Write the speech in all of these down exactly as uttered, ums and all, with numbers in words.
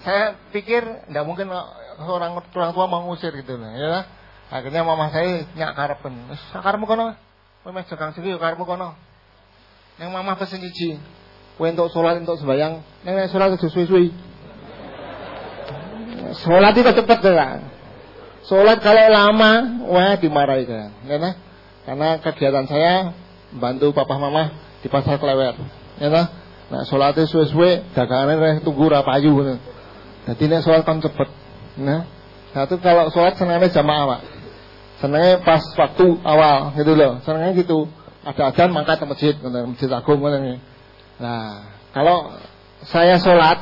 saya pikir tidak mungkin orang orang tua mau ngusir gitu loh, ya. Akhirnya mama saya nyak karepen. Wis karepmu kono. Kowe mes jagang siki yo karepmu kono. Neng mama pesen siji. Kowe entuk salat entuk sembayang, neng nek salat aja suwi-suwi. Salat itu cepet ya. Salat kalau lama, wah dimarahi kan. Ya, karena kegiatan saya bantu papa mama di pasar Klewer. Ya, nah salate suwe-suwe dagangane reh tunggu ra payu ngono. Dadi nek salat kan cepet. Nah, satu kalau salat senengane jamaah, Pak. Senengnya pas waktu awal gitu loh. Senengnya gitu. Ada adzan mangkat ke masjid, ke masjid agung ngono. Nah, kalau saya salat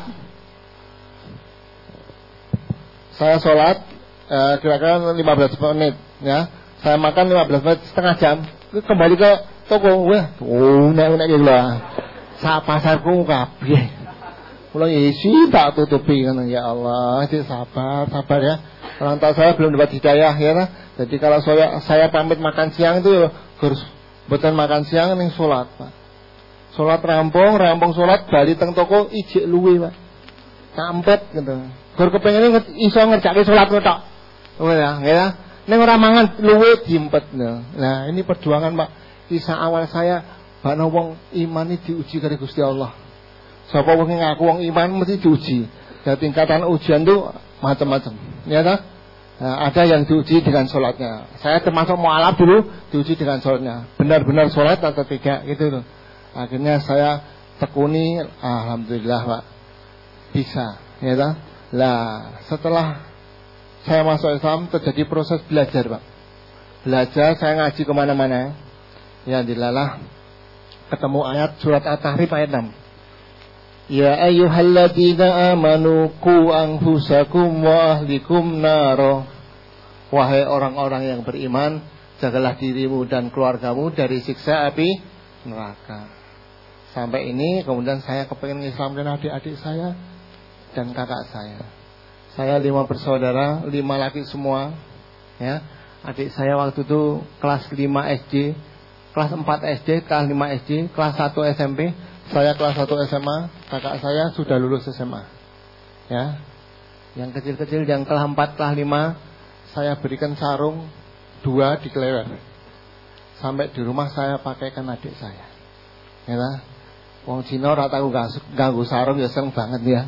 saya salat eh, kira-kira lima belas menit ya. Saya makan lima belas menit setengah jam, kembali ke toko. Wah, oh nek nek iki lho. Sak pasarku kabeh. Kula isi tak tutupi kan, ya Allah, jadi sabar, sabar ya. Orang tua saya belum dapat hidayah ya. Nah? Jadi kalau saya saya pamit makan siang itu harus betul makan siang ning salat, Pak. Salat rampung, rampung salat bali teng toko ijik luwe, Pak. Sampet gitu. Gur kepengine iso ngerjakke salat tok. Oh ya, ya. Ning ora mangan luwe diempet. Nah, ini perjuangan, Pak. Kisah awal saya bana wong iman iki diuji karo Gusti Allah. Sapa wong ngaku wong iman mesti diuji. Dan tingkatan ujian itu macam-macam. Ya ta? Nah, ada yang diuji dengan sholatnya. Saya termasuk mu'alaf dulu diuji dengan sholatnya. Benar-benar sholat atau tidak gitu loh. Akhirnya saya tekuni, alhamdulillah Pak, bisa. Ya ta? Lah setelah saya masuk Islam terjadi proses belajar, Pak. Belajar, saya ngaji kemana-mana. Ya dilalah ketemu ayat surat At-Tahrim ayat enam. Ya ayyuhalladzina amanu qu anfusakum wa ahlikum naro. Wahai orang-orang yang beriman, jagalah dirimu dan keluargamu dari siksa api neraka. Sampai ini kemudian saya kepengen Islamkan adik-adik saya dan kakak saya. Saya lima bersaudara, lima laki semua. Ya, adik saya waktu itu kelas lima S D, kelas empat S D, kelas lima S D, kelas satu S M P. Saya kelas satu S M A, kakak saya sudah lulus S M A. Ya. Yang kecil-kecil yang kelas empat, kelas lima, saya berikan sarung dua di Klewer. Sampai di rumah saya pakaikan adik saya. Ya lah. Wong Cina ora tau ganggu sarung ya seneng banget ya.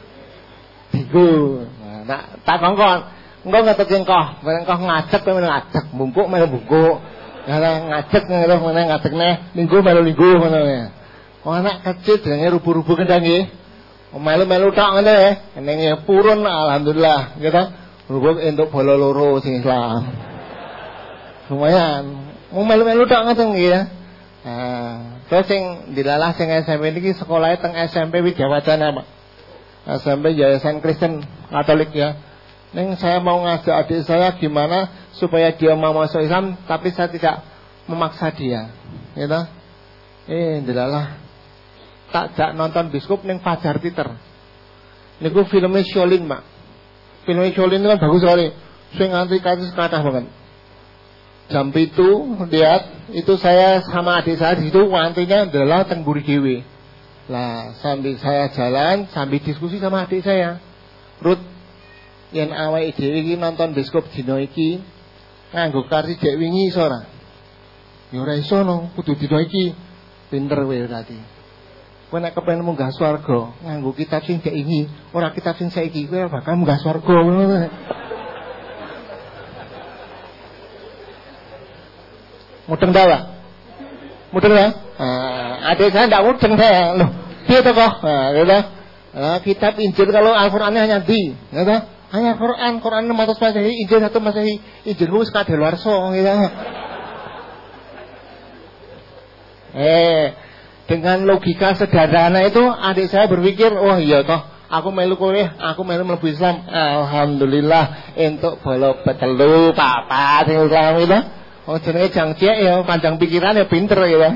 Digo. Nah, tak kongkon. Engko ngetek engkoh, engkoh ngajak kowe ngajak, bungkuk melu bungkuk. Ya ngajak ngono meneh ngajakne, minggu melu minggu ngono ya. Oh, anak kecil jenenge rubuh-rubuh kendang nggih. Melu-melu tok ngene ya. Ning purun alhamdulillah, gitu. Rubuh entuk bola loro sing Islam. Lumayan. Mau melu-melu tok ngoten nggih ya. Nah, terus sing dilalah sing S M P niki sekolahe teng S M P Widyawacana, Pak. S M P Yayasan Kristen Katolik ya. Ning saya mau ngajak adik saya gimana supaya dia mau masuk Islam tapi saya tidak memaksa dia. Gitu. Eh, dilalah tak jak nonton bioskop ning Fajar Titer. Niku filmnya Sholin, Pak. Filmnya Sholin itu kan bagus sekali. Sing antri kasus kathah banget. Jam itu lihat itu saya sama adik saya di situ antrinya adalah teng mburi dhewe. Lah sambil saya jalan sambil diskusi sama adik saya. Rut yen awake dhewe iki nonton bioskop dina iki nganggo kartu dek wingi iso ora? Ya ora iso no, kudu dina iki. Pinter kowe berarti. Kowe nek kepen munggah swarga nganggo kitab sing dek iki, ora kitab sing saiki, kowe bakal munggah swarga ngono. Mudeng ta, Pak? Mudeng ya? Ah, adik saya ndak mudeng saya. Loh, piye to kok? Nah, gitu. Nah, kitab Injil kalau Al-Qur'annya hanya di, gitu. Hanya Quran, Quran enam ratus Masehi, Injil satu Masehi, Injil wis kadaluarsa gitu. Eh, dengan logika sederhana itu adik saya berpikir, oh iya toh, aku melu kuliah, aku melu mlebu Islam. Alhamdulillah entuk bola petelu papat sing Islam itu. Oh jenenge jang ciek ya, panjang pikiran ya pinter gitu.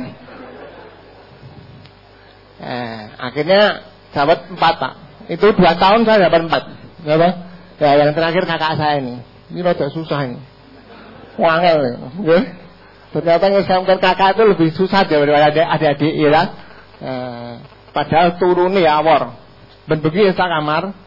Eh, akhirnya dapat empat, Pak. Itu dua tahun saya dapat empat. Ya, Pak. Ya, yang terakhir kakak saya ini. Ini rada susah ini. Wangel ya. Ternyata ngesamkan kakak itu lebih susah daripada adik-adik ya. Eh, padahal turunnya ya awor. Ben begini sak kamar,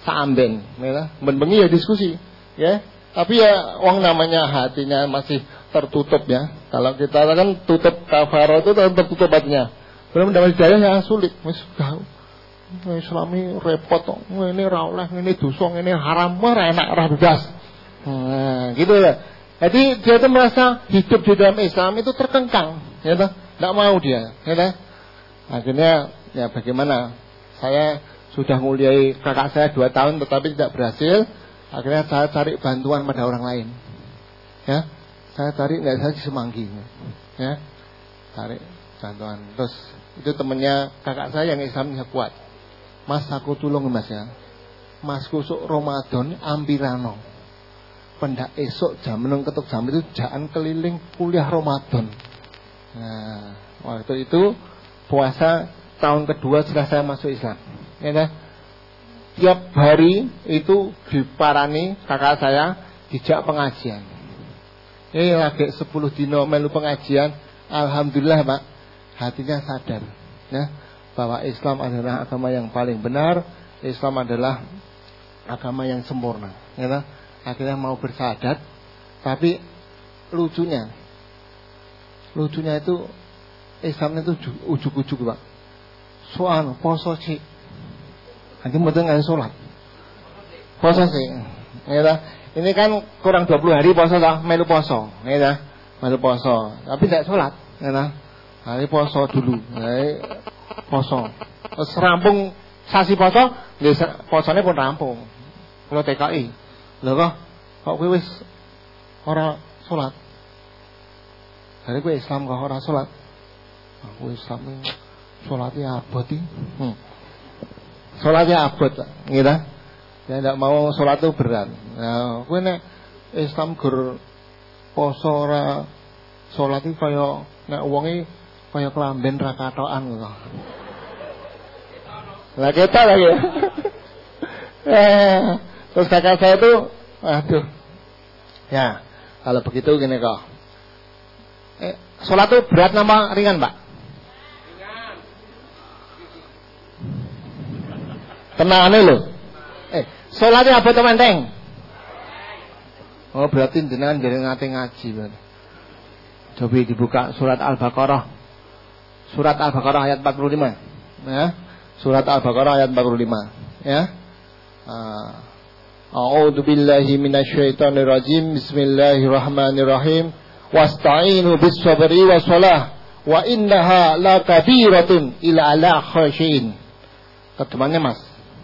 saamben, ya, bengi ya diskusi, ya. Tapi ya uang namanya hatinya masih tertutup ya. Kalau kita kan tutup kafaro itu tertutup hatinya. Belum mendapat hidayah ya sulit. Wis tahu. Islami repot kok. Ini ra oleh, ini dosa, ini haram, ora enak, ora bebas. Nah, gitu ya. Jadi dia itu merasa hidup di dalam Islam itu terkengkang, ya toh? Enggak mau dia, ya toh? Akhirnya ya bagaimana? Saya sudah nguliai kakak saya dua tahun tetapi tidak berhasil. Akhirnya saya cari bantuan pada orang lain. Ya, saya cari nggak saya di Semanggi. Ya, cari bantuan. Terus itu temennya kakak saya yang Islamnya kuat. Mas aku tulung mas ya. Mas kusuk Ramadan ampirano. Pendak esok jam menung ketuk jam itu jangan keliling kuliah Ramadan. Nah, waktu itu puasa tahun kedua setelah saya masuk Islam. Ya, nah? Tiap hari itu diparani kakak saya dijak pengajian. Ini lagi sepuluh dino melu pengajian. Alhamdulillah Pak, hatinya sadar ya, bahwa Islam adalah agama yang paling benar. Islam adalah agama yang sempurna ya. Akhirnya mau bersyahadat. Tapi lucunya Lucunya itu Islam itu ujuk-ujuk Pak. Soal poso sih nanti mungkin nggak sholat poso sih ya, ini kan kurang dua puluh hari poso lah, melu poso ya, melu poso tapi tidak sholat ya, hari poso dulu ya, poso terus rampung sasi poso posone pun rampung kalau T K I lho kok kok kowe wis ora sholat hari kowe Islam kok ora sholat aku Islam sholatnya abot iki hmm. Sholatnya abot, gitu. Ya tidak mau sholat itu berat. Nah, kowe nek Islam gur poso ora sholat iki kaya nek wonge kaya kelamben ra katokan ngono. Lah kita lagi. Eh, terus kakak saya itu, aduh. Ya, kalau begitu gini kok. Eh, sholat itu berat nama ringan, Pak? Tenangane lho. Eh, salatnya apa to menteng? Oh, berarti jenengan jadi ngate ngaji berarti. Coba dibuka surat Al-Baqarah. Surat Al-Baqarah ayat empat puluh lima. Ya. Surat Al-Baqarah ayat empat puluh lima, ya. A'udzu billahi minasyaitonir rajim. Bismillahirrahmanirrahim. Wasta'inu bis-sabri was-shalah wa innaha lakabiratun ila ala khasyin. Terjemahannya Mas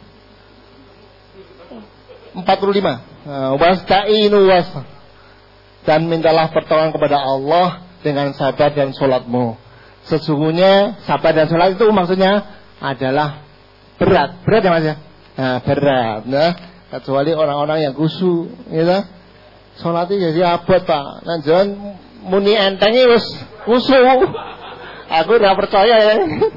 empat puluh lima. Wasta'inu was dan mintalah pertolongan kepada Allah dengan sabar dan sholatmu. Sesungguhnya sabar dan sholat itu maksudnya adalah berat, berat ya Mas ya. Nah, berat, nah, kecuali orang-orang yang khusyuk, gitu. Sholatnya jadi abot Pak. Nah, jangan muni entengi wis khusyuk. Aku udah percaya ya.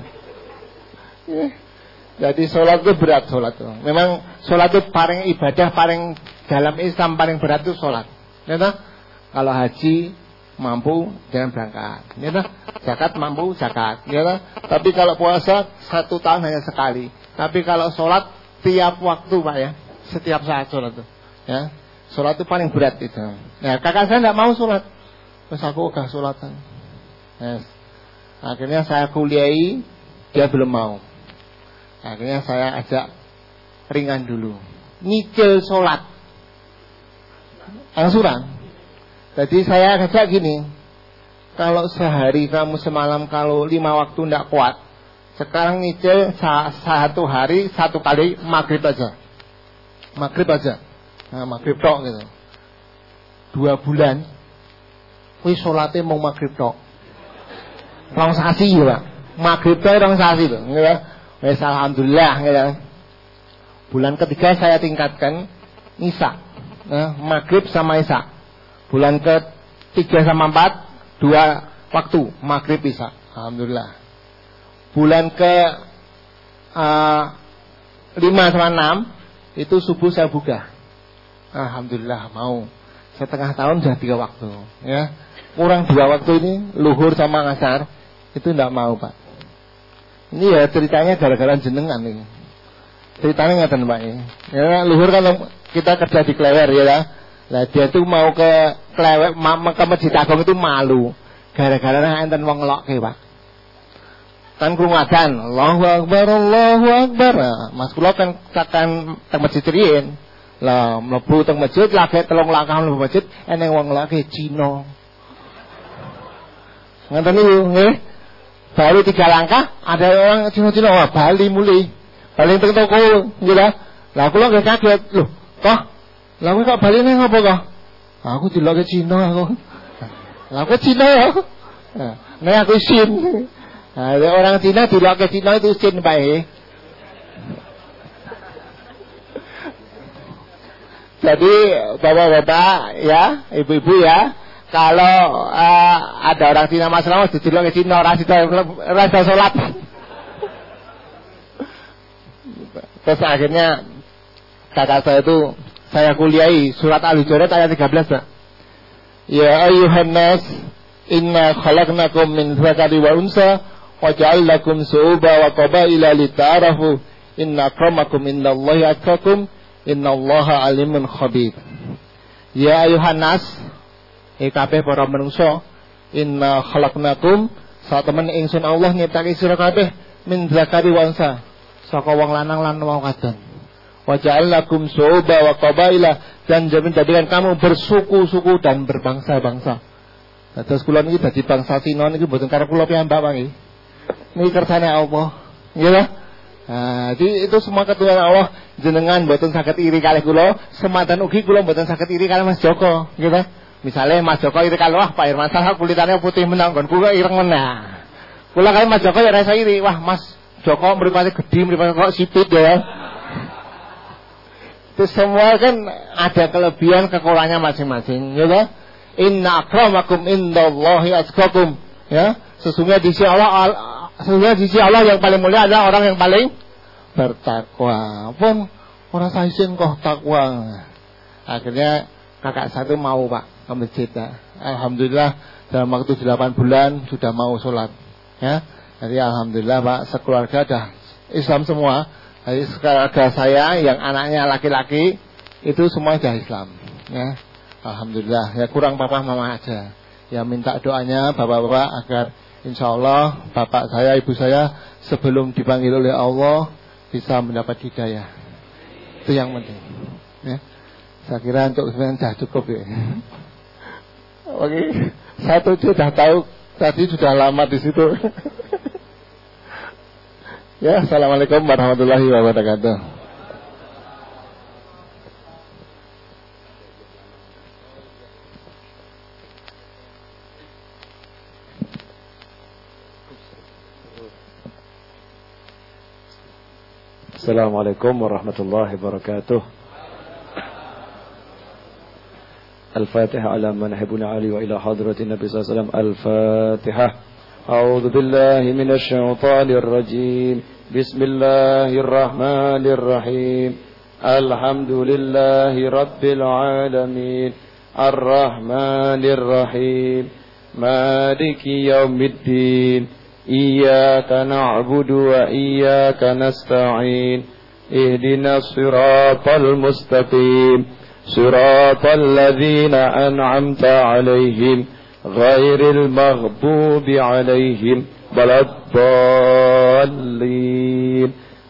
Jadi sholat itu berat sholat itu. Memang sholat itu paling ibadah paling dalam Islam paling berat itu sholat. Ya, kalau haji mampu jangan berangkat. Ya, zakat mampu zakat. Ya, tapi kalau puasa satu tahun hanya sekali. Tapi kalau sholat tiap waktu Pak ya, setiap saat sholat itu. Ya, sholat itu paling berat itu. Ya, kakak saya tidak mau sholat. Terus aku udah sholatan. Yes. Akhirnya saya kuliahi, dia belum mau. Akhirnya saya ajak ringan dulu, nyicil sholat angsuran. Jadi saya ajak gini, kalau sehari kamu semalam kalau lima waktu tidak kuat, sekarang nyicil satu hari satu kali maghrib aja, maghrib aja, nah, maghrib tok gitu. Dua bulan, wih sholatnya mau maghrib tok, rong sasi ya Pak, maghrib tok rong sasi loh, gitu. Wes alhamdulillah ya. Bulan ketiga saya tingkatkan Isya. Nah, maghrib sama Isya. Bulan ketiga sama empat dua waktu maghrib Isya. Alhamdulillah. Bulan ke uh, lima sama enam itu subuh saya buka. Alhamdulillah mau. Setengah tahun sudah tiga waktu. Ya. Kurang dua waktu ini luhur sama ngasar itu tidak mau Pak. Ini ya ceritanya gara-gara jenengan ini. Ceritanya ngaten Pak. Ya luhur kan kita kerja di Klewer ya lah. Lah dia tuh mau ke Klewer ke Masjid Agung itu malu. Gara-gara enten wong ngelokke Pak. Kan krungu adzan, Allahu Akbar, Allahu Akbar. Nah, Mas kula kan tekan teng masjid riyen. Lah mlebu teng masjid lagi telung langkah mlebu masjid eneng wong ngelokke Cina. Ngoten niku nggih. Baru tiga langkah ada orang Cina-Cina, wah Bali mulai. Bali teng toko nggih lah. Lah kula nggih kaget, lho, toh lah kok Bali nang apa kok? Aku dilokke Cina aku. Lah aku Cina ya. Nah, nek aku Sin. Nah, orang Cina dilokke Cina itu Sin Pak. Jadi bapak-bapak ya, ibu-ibu ya, kalau uh, ada orang Cina masalah mesti dilokke Cina ora sida ora salat. Terus akhirnya kakak saya itu saya kuliahi surat Al-Hujurat ayat tiga belas Pak. Ya ayyuhan nas inna khalaqnakum min dzakari wa unsa wa ja'alnakum syu'uban wa qabaila lita'arafu inna akramakum indallahi atqakum innallaha alimun khabir. Ya ayyuhan nas e kabeh para manungsa inna khalaqnakum satemen ingsun Allah nyiptake sira kabeh min dzakari wa unsa saka wong lanang lan wong wadon. Wa ja'alnakum syu'uban wa qabaila dan menjadikan kamu bersuku-suku dan berbangsa-bangsa. Nah, terus kula niki dadi bangsa Cina niki mboten karep kula piyambak Pak nggih. Niki kersane Allah. Nggih lah. Nah, jadi itu semua ketuhanan Allah jenengan mboten saged iri kalih kula, semanten ugi kula mboten saged iri kalih Mas Joko, nggih ta? Misale Mas Joko iri kalih wah Pak Irman Sah kulitane putih menang kon kula ireng menah. Kula kalih Mas Joko ya rasa iri, wah Mas Joko mripate gedhi mripate kok sipit ya. Itu semua kan ada kelebihan kekurangannya masing-masing, ya kan? Inna akramakum indallahi atqakum, ya. Sesungguhnya di sisi Allah, sesungguhnya di sisi Allah yang paling mulia adalah orang yang paling bertakwa. Pun orang saisin kok takwa. Akhirnya kakak satu mau Pak ke masjid. Ya. Alhamdulillah dalam waktu delapan bulan sudah mau sholat, ya. Jadi alhamdulillah Pak sekeluarga dah Islam semua. Jadi keluarga saya yang anaknya laki-laki itu semua sudah Islam, ya. Alhamdulillah. Ya kurang papa mama aja. Ya minta doanya bapak-bapak agar insya Allah bapak saya ibu saya sebelum dipanggil oleh Allah bisa mendapat hidayah. Itu yang penting. Ya. Saya kira untuk sebenarnya sudah cukup ya. Oke, satu sudah tahu tadi sudah lama di situ. Ya, assalamualaikum warahmatullahi wabarakatuh. Assalamualaikum warahmatullahi wabarakatuh. Al-Fatihah ala man habuna ali wa ila hadratin Nabi sallallahu alaihi wasallam. Al-Fatihah. A'udzu billahi minasy syaithanir rajim. Bismillahirrahmanirrahim. Alhamdulillahi rabbil alamin. Ar-Rahmanir Rahim. Maliki yaumiddin. Iyyaka na'budu wa iyyaka nasta'in. Ihdinas siratal mustaqim. Siratal ladzina an'amta 'alaihim ghairil maghdubi 'alaihim waladdallin.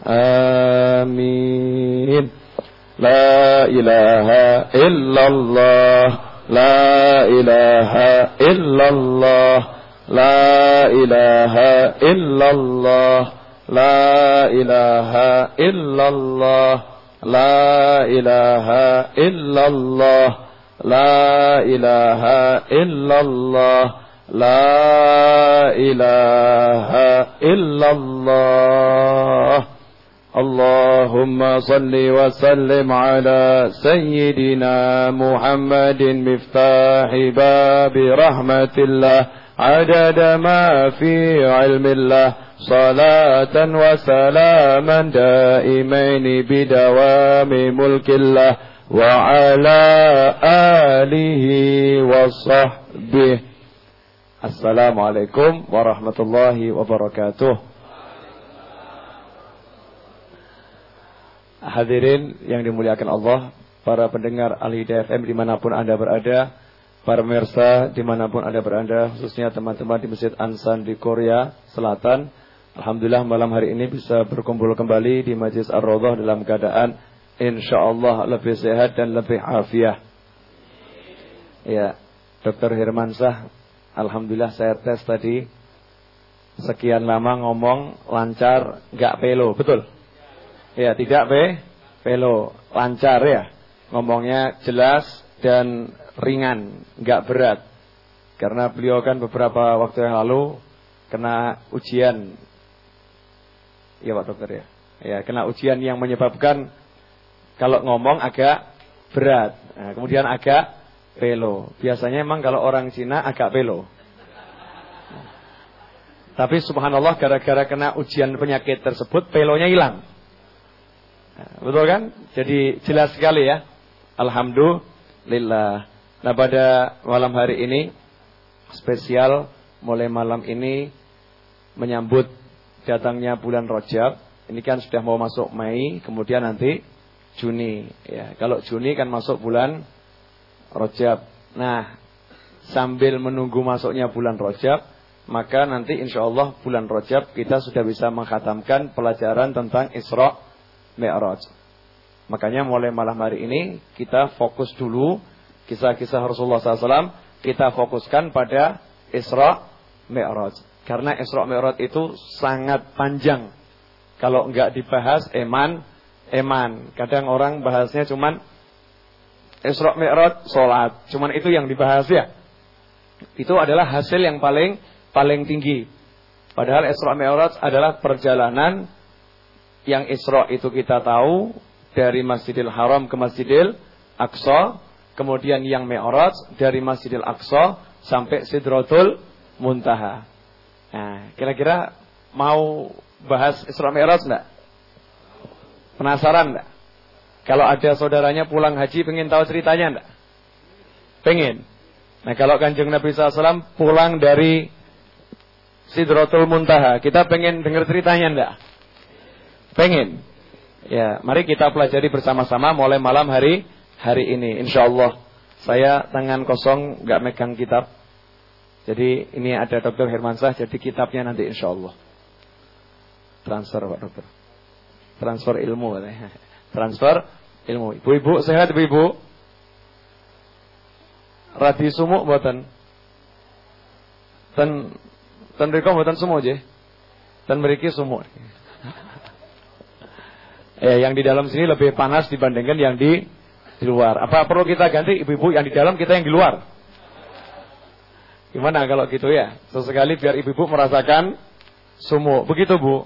Amin. La ilaha illallah. La ilaha illallah. La ilaha illallah. La ilaha illallah. La ilaha illallah. La ilaha illallah. La ilaha illallah. Allahumma salli wa sallim ala sayyidina Muhammadin miftahi babi rahmatillah. عدد ما في علم الله صلاة وسلاما دائمين بدوام ملك الله وعلى آله وصحبه. السلام عليكم ورحمة الله وبركاته. Hadirin yang dimuliakan Allah, para pendengar Al-Hidayah F M dimanapun Anda berada, para pemirsa dimanapun Anda berada, khususnya teman-teman di Masjid Ansan di Korea Selatan. Alhamdulillah malam hari ini bisa berkumpul kembali di Majlis Ar-Raudhah dalam keadaan insyaallah lebih sehat dan lebih afiah. Ya, Dokter Hermansyah, alhamdulillah saya tes tadi, sekian lama ngomong lancar, gak pelo, betul? Ya, tidak pe, pelo, lancar ya. Ngomongnya jelas dan ringan, gak berat. Karena beliau kan beberapa waktu yang lalu kena ujian. Ya Pak Dokter ya. Ya, kena ujian yang menyebabkan kalau ngomong agak berat. Nah, kemudian agak pelo. Biasanya emang kalau orang Cina agak pelo. Tapi subhanallah gara-gara kena ujian penyakit tersebut pelonya hilang. Nah, betul kan? Jadi jelas sekali ya. Alhamdulillah. Nah, pada malam hari ini spesial mulai malam ini menyambut datangnya bulan Rajab. Ini kan sudah mau masuk Mei, kemudian nanti Juni. Ya, kalau Juni kan masuk bulan Rajab. Nah, sambil menunggu masuknya bulan Rajab, maka nanti insya Allah bulan Rajab kita sudah bisa mengkhatamkan pelajaran tentang Isra Mi'raj. Makanya mulai malam hari ini kita fokus dulu kisah-kisah Rasulullah shallallahu alaihi wasallam, kita fokuskan pada Isra Mi'raj. Karena Isra Mi'raj itu sangat panjang. Kalau enggak dibahas eman, eman. Kadang orang bahasnya cuman Isra Mi'raj salat, cuman itu yang dibahas ya. Itu adalah hasil yang paling paling tinggi. Padahal Isra Mi'raj adalah perjalanan yang Isra itu kita tahu dari Masjidil Haram ke Masjidil Aqsa, kemudian yang Mi'raj dari Masjidil Aqsa sampai Sidratul Muntaha. Nah, kira-kira mau bahas Isra Mi'raj enggak? Penasaran enggak? Kalau ada saudaranya pulang haji pengen tahu ceritanya enggak? Pengen. Nah, kalau Kanjeng Nabi shallallahu alaihi wasallam pulang dari Sidratul Muntaha, kita pengen dengar ceritanya enggak? Pengen. Ya, mari kita pelajari bersama-sama mulai malam hari hari ini. Insyaallah. Saya tangan kosong, enggak megang kitab. Jadi ini ada Dokter Hermansyah, jadi kitabnya nanti insyaallah. Transfer Pak Dokter. Transfer ilmu katanya. Transfer ilmu. Ibu-ibu sehat ibu-ibu? Radi sumuk mboten? Ten ten mriku mboten sumuk nggih. Ten mriki sumuk. Eh yang di dalam sini lebih panas dibandingkan yang di di luar. Apa perlu kita ganti ibu-ibu yang di dalam, kita yang di luar? Gimana kalau gitu ya? Sesekali biar ibu-ibu merasakan sumuk. Begitu Bu?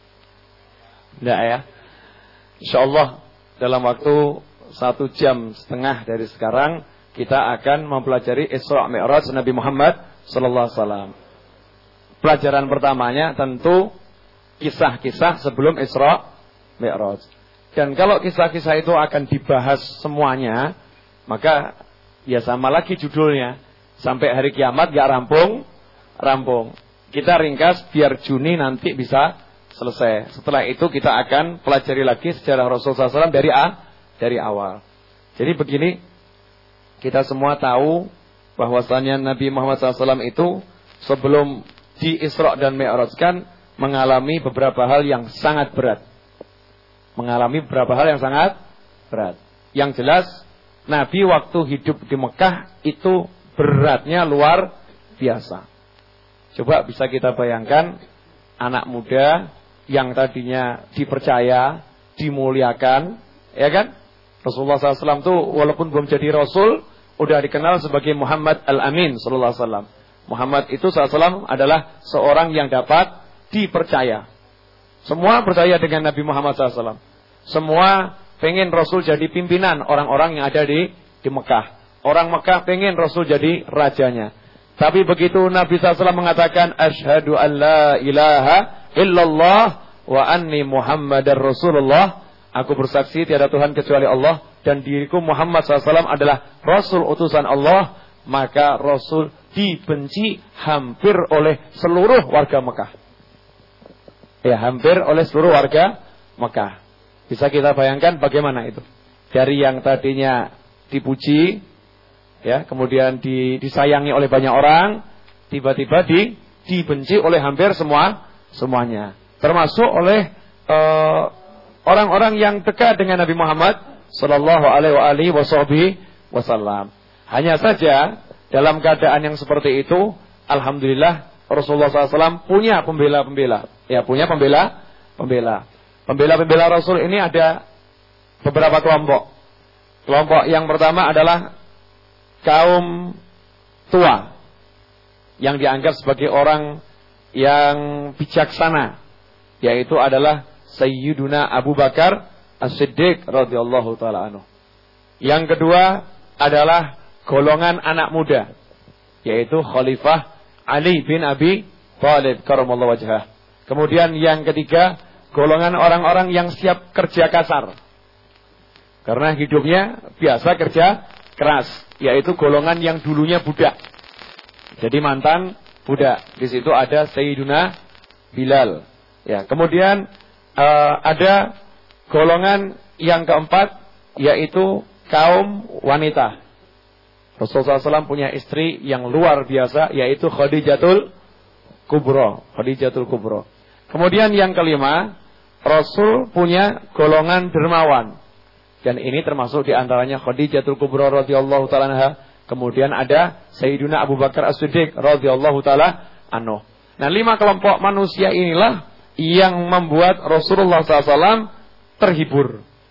Enggak ya? Insyaallah dalam waktu satu jam setengah dari sekarang kita akan mempelajari Isra Mi'raj Nabi Muhammad sallallahu alaihi wasallam. Pelajaran pertamanya tentu kisah-kisah sebelum Isra Mi'raj. Dan kalau kisah-kisah itu akan dibahas semuanya, maka ya sama lagi judulnya. Sampai hari kiamat gak rampung, rampung. Kita ringkas biar Juni nanti bisa selesai. Setelah itu kita akan pelajari lagi sejarah Rasulullah shallallahu alaihi wasallam dari A, dari awal. Jadi begini, kita semua tahu bahwasannya Nabi Muhammad shallallahu alaihi wasallam itu sebelum di Isra dan Mi'rajkan mengalami beberapa hal yang sangat berat. Mengalami beberapa hal yang sangat berat. Yang jelas, Nabi waktu hidup di Mekah itu beratnya luar biasa. Coba bisa kita bayangkan anak muda yang tadinya dipercaya, dimuliakan, ya kan? Rasulullah shallallahu alaihi wasallam itu walaupun belum jadi Rasul, udah dikenal sebagai Muhammad Al-Amin sallallahu alaihi wasallam. Muhammad itu sallallahu alaihi wasallam adalah seorang yang dapat dipercaya. Semua percaya dengan Nabi Muhammad sallallahu alaihi wasallam. Semua pengen Rasul jadi pimpinan orang-orang yang ada di di Mekah. Orang Mekah pengen Rasul jadi rajanya. Tapi begitu Nabi sallallahu alaihi wasallam mengatakan asyhadu an la ilaha illallah wa anni Muhammadar Rasulullah, aku bersaksi tiada Tuhan kecuali Allah dan diriku Muhammad sallallahu alaihi wasallam adalah Rasul utusan Allah, maka Rasul dibenci hampir oleh seluruh warga Mekah. Ya, hampir oleh seluruh warga Mekah. Bisa kita bayangkan bagaimana itu. Dari yang tadinya dipuji, ya, kemudian di, disayangi oleh banyak orang, tiba-tiba di, dibenci oleh hampir semua semuanya. Termasuk oleh uh, orang-orang yang dekat dengan Nabi Muhammad sallallahu alaihi wasallam. Hanya saja dalam keadaan yang seperti itu, alhamdulillah Rasulullah shallallahu alaihi wasallam punya pembela-pembela. Ya, punya pembela, pembela. Pembela-pembela Rasul ini ada beberapa kelompok. Kelompok yang pertama adalah kaum tua yang dianggap sebagai orang yang bijaksana, yaitu adalah Sayyiduna Abu Bakar As-Siddiq radhiyallahu taala anhu. Yang kedua adalah golongan anak muda, yaitu Khalifah Ali bin Abi Thalib karramallahu wajhah. Kemudian yang ketiga, golongan orang-orang yang siap kerja kasar, karena hidupnya biasa kerja keras, yaitu golongan yang dulunya budak. Jadi mantan budak. Di situ ada Sayyiduna Bilal. Ya, kemudian uh, ada golongan yang keempat, yaitu kaum wanita. Rasulullah shallallahu alaihi wasallam punya istri yang luar biasa, yaitu Khadijatul Kubra. Khadijatul Kubra. Kemudian yang kelima, Rasul punya golongan dermawan. Dan ini termasuk diantaranya Khadijatul Kubra radhiyallahu ta'ala anha. Kemudian ada Sayyiduna Abu Bakar As-Siddiq radhiyallahu ta'ala anhu. Nah, lima kelompok manusia inilah yang membuat Rasulullah shallallahu alaihi wasallam terhibur.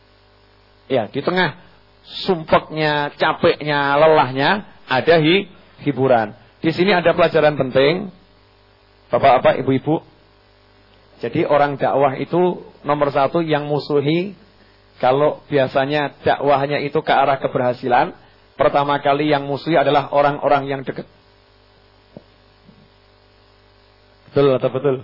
Ya, di tengah sumpeknya, capeknya, lelahnya, ada hi, hiburan. Di sini ada pelajaran penting, bapak-bapak, ibu-ibu. Jadi orang dakwah itu nomor satu yang musuhi. Kalau biasanya dakwahnya itu ke arah keberhasilan, pertama kali yang musuhi adalah orang-orang yang dekat. Betul atau betul?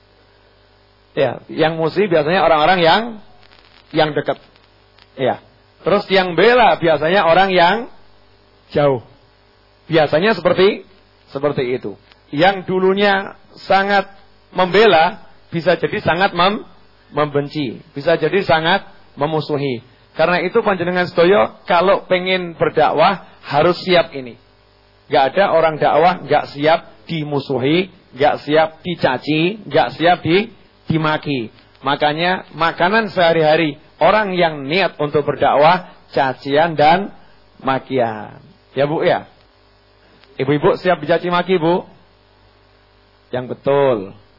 Ya, yang musuhi biasanya orang-orang yang yang dekat. Ya. Terus yang bela biasanya orang yang jauh. Biasanya seperti seperti itu. Yang dulunya sangat membela bisa jadi sangat mem, membenci, bisa jadi sangat memusuhi. Karena itu panjenengan sedaya kalau pengen berdakwah harus siap ini. Gak ada orang dakwah gak siap dimusuhi, gak siap dicaci, gak siap di, dimaki. Makanya makanan sehari-hari orang yang niat untuk berdakwah, cacian dan makian. Ya Bu ya? Ibu-ibu siap dicaci maki Bu? Yang betul.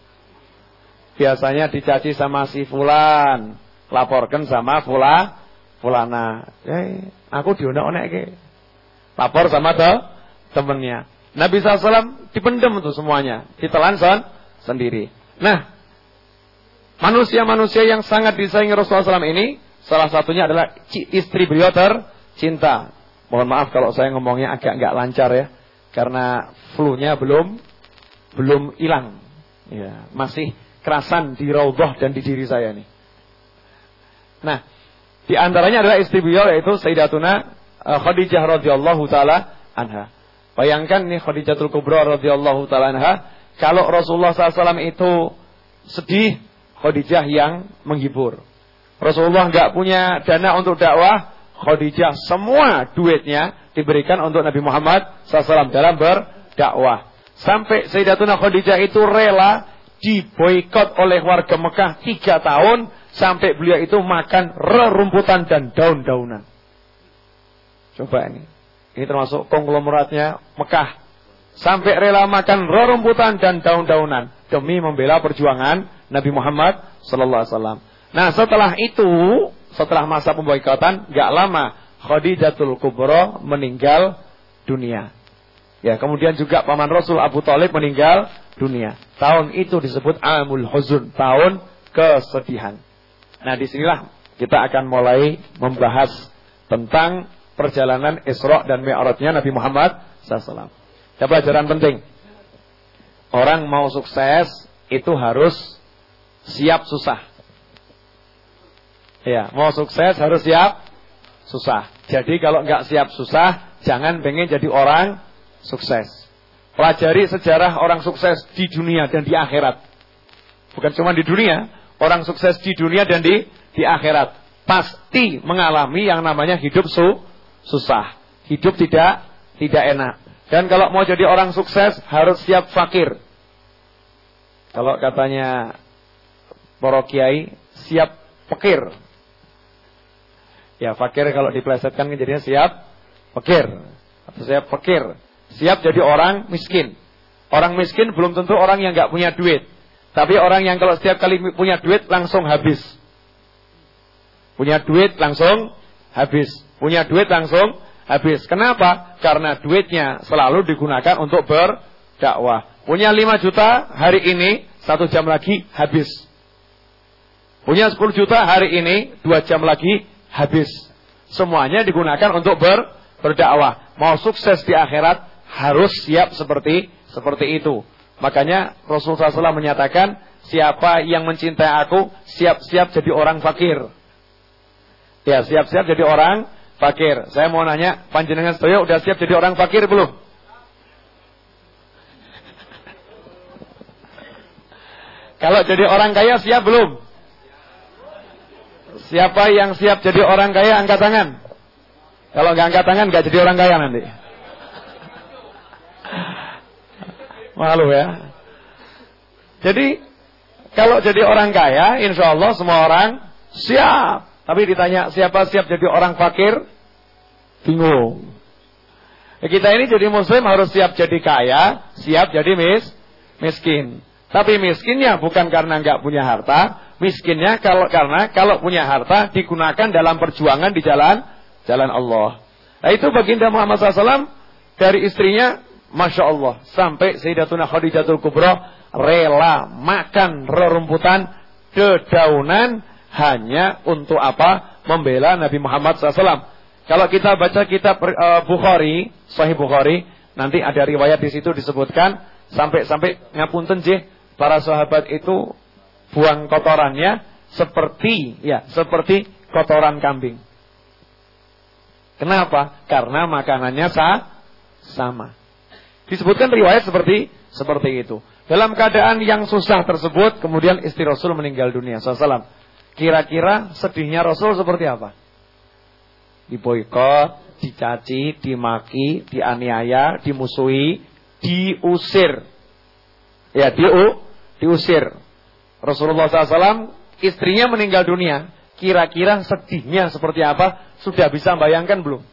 Biasanya dicaci sama si fulan, laporkan sama fula, fulana. Eh, aku dionek-onek ke. Lapor sama tuh temennya. Nabi shallallahu alaihi wasallam dipendam tuh semuanya, ditelan son sendiri. Nah, manusia-manusia yang sangat disayangi Rasulullah shallallahu alaihi wasallam ini, salah satunya adalah istri beliau tercinta. Mohon maaf kalau saya ngomongnya agak nggak lancar ya, karena flu-nya belum belum hilang. Ya, masih kerasan di raudhah dan di diri saya nih. Nah, di antaranya adalah istri beliau yaitu Sayyidatuna Khadijah radhiyallahu taala anha. Bayangkan nih Khadijatul Kubra radhiyallahu taala anha, kalau Rasulullah shallallahu alaihi wasallam itu sedih, Khadijah yang menghibur. Rasulullah nggak punya dana untuk dakwah, Khadijah semua duitnya diberikan untuk Nabi Muhammad shallallahu alaihi wasallam dalam berdakwah. Sampai Sayyidatuna Khadijah itu rela diboikot oleh warga Mekah tiga tahun, sampai beliau itu makan rerumputan dan daun-daunan. Coba ini, ini termasuk konglomeratnya Mekah. Sampai rela makan rerumputan dan daun-daunan demi membela perjuangan Nabi Muhammad sallallahu alaihi wasallam. Nah, setelah itu, setelah masa pemboikotan, gak lama Khadijatul Kubra meninggal dunia. Ya, kemudian juga paman Rasul Abu Thalib meninggal dunia. Tahun itu disebut Amul Huzun, tahun kesedihan. Nah, disinilah kita akan mulai membahas tentang perjalanan Isra dan Mi'rajnya Nabi Muhammad sallallahu alaihi wasallam. Ada pelajaran penting. Orang mau sukses itu harus siap susah. Ya, mau sukses harus siap susah. Jadi kalau nggak siap susah, jangan pengen jadi orang sukses. Pelajari sejarah orang sukses di dunia dan di akhirat. Bukan cuma di dunia, orang sukses di dunia dan di di akhirat. pasti mengalami yang namanya hidup su susah. Hidup tidak tidak enak. Dan kalau mau jadi orang sukses harus siap fakir. Kalau katanya para kiai, siap fakir. Ya, fakir kalau diplesetkan jadinya siap fakir. Atau siap fakir. Siap jadi orang miskin. Orang miskin belum tentu orang yang nggak punya duit. Tapi orang yang kalau setiap kali punya duit langsung habis. Punya duit langsung habis. Punya duit langsung habis. Kenapa? Karena duitnya selalu digunakan untuk berdakwah. Punya lima juta hari ini, satu jam lagi habis. Punya sepuluh juta hari ini, dua jam lagi habis. Semuanya digunakan untuk ber, berdakwah. Mau sukses di akhirat harus siap seperti seperti itu. Makanya Rasulullah shallallahu alaihi wasallam menyatakan, siapa yang mencintai aku, siap-siap jadi orang fakir. Ya, siap-siap jadi orang fakir. Saya mau nanya, panjenengan sedaya udah siap jadi orang fakir belum? Kalau jadi orang kaya siap belum? Siapa yang siap jadi orang kaya angkat tangan. Kalau nggak angkat tangan nggak jadi orang kaya nanti. Malu ya. Jadi kalau jadi orang kaya, insya Allah semua orang siap. Tapi ditanya siapa siap jadi orang fakir, bingung. Ya, kita ini jadi muslim harus siap jadi kaya, siap jadi mis, miskin. Tapi miskinnya bukan karena nggak punya harta, miskinnya kalau karena kalau punya harta digunakan dalam perjuangan di jalan jalan Allah. Nah itu baginda Muhammad shallallahu alaihi wasallam dari istrinya, masya Allah, sampai Sayyidatuna Khadijatul Kubra rela makan rerumputan, dedaunan hanya untuk apa? Membela Nabi Muhammad shallallahu alaihi wasallam. Kalau kita baca kitab uh, Bukhari, Sahih Bukhari, nanti ada riwayat di situ disebutkan sampai-sampai ngapunten jih. Para sahabat itu buang kotorannya seperti ya seperti kotoran kambing. Kenapa? Karena makanannya sah, sama. Disebutkan riwayat seperti seperti itu. Dalam keadaan yang susah tersebut, kemudian istri Rasul meninggal dunia. shallallahu alaihi wasallam. Kira-kira sedihnya Rasul seperti apa? Diboikot, dicaci, dimaki, dianiaya, dimusuhi, diusir. Ya, diu, diusir. Rasulullah shallallahu alaihi wasallam, istrinya meninggal dunia. Kira-kira sedihnya seperti apa? Sudah bisa bayangkan belum?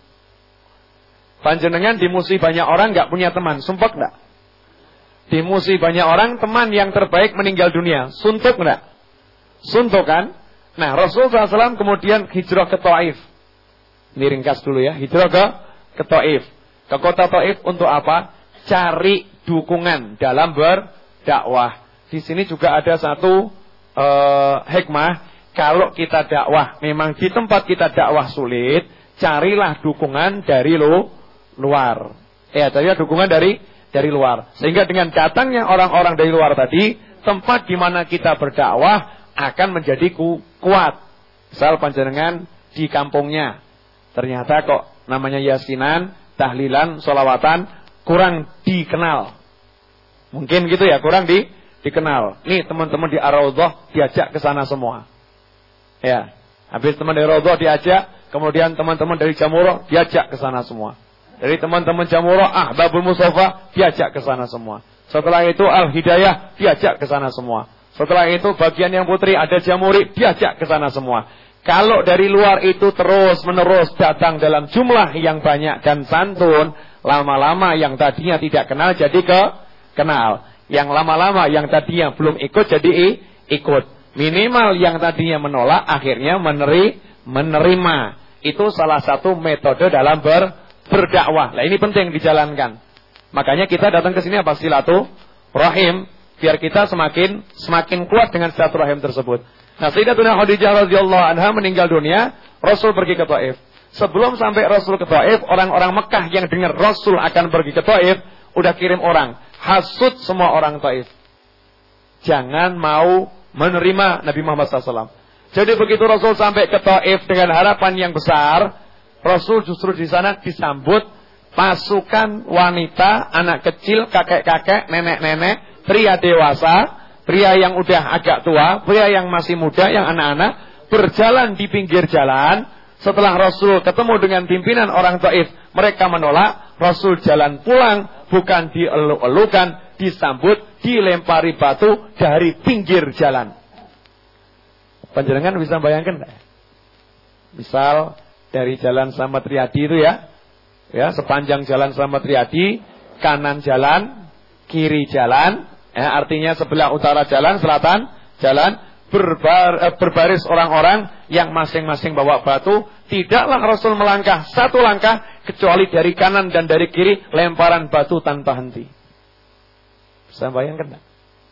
Panjenengan dimusuhi banyak orang, nggak punya teman, sumpek nggak? Dimusuhi banyak orang, teman yang terbaik meninggal dunia, suntuk nggak? Suntuk kan? Nah, Rasulullah shallallahu alaihi wasallam kemudian hijrah ke Taif. Ini ringkas dulu ya, hijrah ke ke Taif, ke kota Taif untuk apa? Cari dukungan dalam ber dakwah. Di sini juga ada satu uh, hikmah. Kalau kita dakwah, memang di tempat kita dakwah sulit, carilah dukungan dari lu, luar. Ya, carilah dukungan dari dari luar. Sehingga dengan datangnya orang-orang dari luar tadi, tempat di mana kita berdakwah akan menjadi ku, kuat. Misal panjenengan di kampungnya, ternyata kok namanya yasinan, tahlilan, sholawatan kurang dikenal. Mungkin gitu ya, kurang di, dikenal. Nih teman-teman di Ar-Raudhah diajak ke sana semua. Ya, habis teman dari Raudhah diajak, kemudian teman-teman dari Jamurah diajak ke sana semua. Dari teman-teman Jamurah, Ahbabul Mustafa diajak ke sana semua. Setelah itu Al-Hidayah diajak ke sana semua. Setelah itu bagian yang putri ada Jamuri diajak ke sana semua. Kalau dari luar itu terus-menerus datang dalam jumlah yang banyak dan santun, lama-lama yang tadinya tidak kenal jadi ke kenal. Yang lama-lama yang tadinya belum ikut jadi ikut. Minimal yang tadinya menolak akhirnya meneri, menerima. Itu salah satu metode dalam ber, berdakwah. Nah ini penting dijalankan. Makanya kita datang ke sini apa? Silaturahim. Biar kita semakin semakin kuat dengan silaturahim tersebut. Nah Sayyidatuna Khadijah radhiyallahu anha meninggal dunia. Rasul pergi ke Taif. Sebelum sampai Rasul ke Taif, orang-orang Mekah yang dengar Rasul akan pergi ke Taif udah kirim orang, hasud semua orang Taif. Jangan mau menerima Nabi Muhammad shallallahu alaihi wasallam. Jadi begitu Rasul sampai ke Taif dengan harapan yang besar, Rasul justru di sana disambut pasukan wanita, anak kecil, kakek-kakek, nenek-nenek, pria dewasa, pria yang udah agak tua, pria yang masih muda, yang anak-anak, berjalan di pinggir jalan. Setelah Rasul ketemu dengan pimpinan orang Taif, mereka menolak. Rasul jalan pulang, bukan dieluk-elukan, disambut, dilempari batu dari pinggir jalan. Panjenengan bisa bayangkan enggak? Misal dari Jalan Slamet Riyadi itu ya, ya sepanjang Jalan Slamet Riyadi, kanan jalan, kiri jalan, ya, artinya sebelah utara jalan, selatan jalan, berbar, eh, berbaris orang-orang yang masing-masing bawa batu. Tidaklah Rasul melangkah satu langkah kecuali dari kanan dan dari kiri lemparan batu tanpa henti. Bisa bayangkan enggak?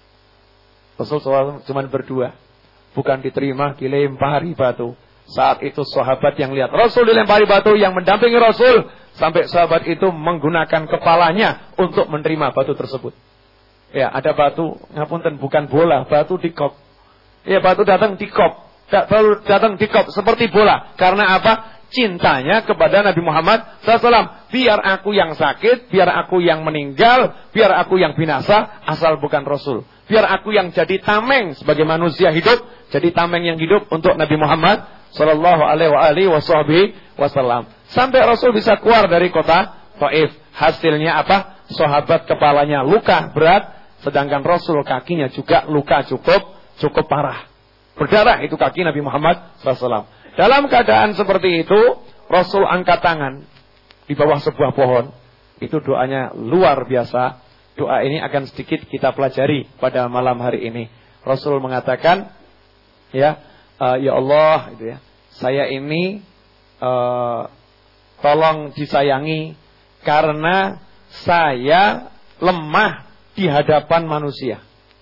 Rasul cuma berdua. Bukan diterima, dilempari batu. Saat itu sahabat yang lihat Rasul dilempari batu, yang mendampingi Rasul, sampai sahabat itu menggunakan kepalanya untuk menerima batu tersebut. Ya, ada batu, ngapunten, bukan bola, batu di kop. Ya, batu datang di kop. Batu datang di kop seperti bola. Karena apa? Cintanya kepada Nabi Muhammad shallallahu alaihi wasallam. Biar aku yang sakit, biar aku yang meninggal, biar aku yang binasa, asal bukan Rasul. Biar aku yang jadi tameng sebagai manusia hidup, jadi tameng yang hidup untuk Nabi Muhammad sallallahu alaihi wasallam. Sampai Rasul bisa keluar dari kota Taif. Hasilnya apa? Sahabat kepalanya luka berat, sedangkan Rasul kakinya juga luka cukup cukup parah. Berdarah itu kaki Nabi Muhammad sallallahu alaihi wasallam. Dalam keadaan seperti itu, Rasul angkat tangan di bawah sebuah pohon. Itu doanya luar biasa. Doa ini akan sedikit kita pelajari pada malam hari ini. Rasul mengatakan, ya, uh, ya Allah, gitu ya, saya ini uh, tolong disayangi karena saya lemah di hadapan manusia.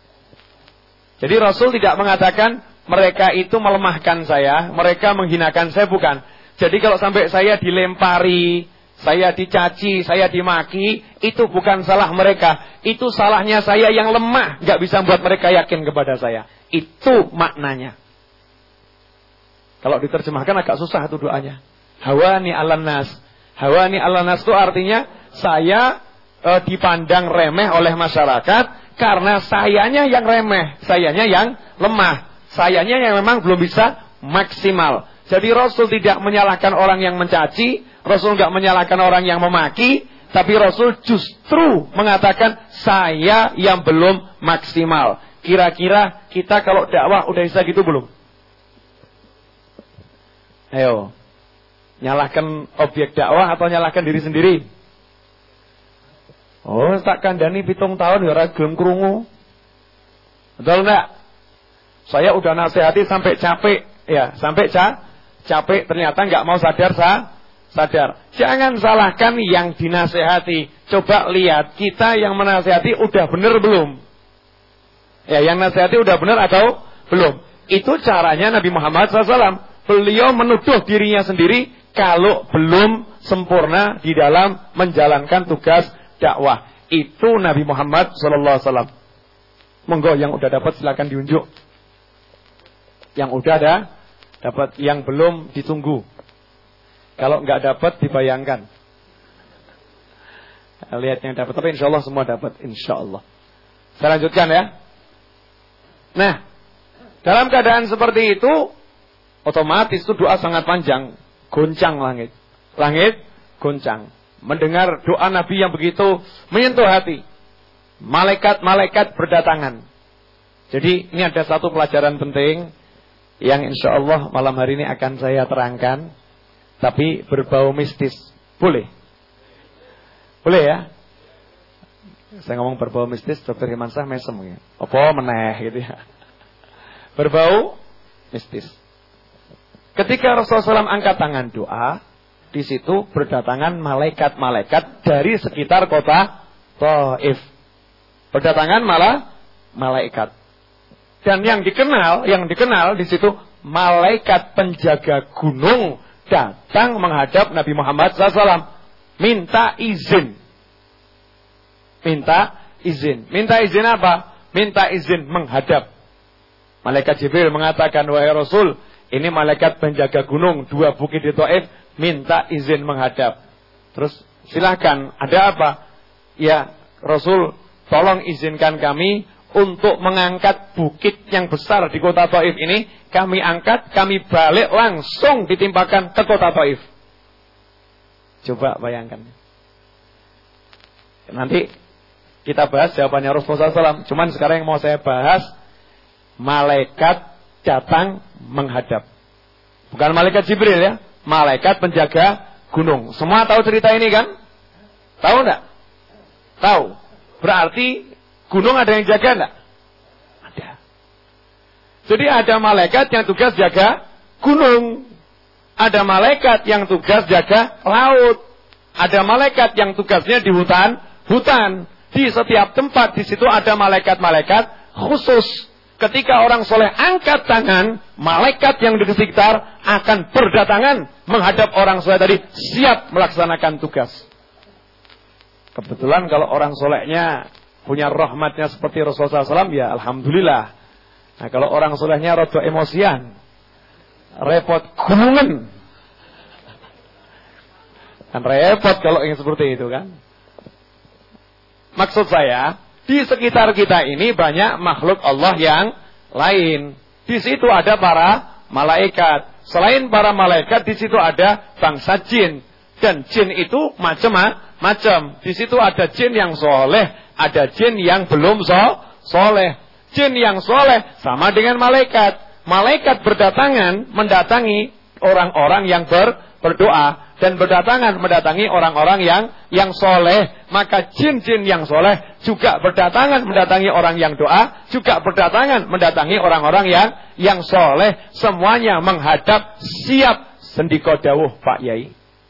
Jadi Rasul tidak mengatakan mereka itu melemahkan saya, mereka menghinakan saya, bukan. Jadi kalau sampai saya dilempari, saya dicaci, saya dimaki, itu bukan salah mereka. Itu salahnya saya yang lemah, nggak bisa membuat mereka yakin kepada saya. Itu maknanya. Kalau diterjemahkan agak susah itu doanya. Hawani alan nas. Hawani alan nas itu artinya saya e, dipandang remeh oleh masyarakat karena sayanya yang remeh, sayanya yang lemah, sayanya yang memang belum bisa maksimal. Jadi Rasul tidak menyalahkan orang yang mencaci, Rasul nggak menyalahkan orang yang memaki, tapi Rasul justru mengatakan saya yang belum maksimal. Kira-kira kita kalau dakwah udah bisa gitu belum? Ayo, nyalahkan objek dakwah atau nyalahkan diri sendiri? Oh, tak kandani pitung tahun ya ora gelem krungu. Betul enggak? Saya udah nasihati sampai capek, ya, sampai ca capek ternyata enggak mau sadar sa sadar. Jangan salahkan yang dinasihati. Coba lihat kita yang menasihati udah benar belum? Ya, yang nasihati udah benar atau belum? Itu caranya Nabi Muhammad shallallahu alaihi wasallam. Beliau menuduh dirinya sendiri kalau belum sempurna di dalam menjalankan tugas dakwah. Itu Nabi Muhammad shallallahu alaihi wasallam. Monggo yang udah dapat silakan diunjuk. Yang udah ada dapat, yang belum ditunggu. Kalau nggak dapat dibayangkan. Lihat yang dapat, tapi insya Allah semua dapat, insya Allah. Saya lanjutkan ya. Nah, dalam keadaan seperti itu, otomatis itu doa sangat panjang, goncang langit, langit goncang. Mendengar doa Nabi yang begitu menyentuh hati, malaikat-malaikat berdatangan. Jadi ini ada satu pelajaran penting yang insya Allah malam hari ini akan saya terangkan, tapi berbau mistis. Boleh? Boleh ya? Saya ngomong berbau mistis, Dokter Himansah mesem ya. Apa meneh gitu ya. Berbau mistis. Ketika Rasulullah shallallahu alaihi wasallam angkat tangan doa, di situ berdatangan malaikat-malaikat dari sekitar kota Taif. Berdatangan malah malaikat. Dan yang dikenal, yang dikenal di situ malaikat penjaga gunung datang menghadap Nabi Muhammad shallallahu alaihi wasallam, minta izin. Minta izin. Minta izin apa? Minta izin menghadap. Malaikat Jibril mengatakan, wahai Rasul, ini malaikat penjaga gunung dua bukit di Taif minta izin menghadap. Terus silakan, ada apa? Ya Rasul, tolong izinkan kami untuk mengangkat bukit yang besar di kota Taif ini, kami angkat, kami balik langsung ditimpakan ke kota Taif. Coba bayangkan. Nanti kita bahas jawabannya Rasulullah shallallahu alaihi wasallam. Cuman sekarang yang mau saya bahas, malaikat datang menghadap. Bukan malaikat Jibril ya, malaikat penjaga gunung. Semua tahu cerita ini kan? Tahu enggak? Tahu. Berarti gunung ada yang jaga enggak? Ada. Jadi ada malaikat yang tugas jaga gunung. Ada malaikat yang tugas jaga laut. Ada malaikat yang tugasnya di hutan, hutan. Di setiap tempat di situ ada malaikat-malaikat khusus. Ketika orang soleh angkat tangan, malaikat yang di sekitar akan berdatangan menghadap orang soleh tadi, siap melaksanakan tugas. Kebetulan kalau orang solehnya punya rahmatnya seperti Rasulullah shallallahu alaihi wasallam, ya alhamdulillah. Nah kalau orang solehnya rada emosian, repot gunungan, kan repot kalau yang seperti itu kan. Maksud saya, di sekitar kita ini banyak makhluk Allah yang lain. Di situ ada para malaikat. Selain para malaikat, di situ ada bangsa jin. Dan jin itu macam-macam. Di situ ada jin yang soleh, ada jin yang belum so soleh. Jin yang soleh sama dengan malaikat. Malaikat berdatangan mendatangi orang-orang yang ber, berdoa. Dan berdatangan mendatangi orang-orang yang yang soleh. Maka jin-jin yang soleh juga berdatangan mendatangi orang yang doa, juga berdatangan mendatangi orang-orang yang yang soleh. Semuanya menghadap siap. Sendiko dawuh Pak Yai.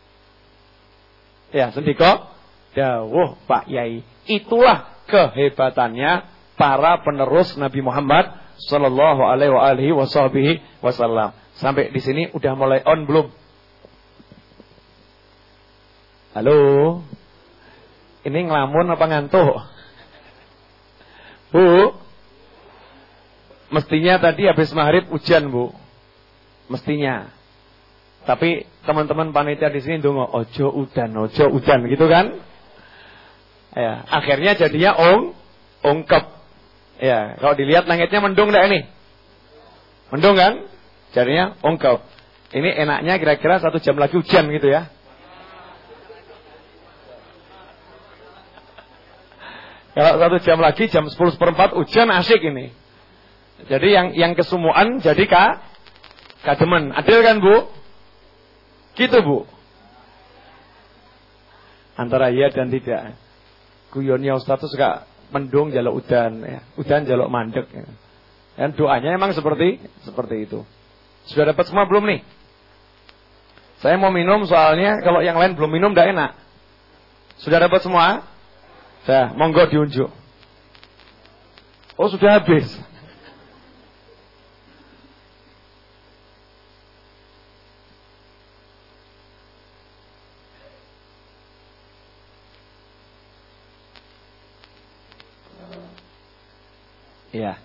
Ya, sendiko dawuh Pak Yai. Itulah kehebatannya para penerus Nabi Muhammad sallallahu alaihi wasallam. Sampai di sini udah mulai on belum? Halo, ini ngelamun apa ngantuk? Bu, mestinya tadi habis maghrib hujan bu, mestinya. Tapi teman-teman panitia di sini ndonga ojo udan, ojo udan gitu kan? Ya, akhirnya jadinya ong, ongkep. Ya, kalau dilihat langitnya mendung enggak ini? Mendung kan? Jadinya ongkep. Ini enaknya kira-kira satu jam lagi hujan gitu ya. Kalau satu jam lagi, jam sepuluh seperempat, hujan asik ini. Jadi yang yang kesumuan jadi kak, kademen. Adil kan bu? Gitu bu? Antara iya dan tidak. Guyonnya Ustaz itu suka mendung jaluk udan. Ya. Udan jaluk mandek. Ya. Dan doanya emang seperti seperti itu. Sudah dapat semua belum nih? Saya mau minum soalnya kalau yang lain belum minum tidak enak. Sudah dapat semua? Nah, monggo diunjuk. Oh, sudah habis. Ya.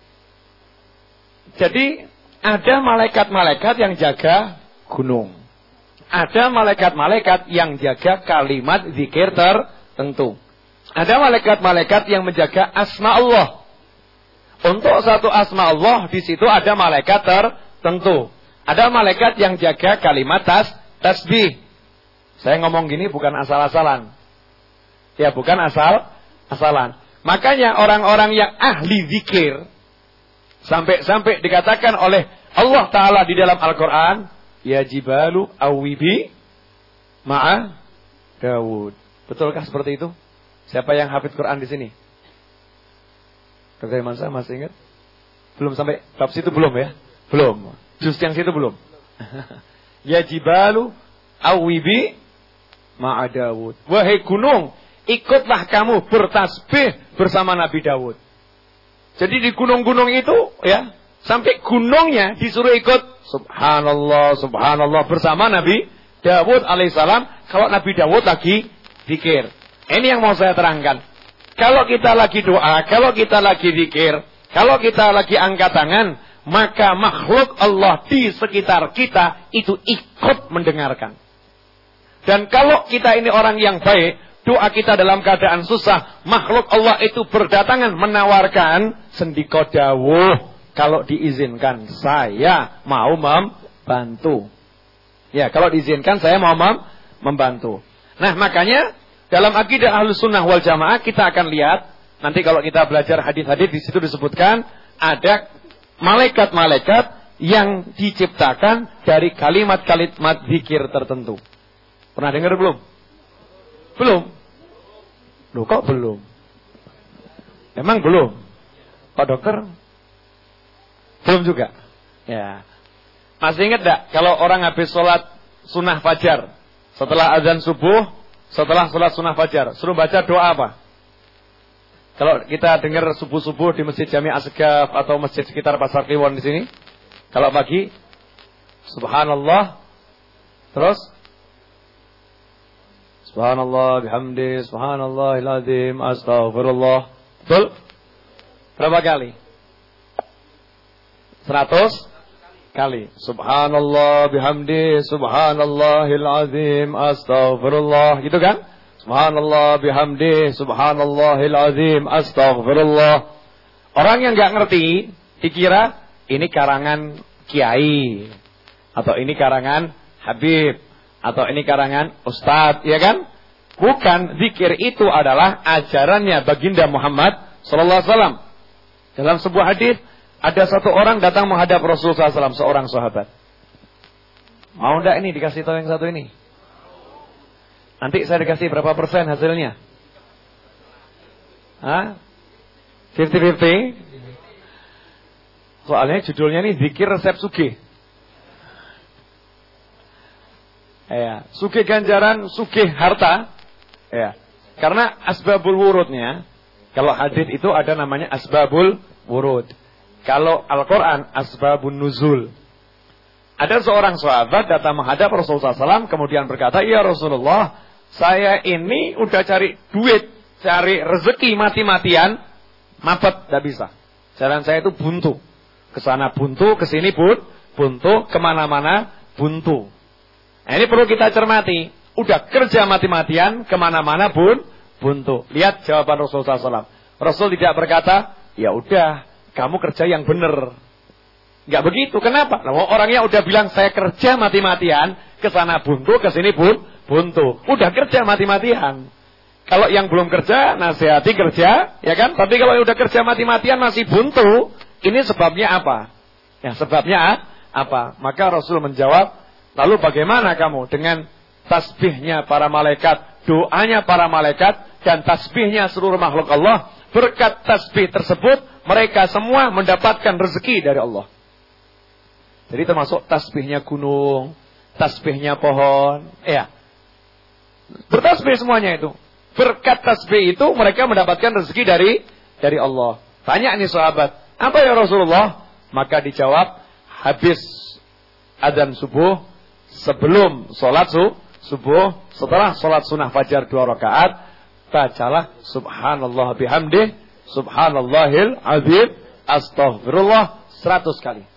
Jadi, ada malaikat-malaikat yang jaga gunung. Ada malaikat-malaikat yang jaga kalimat zikir tertentu. Ada malaikat-malaikat yang menjaga asma Allah. Untuk satu asma Allah di situ ada malaikat tertentu. Ada malaikat yang jaga kalimat tas tasbih. Saya ngomong gini bukan asal-asalan. Ya, bukan asal-asalan. Makanya orang-orang yang ahli zikir sampai-sampai dikatakan oleh Allah Ta'ala di dalam Al-Qur'an, ya jibalu awibi ma'a Dawud. Betulkah seperti itu? Siapa yang hafid Quran di sini? Dokter Mansa masih ingat? Belum sampai bab situ belum ya? Belum. Juz yang situ belum. Ya jibalu awibi ma'a Dawud. Wahai gunung, ikutlah kamu bertasbih bersama Nabi Dawud. Jadi di gunung-gunung itu ya, sampai gunungnya disuruh ikut subhanallah, subhanallah bersama Nabi Dawud alaihissalam. Kalau Nabi Dawud lagi zikir. Ini yang mau saya terangkan. Kalau kita lagi doa, kalau kita lagi zikir, kalau kita lagi angkat tangan, maka makhluk Allah di sekitar kita itu ikut mendengarkan. Dan kalau kita ini orang yang baik, doa kita dalam keadaan susah, makhluk Allah itu berdatangan menawarkan sendika dawuh, kalau diizinkan saya mau membantu. Ya, kalau diizinkan saya mau mem membantu. Nah, makanya dalam akidah Ahlus Sunnah wal Jamaah kita akan lihat nanti kalau kita belajar hadis-hadis di situ disebutkan ada malaikat-malaikat yang diciptakan dari kalimat-kalimat zikir tertentu. Pernah dengar belum? Belum? Loh kok belum? Emang belum? Pak dokter? Belum juga? Ya. Masih ingat gak kalau orang habis sholat sunnah fajar, setelah azan subuh, setelah sholat sunnah fajar, suruh baca doa apa? Kalau kita dengar subuh-subuh di Masjid Jami Asgaf atau masjid sekitar Pasar Kliwon di sini, kalau pagi, Subhanallah, terus Subhanallah bihamdi, Subhanallahil azim, astaghfirullah. Betul? Berapa kali? Seratus kali. Subhanallah bihamdi, Subhanallahil azim, astaghfirullah. Gitu kan? Subhanallah bihamdi, Subhanallahil azim, astaghfirullah. Orang yang nggak ngerti dikira ini karangan kiai, atau ini karangan Habib, atau ini karangan Ustadz, ya kan? Bukan, zikir itu adalah ajarannya baginda Muhammad sallallahu alaihi wasallam. Dalam sebuah hadis ada satu orang datang menghadap Rasulullah sallallahu alaihi wasallam, seorang sahabat. Mau ndak ini dikasih tahu yang satu ini? Nanti saya dikasih berapa persen hasilnya? Hah? fifty fifty? Soalnya judulnya ini zikir resep sugih. Ya, sugih ganjaran, sugih harta. Ya. Karena asbabul wurudnya, kalau hadis itu ada namanya asbabul wurud. Kalau Al-Qur'an asbabun nuzul. Ada seorang sahabat datang menghadap Rasulullah sallallahu alaihi wasallam kemudian berkata, "Ya Rasulullah, saya ini udah cari duit, cari rezeki mati-matian, mapet tidak bisa. Jalan saya itu buntu. Kesana buntu, kesini bun, buntu, kemana-mana buntu." Nah, ini perlu kita cermati. Udah kerja mati-matian, kemana-mana bun, buntu. Lihat jawaban Rasulullah sallallahu alaihi wasallam. Rasul tidak berkata, "Ya udah, kamu kerja yang benar." Enggak begitu. Kenapa? Nah, orangnya udah bilang saya kerja mati-matian, kesana buntu, kesini bun, buntu. Udah kerja mati-matian. Kalau yang belum kerja, nasihati kerja, ya kan? Tapi kalau udah kerja mati-matian masih buntu, ini sebabnya apa? Ya, sebabnya apa? Maka Rasul menjawab, lalu bagaimana kamu dengan tasbihnya para malaikat, doanya para malaikat, dan tasbihnya seluruh makhluk Allah? Berkat tasbih tersebut, mereka semua mendapatkan rezeki dari Allah. Jadi termasuk tasbihnya gunung, tasbihnya pohon, ya. Bertasbih semuanya itu. Berkat tasbih itu mereka mendapatkan rezeki dari dari Allah. Tanya nih sahabat, apa ya Rasulullah? Maka dijawab, habis adzan subuh, sebelum sholat su, subuh, setelah sholat sunnah fajar dua rakaat, bacalah Subhanallah bihamdih, Subhanallahil azim, astaghfirullah seratus kali.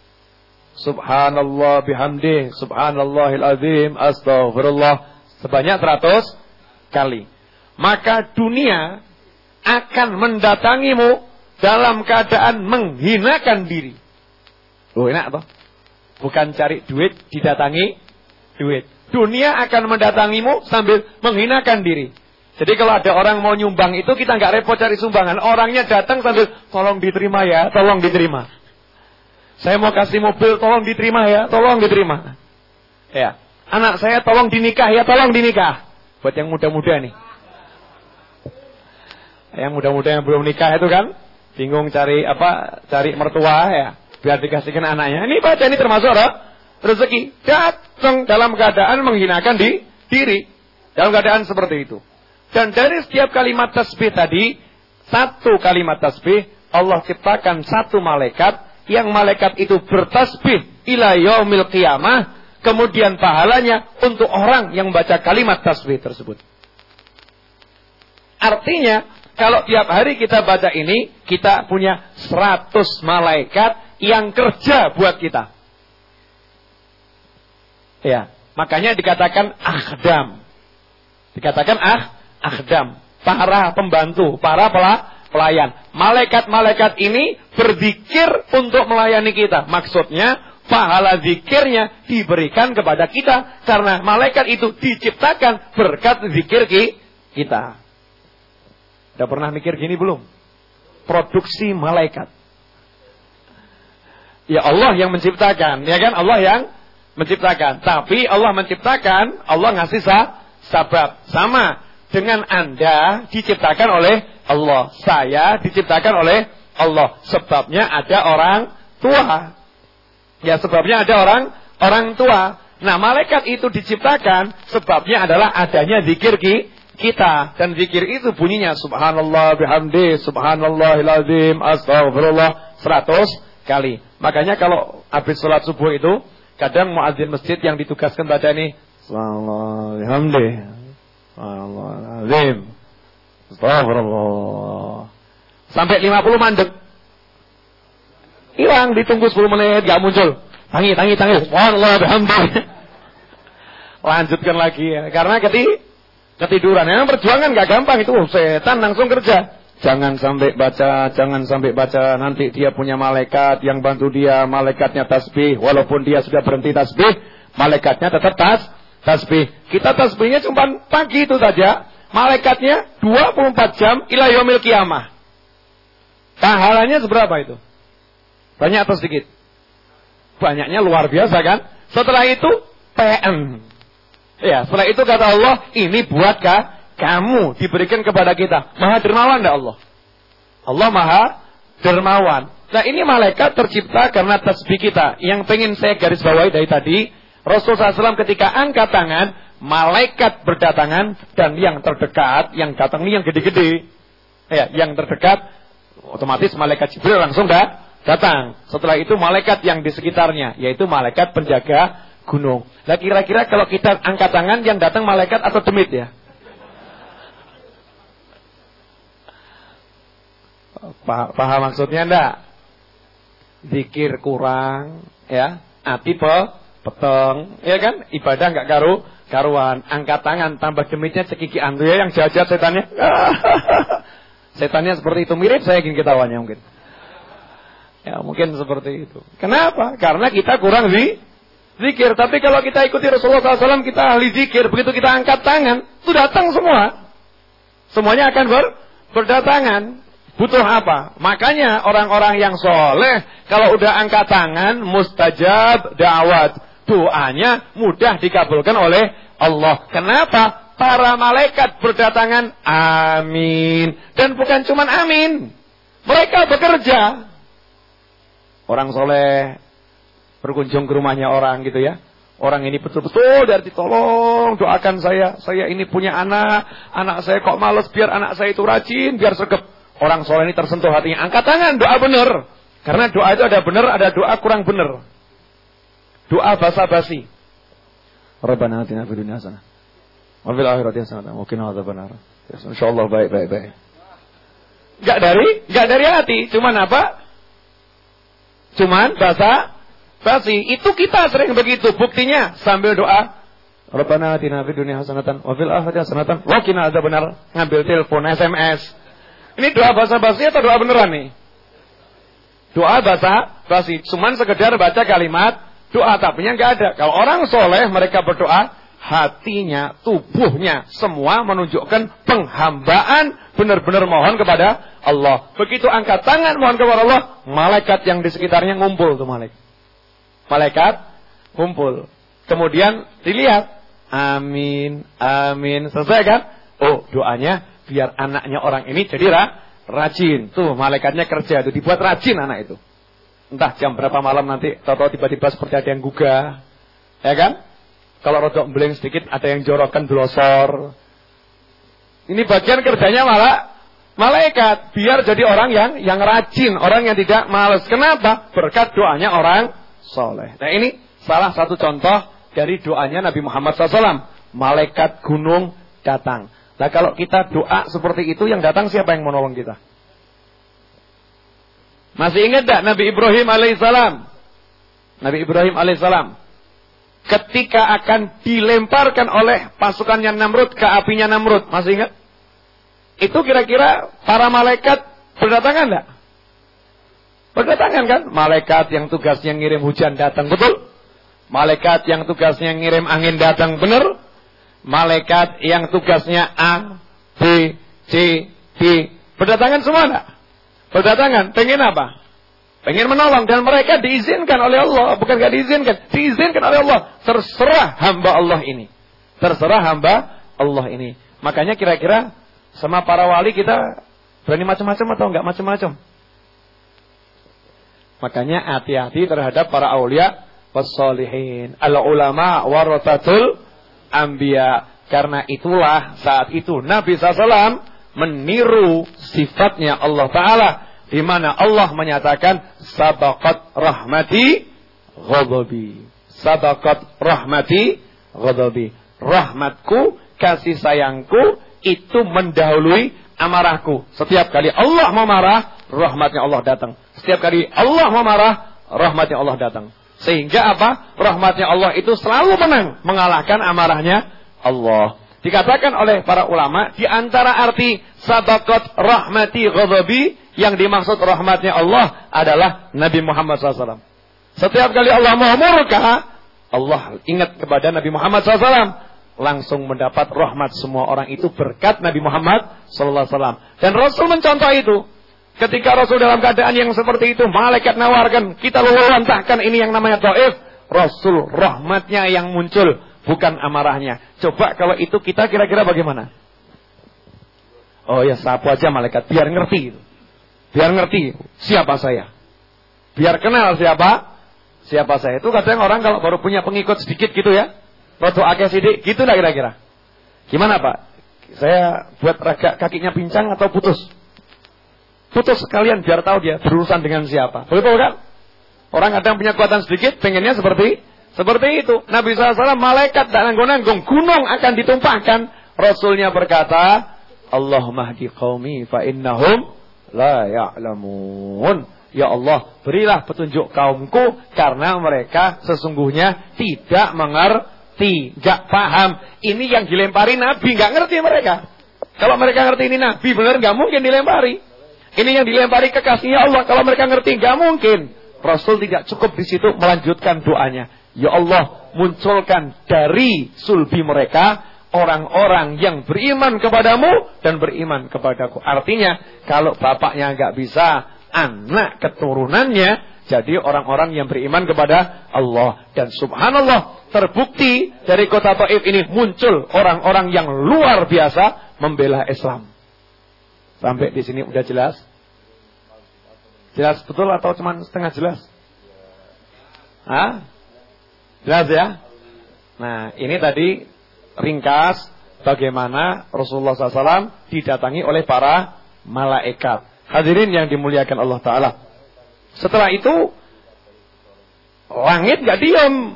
Subhanallah bihamdih, Subhanallahil azim, astaghfirullah sebanyak seratus kali. Maka dunia akan mendatangimu dalam keadaan menghinakan diri. Loh, enak toh? Bukan cari duit, didatangi duit. Dunia akan mendatangimu sambil menghinakan diri. Jadi kalau ada orang mau nyumbang itu kita nggak repot cari sumbangan. Orangnya datang sambil tolong diterima ya, tolong diterima. Saya mau kasih mobil, tolong diterima ya, tolong diterima. Ya, anak saya tolong dinikah ya, tolong dinikah. Buat yang muda-muda nih. Yang muda-muda yang belum nikah itu kan bingung cari apa, cari mertua ya, biar dikasihkan anaknya. Ini baca ini termasuk apa? Rezeki. Datang dalam keadaan menghinakan di diri, dalam keadaan seperti itu. Dan dari setiap kalimat tasbih tadi, satu kalimat tasbih Allah ciptakan satu malaikat, yang malaikat itu bertasbih ila yaumil qiyamah, kemudian pahalanya untuk orang yang membaca kalimat tasbih tersebut. Artinya kalau tiap hari kita baca ini, kita punya seratus malaikat yang kerja buat kita. Ya, makanya dikatakan akhdam. Dikatakan ah, akhdam, para pembantu, para pelayan. Malaikat-malaikat ini berzikir untuk melayani kita. Maksudnya pahala zikirnya diberikan kepada kita karena malaikat itu diciptakan berkat zikir kita. Udah pernah mikir gini belum? Produksi malaikat. Ya Allah yang menciptakan, ya kan? Allah yang menciptakan. Tapi Allah menciptakan, Allah ngasih sah, sabab. Sama dengan Anda diciptakan oleh Allah. Saya diciptakan oleh Allah. Sebabnya ada orang tua. Ya sebabnya ada orang orang tua. Nah malaikat itu diciptakan sebabnya adalah adanya zikir kita. Dan zikir itu bunyinya subhanallah bihamdi, subhanallahil azim, astagfirullah seratus kali. Makanya kalau habis sholat subuh itu kadang muadzin masjid yang ditugaskan baca ini subhanallah bihamdi, subhanallahil azim, astagfirullah sampai lima puluh mandek. Hilang, ditunggu sepuluh menit gak muncul. Tangi, tangi, tangi. Subhanallah bihamdi. Lanjutkan lagi ya. Karena keti ketiduran. Memang perjuangan gak gampang itu. Setan langsung kerja. Jangan sampai baca, jangan sampai baca. Nanti dia punya malaikat yang bantu dia. Malaikatnya tasbih. Walaupun dia sudah berhenti tasbih, malaikatnya tetap tas tasbih. Kita tasbihnya cuma pagi itu saja. Malaikatnya dua puluh empat jam ila yaumil qiyamah. Pahalanya seberapa itu? Banyak atau sedikit? Banyaknya luar biasa kan? Setelah itu P M. Ya, setelah itu kata Allah, ini buat kah? Kamu diberikan kepada kita. Maha dermawan enggak Allah? Allah maha dermawan. Nah ini malaikat tercipta karena tasbih kita. Yang pengen saya garis bawahi dari tadi, Rasulullah shallallahu alaihi wasallam ketika angkat tangan, malaikat berdatangan dan yang terdekat, yang datang ini yang gede-gede. Ya, yang terdekat otomatis malaikat Jibril langsung dah datang. Setelah itu malaikat yang di sekitarnya, yaitu malaikat penjaga gunung. Nah kira-kira kalau kita angkat tangan yang datang malaikat atau demit ya? Paham, paham maksudnya enggak? Zikir kurang, ya, hati pe, peteng, ya kan? Ibadah enggak karu, karuan. Angkat tangan tambah demitnya cekikian tuh ya yang jahat setannya. Setannya seperti itu, mirip saya ingin ketawanya mungkin. Ya mungkin seperti itu. Kenapa? Karena kita kurang zi, zikir. Tapi kalau kita ikuti Rasulullah shallallahu alaihi wasallam, kita ahli zikir. Begitu kita angkat tangan, itu datang semua. Semuanya akan ber, berdatangan. Butuh apa? Makanya orang-orang yang soleh, kalau udah angkat tangan, mustajab da'wat. Doanya mudah dikabulkan oleh Allah. Kenapa? Para malaikat berdatangan, amin. Dan bukan cuma amin. Mereka bekerja. Orang soleh berkunjung ke rumahnya orang gitu ya. Orang ini betul-betul dari tolong doakan saya. Saya ini punya anak. Anak saya kok males, biar anak saya itu rajin, biar sergap. Orang soleh ini tersentuh hatinya. Angkat tangan, doa benar. Karena doa itu ada benar, ada doa kurang benar. Doa basa-basi. Rabbana atina fid dunya hasanah wa fil akhirati hasanah wa qina adzabannar. Insyaallah baik baik baik. Enggak dari, enggak dari hati, cuman apa? Cuman bahasa basi. Itu kita sering begitu. Buktinya sambil doa, Rabbana atina fid dunya hasanatan wa fil akhirati hasanatan wa qina adzabannar. Ngambil telepon, S M S. Ini doa bahasa basi atau doa beneran nih? Doa bahasa basi. Cuman sekedar baca kalimat doa, tapi enggak ada. Kalau orang soleh mereka berdoa, hatinya, tubuhnya semua menunjukkan penghambaan, benar-benar mohon kepada Allah. Begitu angkat tangan mohon kepada Allah, malaikat yang di sekitarnya ngumpul tuh malaikat. Malaikat ngumpul. Kemudian dilihat, amin, amin, selesai kan? Oh, doanya biar anaknya orang ini jadi ra, rajin. Tuh malaikatnya kerja tuh, dibuat rajin anak itu. Entah jam berapa malam nanti, tahu-tahu tiba-tiba seperti ada yang gugah. Ya kan? Kalau rodok beleng sedikit ada yang jorokan blosor. Ini bagian kerjanya malah malaikat, biar jadi orang yang yang rajin, orang yang tidak malas. Kenapa? Berkat doanya orang soleh. Nah ini salah satu contoh dari doanya Nabi Muhammad shallallahu alaihi wasallam. Malaikat gunung datang. Nah kalau kita doa seperti itu, yang datang siapa yang menolong kita? Masih ingat tak Nabi Ibrahim alaihissalam? Nabi Ibrahim alaihissalam ketika akan dilemparkan oleh pasukannya Namrud ke apinya Namrud, masih ingat? Itu kira-kira para malaikat berdatangan enggak? Berdatangan kan? Malaikat yang tugasnya ngirim hujan datang, betul? Malaikat yang tugasnya ngirim angin datang, benar? Malaikat yang tugasnya A, B, C, D berdatangan semua enggak? Berdatangan, pengen apa? Pengen menolong, dan mereka diizinkan oleh Allah. Bukan gak diizinkan, diizinkan oleh Allah. Terserah hamba Allah ini. Terserah hamba Allah ini. Makanya kira-kira sama para wali kita berani macam-macam atau enggak macam-macam? Makanya hati-hati terhadap para aulia wassalihin. Al-ulama warathatul anbiya. Karena itulah saat itu Nabi shallallahu alaihi wasallam meniru sifatnya Allah Ta'ala. Di mana Allah menyatakan sabaqat rahmati ghadabi. Sabaqat rahmati ghadabi. Rahmatku, kasih sayangku itu mendahului amarahku. Setiap kali Allah mau marah, rahmatnya Allah datang. Setiap kali Allah mau marah, rahmatnya Allah datang. Sehingga apa? Rahmatnya Allah itu selalu menang, mengalahkan amarahnya Allah. Dikatakan oleh para ulama, di antara arti sabaqat rahmati ghadabi, yang dimaksud rahmatnya Allah adalah Nabi Muhammad shallallahu alaihi wasallam. Setiap kali Allah mau murka, Allah ingat kepada Nabi Muhammad shallallahu alaihi wasallam, langsung mendapat rahmat semua orang itu berkat Nabi Muhammad shallallahu alaihi wasallam. Dan Rasul mencontoh itu. Ketika Rasul dalam keadaan yang seperti itu, malaikat nawarkan, kita lantahkan ini yang namanya Taif. Rasul rahmatnya yang muncul, bukan amarahnya. Coba kalau itu kita kira-kira bagaimana? Oh ya, sapu aja malaikat, biar ngerti itu. Biar ngerti siapa saya. Biar kenal siapa siapa saya. Itu kadang orang kalau baru punya pengikut sedikit gitu ya, rodo akeh sidik, gitu lah kira-kira. Gimana Pak? Saya buat raga kakinya pincang atau putus? Putus sekalian biar tahu dia berurusan dengan siapa. Betul kan? Orang kadang punya kekuatan sedikit, pengennya seperti seperti itu. Nabi shallallahu alaihi wasallam, malaikat tak nanggung-nanggung, gunung akan ditumpahkan. Rasulnya berkata, Allahumma hdi qaumi fa innahum la ya'lamun. Ya Allah, berilah petunjuk kaumku karena mereka sesungguhnya tidak mengerti, enggak paham. Ini yang dilempari Nabi, enggak ngerti mereka. Kalau mereka ngerti ini Nabi benar, enggak mungkin dilempari. Ini yang dilempari kekasihnya Allah, kalau mereka ngerti enggak mungkin. Rasul tidak cukup di situ, melanjutkan doanya. Ya Allah, munculkan dari sulbi mereka orang-orang yang beriman kepadamu dan beriman kepadaku. Artinya, kalau bapaknya enggak bisa, anak keturunannya jadi orang-orang yang beriman kepada Allah. Dan subhanallah, terbukti dari kota Taif ini muncul orang-orang yang luar biasa membela Islam. Sampai di sini udah jelas? Jelas betul atau cuma setengah jelas? Hah? Jelas ya? Nah, ini tadi ringkas bagaimana Rasulullah shallallahu alaihi wasallam didatangi oleh para malaikat. Hadirin yang dimuliakan Allah Ta'ala. Setelah itu, langit gak diam.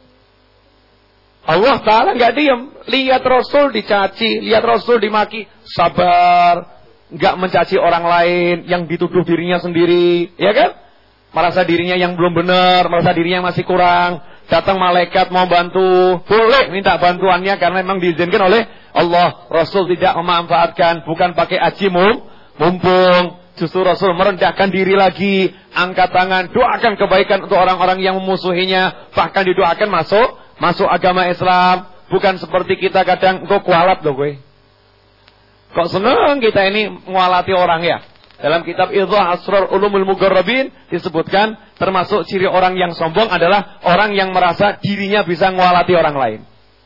Allah Ta'ala gak diam. Lihat Rasul dicaci, lihat Rasul dimaki. Sabar. Gak mencaci orang lain yang dituduh dirinya sendiri. Ya kan? Merasa dirinya yang belum benar, merasa dirinya masih kurang. Datang malaikat mau bantu, boleh minta bantuannya karena memang diizinkan oleh Allah. Rasul tidak memanfaatkan, bukan pakai aji mumpung. Justru Rasul merendahkan diri lagi, angkat tangan, doakan kebaikan untuk orang-orang yang memusuhinya, bahkan didoakan masuk masuk agama Islam. Bukan seperti kita kadang, kok kualat loh gue. Kok seneng kita ini ngualati orang ya. Dalam kitab Idhah Asrar Ulumul Mugarrabin disebutkan termasuk ciri orang yang sombong adalah orang yang merasa dirinya bisa ngualati orang lain.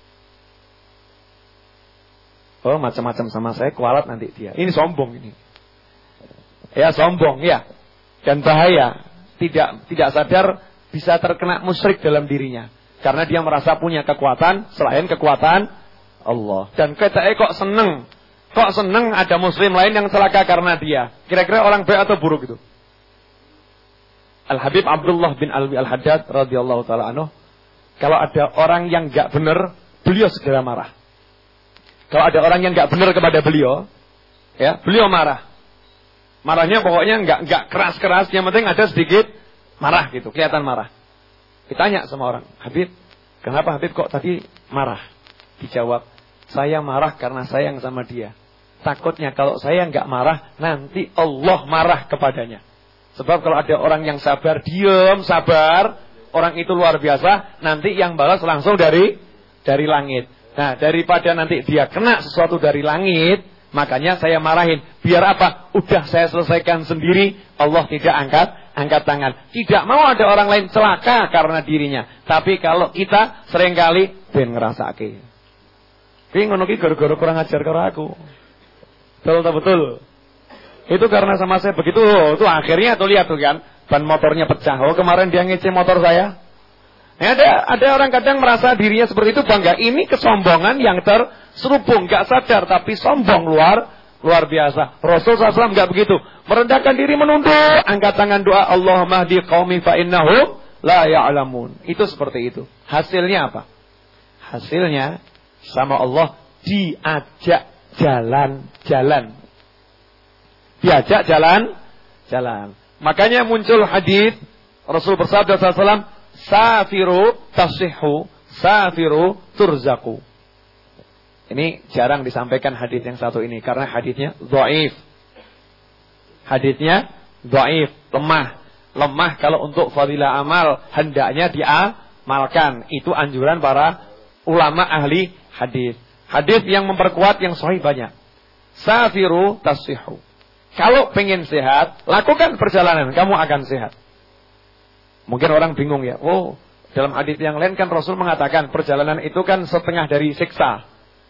Oh, macam-macam sama saya kualat nanti dia. Ini sombong ini. Ya, sombong ya. Dan bahaya. Tidak tidak sadar bisa terkena musyrik dalam dirinya. Karena dia merasa punya kekuatan selain kekuatan Allah. Dan kita eh kok seneng. Kok seneng ada muslim lain yang celaka karena dia. Kira-kira orang baik atau buruk itu? Al-Habib Abdullah bin Alwi Al-Haddad radhiyallahu taala anhu, kalau ada orang yang enggak benar, beliau segera marah. Kalau ada orang yang enggak benar kepada beliau, ya, beliau marah. Marahnya pokoknya enggak enggak keras-keras, yang penting ada sedikit marah gitu, kelihatan marah. Ditanya sama orang, "Habib, kenapa Habib kok tadi marah?" Dijawab, "Saya marah karena sayang sama dia." takutnya kalau saya nggak marah, nanti Allah marah kepadanya. Sebab kalau ada orang yang sabar, diam, sabar, orang itu luar biasa, nanti yang balas langsung dari dari langit. Nah, daripada nanti dia kena sesuatu dari langit, makanya saya marahin. Biar apa? Udah saya selesaikan sendiri, Allah tidak angkat angkat tangan. Tidak mau ada orang lain celaka karena dirinya. Tapi kalau kita seringkali ben ngerasake. Ki ngono ki gara-gara kurang ajar karo aku. Betul tak betul? Itu karena sama saya begitu. Itu akhirnya tuh lihat tuh kan, ban motornya pecah. Oh, kemarin dia ngece motor saya. Ya, ada ada orang kadang merasa dirinya seperti itu, bangga. Ini kesombongan yang terselubung, enggak sadar tapi sombong luar luar biasa. Rasul sallallahu alaihi wasallam enggak begitu. Merendahkan diri, menunduk, angkat tangan doa, Allahumma hdi qaumi fa innahum la ya'lamun. Itu seperti itu. Hasilnya apa? Hasilnya sama Allah diajak jalan-jalan. Diajak jalan-jalan. Makanya muncul hadis Rasul bersabda sallallahu alaihi wasallam, safiru tasihhu, safiru turzaku. Ini jarang disampaikan hadis yang satu ini karena hadisnya dhaif. Hadisnya dhaif, lemah. Lemah kalau untuk fadilah amal hendaknya diamalkan. Itu anjuran para ulama ahli hadis. Hadis yang memperkuat yang sahih banyak. Safiru tasihhu. Kalau pengen sehat, lakukan perjalanan, kamu akan sehat. Mungkin orang bingung ya. Oh, dalam hadis yang lain kan Rasul mengatakan perjalanan itu kan setengah dari siksa.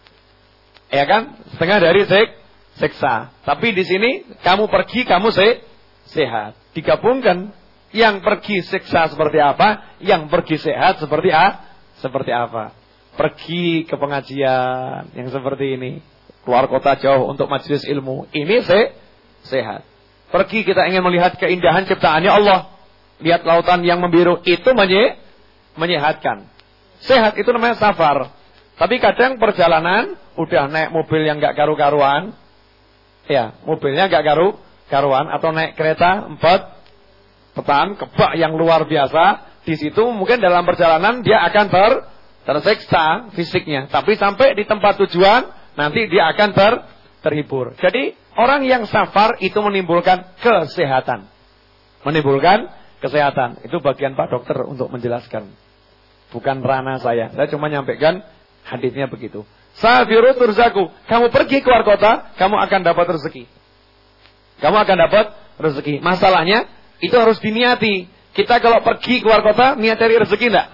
Ya kan? Setengah dari sik, siksa. Tapi di sini kamu pergi, kamu se sehat. Digabungkan, yang pergi siksa seperti apa, yang pergi sehat seperti a, seperti apa. Pergi ke pengajian yang seperti ini, keluar kota jauh untuk majelis ilmu, ini se sehat. Pergi kita ingin melihat keindahan ciptaannya Allah, lihat lautan yang membiru, itu menye menyehatkan. Sehat itu namanya safar. Tapi kadang perjalanan udah naik mobil yang gak karu-karuan, ya mobilnya gak karu-karuan, atau naik kereta empat petan kebak yang luar biasa. Di situ mungkin dalam perjalanan dia akan ter tersiksa fisiknya, tapi sampai di tempat tujuan nanti dia akan ter terhibur. Jadi orang yang safar itu menimbulkan kesehatan, menimbulkan kesehatan. Itu bagian Pak Dokter untuk menjelaskan, bukan ranah saya. Saya cuma nyampaikan hadisnya begitu. Safiru turzaku, kamu pergi keluar kota, kamu akan dapat rezeki. Kamu akan dapat rezeki. Masalahnya itu harus diniati. Kita kalau pergi keluar kota niat cari rezeki enggak?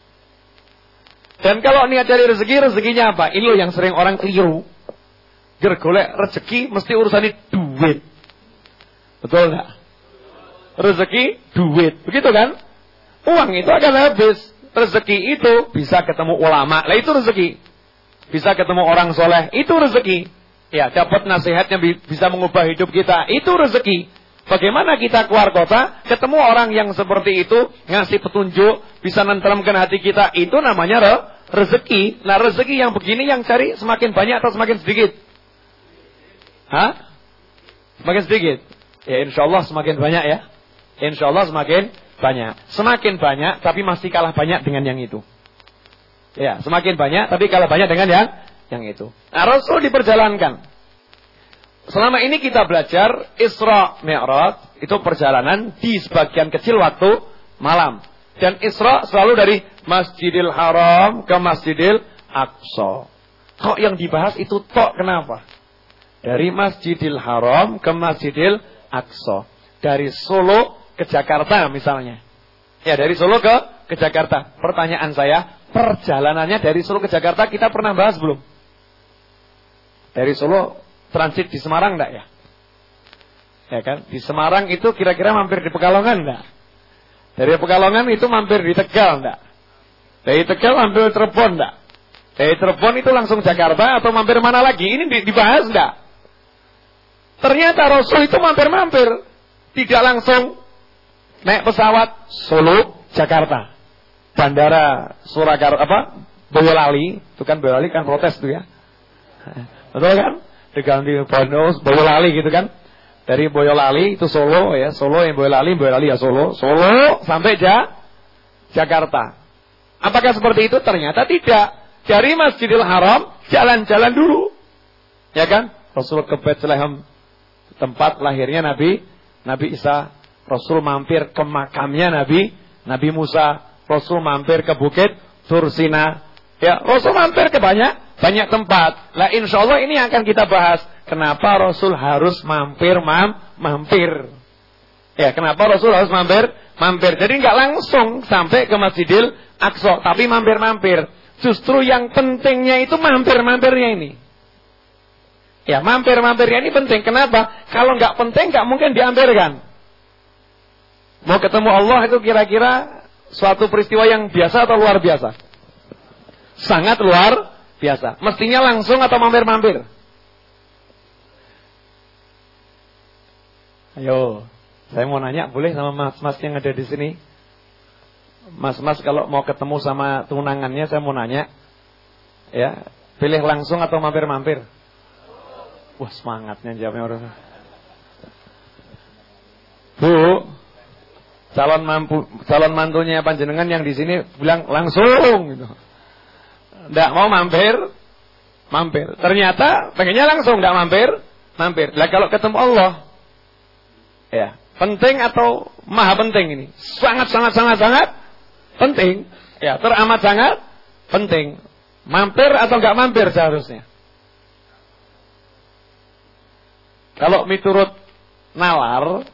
Dan kalau niat cari rezeki, rezekinya apa? Ini loh yang sering orang keliru. Gergolek rezeki mesti urusannya duit. Betul enggak? Rezeki duit, begitu kan? Uang itu akan habis. Rezeki itu bisa ketemu ulama, lah itu rezeki. Bisa ketemu orang soleh, itu rezeki. Ya, dapat nasihatnya bisa mengubah hidup kita, itu rezeki. Bagaimana kita keluar kota, ketemu orang yang seperti itu, ngasih petunjuk, bisa nenteramkan hati kita, itu namanya re rezeki. Nah, rezeki yang begini yang cari semakin banyak atau semakin sedikit? Hah? Semakin sedikit? Ya, insya Allah semakin banyak ya. Insya Allah semakin banyak. Semakin banyak, tapi masih kalah banyak dengan yang itu. Ya, semakin banyak, tapi kalah banyak dengan yang yang itu. Nah, Rasul diperjalankan. Selama ini kita belajar Isra Mi'raj, itu perjalanan di sebagian kecil waktu malam. Dan Isra selalu dari Masjidil Haram ke Masjidil Aqsa. Kok yang dibahas itu tok, kenapa? Dari Masjidil Haram ke Masjidil Aqsa. Dari Solo ke Jakarta misalnya. Ya, dari Solo ke ke Jakarta. Pertanyaan saya, perjalanannya dari Solo ke Jakarta kita pernah bahas belum? Dari Solo transit di Semarang enggak ya? Ya kan? Di Semarang itu kira-kira mampir di Pekalongan enggak? Dari Pekalongan itu mampir di Tegal enggak? Dari Tegal mampir Cirebon enggak? Dari Cirebon itu langsung Jakarta atau mampir mana lagi? Ini dibahas enggak? Ternyata Rasul itu mampir-mampir. Tidak langsung naik pesawat Solo, Jakarta. Bandara Surakarta, apa? Boyolali. Itu kan Boyolali kan protes tuh ya. Betul kan? Diganti Bandung, Boyolali gitu kan. Dari Boyolali itu Solo ya. Solo yang Boyolali, Boyolali ya Solo. Solo sampai ja, Jakarta. Apakah seperti itu? Ternyata tidak. Dari Masjidil Haram, jalan-jalan dulu. Ya kan? Rasul ke Bethlehem, tempat lahirnya Nabi Nabi Isa. Rasul mampir ke makamnya Nabi Nabi Musa. Rasul mampir ke Bukit Tur Sina. Ya, Rasul mampir ke banyak banyak tempat. Lah insya Allah ini akan kita bahas. Kenapa Rasul harus mampir mam, mampir? Ya, kenapa Rasul harus mampir mampir? Jadi nggak langsung sampai ke Masjidil Aqsa, tapi mampir-mampir. Justru yang pentingnya itu mampir-mampirnya ini. Ya, mampir-mampirnya ini penting. Kenapa? Kalau nggak penting nggak mungkin diampirkan. Mau ketemu Allah itu kira-kira suatu peristiwa yang biasa atau luar biasa? Sangat luar biasa. Mestinya langsung atau mampir-mampir? Ayo, saya mau nanya, boleh sama mas-mas yang ada di sini? Mas-mas kalau mau ketemu sama tunangannya, saya mau nanya, ya, pilih langsung atau mampir-mampir? Wah, semangatnya jawabnya orang. Bu, calon mampu, calon mantunya panjenengan yang di sini bilang langsung, gitu. Nggak mau mampir, mampir. Ternyata pengennya langsung, nggak mampir, mampir. Lah kalau ketemu Allah, ya, penting atau maha penting ini? Sangat, sangat, sangat, sangat penting. Ya, teramat sangat penting. Mampir atau nggak mampir seharusnya? Kalau miturut nalar,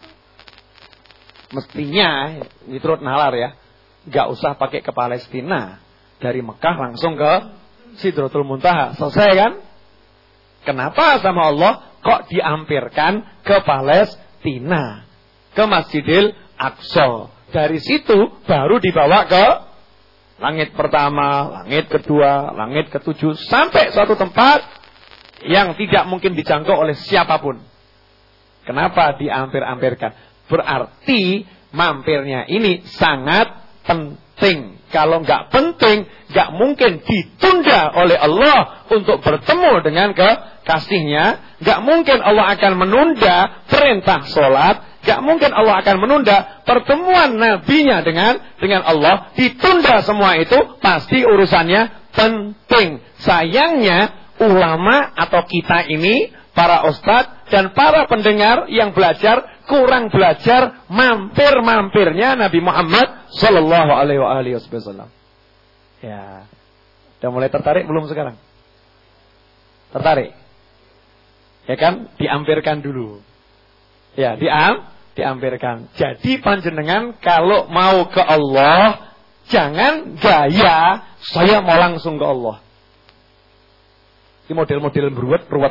mestinya miturut nalar ya, nggak usah pakai ke Palestina, dari Mekah langsung ke Sidratul Muntaha, selesai kan? Kenapa sama Allah kok diampirkan ke Palestina, ke Masjidil Aqsa? Dari situ baru dibawa ke langit pertama, langit kedua, langit ketujuh, sampai suatu tempat yang tidak mungkin dijangkau oleh siapapun. Kenapa diampir-ampirkan? Berarti mampirnya ini sangat penting. Kalau nggak penting, nggak mungkin ditunda oleh Allah untuk bertemu dengan kekasihnya. Nggak mungkin Allah akan menunda perintah sholat. Nggak mungkin Allah akan menunda pertemuan nabinya dengan dengan Allah. Ditunda semua itu pasti urusannya penting. Sayangnya ulama atau kita ini, para ustadz dan para pendengar yang belajar kurang belajar mampir-mampirnya Nabi Muhammad Sallallahu Alaihi Wasallam. Ya, udah mulai tertarik belum sekarang? Tertarik? Ya kan? Diampirkan dulu. Ya, diam, diampirkan. Jadi panjenengan kalau mau ke Allah, jangan gaya saya mau langsung ke Allah. Ini model-model beruat-beruat.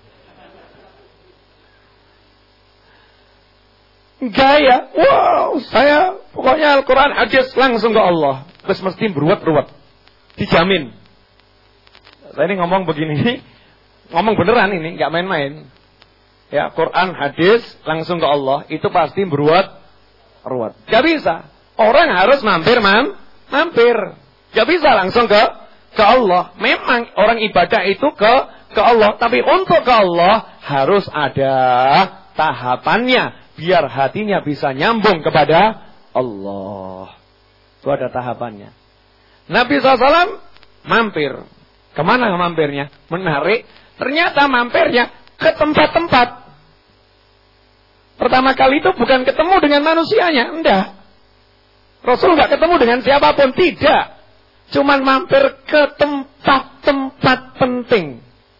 Gaya, wow, saya pokoknya Al-Quran hadis langsung ke Allah. Terus mesti beruat-beruat. Dijamin. Saya ini ngomong begini, ngomong beneran ini, nggak main-main. Ya, Quran hadis langsung ke Allah, itu pasti beruat-beruat. Gak bisa. Orang harus mampir, mam, mampir. Gak bisa langsung ke ke Allah. Memang orang ibadah itu ke ke Allah, tapi untuk ke Allah harus ada tahapannya. Biar hatinya bisa nyambung kepada Allah. Itu ada tahapannya. Nabi shallallahu alaihi wasallam mampir. Kemana mampirnya? Menarik. Ternyata mampirnya ke tempat-tempat. Pertama kali itu bukan ketemu dengan manusianya. Enggak. Rasul nggak ketemu dengan siapapun. Tidak. Cuman mampir ke tempat-tempat penting.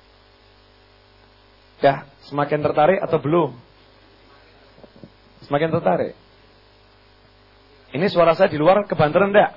Ya, semakin tertarik atau belum? Semakin tertarik. Ini suara saya di luar kebanteran enggak?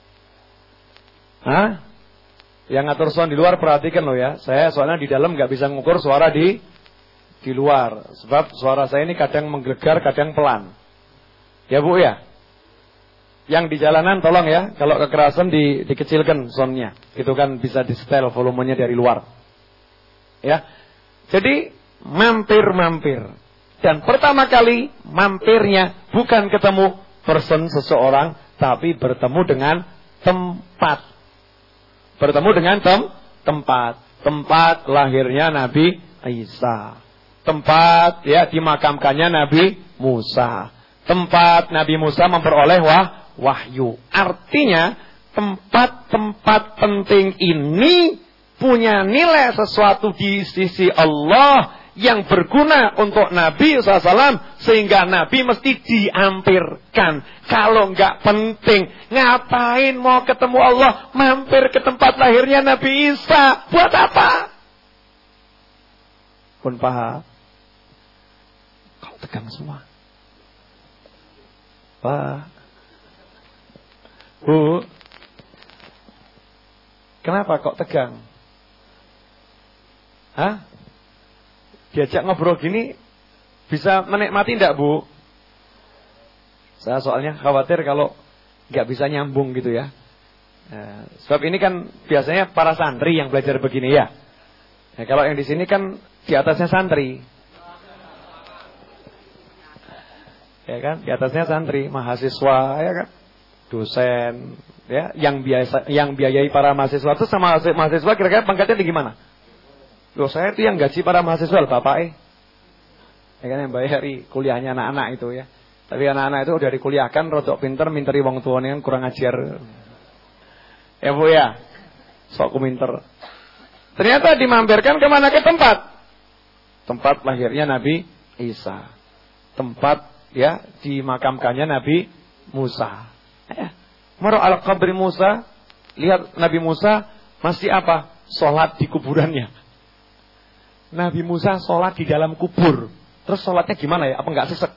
Hah? Yang ngatur sound di luar perhatikan loh ya. Saya soalnya di dalam nggak bisa ngukur suara di di luar. Sebab suara saya ini kadang menggelegar, kadang pelan. Ya Bu ya? Yang di jalanan tolong ya, kalau kekerasan di, dikecilkan soundnya. Itu kan bisa di setel volumenya dari luar. Ya. Jadi mampir-mampir. Dan pertama kali mampirnya bukan ketemu person seseorang, tapi bertemu dengan tempat. Bertemu dengan tem tempat. Tempat lahirnya Nabi Isa. Tempat ya dimakamkannya Nabi Musa. Tempat Nabi Musa memperoleh wah, wahyu. Artinya tempat-tempat penting ini punya nilai sesuatu di sisi Allah yang berguna untuk Nabi shallallahu alaihi wasallam, sehingga Nabi mesti diampirkan. Kalau nggak penting, ngapain mau ketemu Allah, mampir ke tempat lahirnya Nabi Isa? Buat apa? Pun paham? Kok tegang semua? Pak, Bu, kenapa kok tegang? Hah? Diajak ngobrol gini bisa menikmati enggak, Bu? Saya soalnya khawatir kalau nggak bisa nyambung gitu ya. Nah, sebab ini kan biasanya para santri yang belajar begini ya. Nah, kalau yang di sini kan di atasnya santri. Ya kan? Di atasnya santri, mahasiswa ya kan? Dosen ya, yang biasa yang biayai para mahasiswa itu sama mahasiswa kira-kira pangkatnya di gimana? Loh, saya itu yang gaji para mahasiswa, Bapak eh. Ya kan, yang bayari kuliahnya anak-anak itu ya. Tapi anak-anak itu udah dikuliahkan, rodok pinter, minteri wong tuane kan kurang ajar. Ya Bu ya, sok kuminter. Ternyata dimampirkan kemana? Ke tempat. Tempat lahirnya Nabi Isa. Tempat ya dimakamkannya Nabi Musa. Ya. Maro al-qabri Musa, lihat Nabi Musa masih apa? Sholat di kuburannya. Nabi Musa sholat di dalam kubur. Terus sholatnya gimana ya? Apa enggak sesek?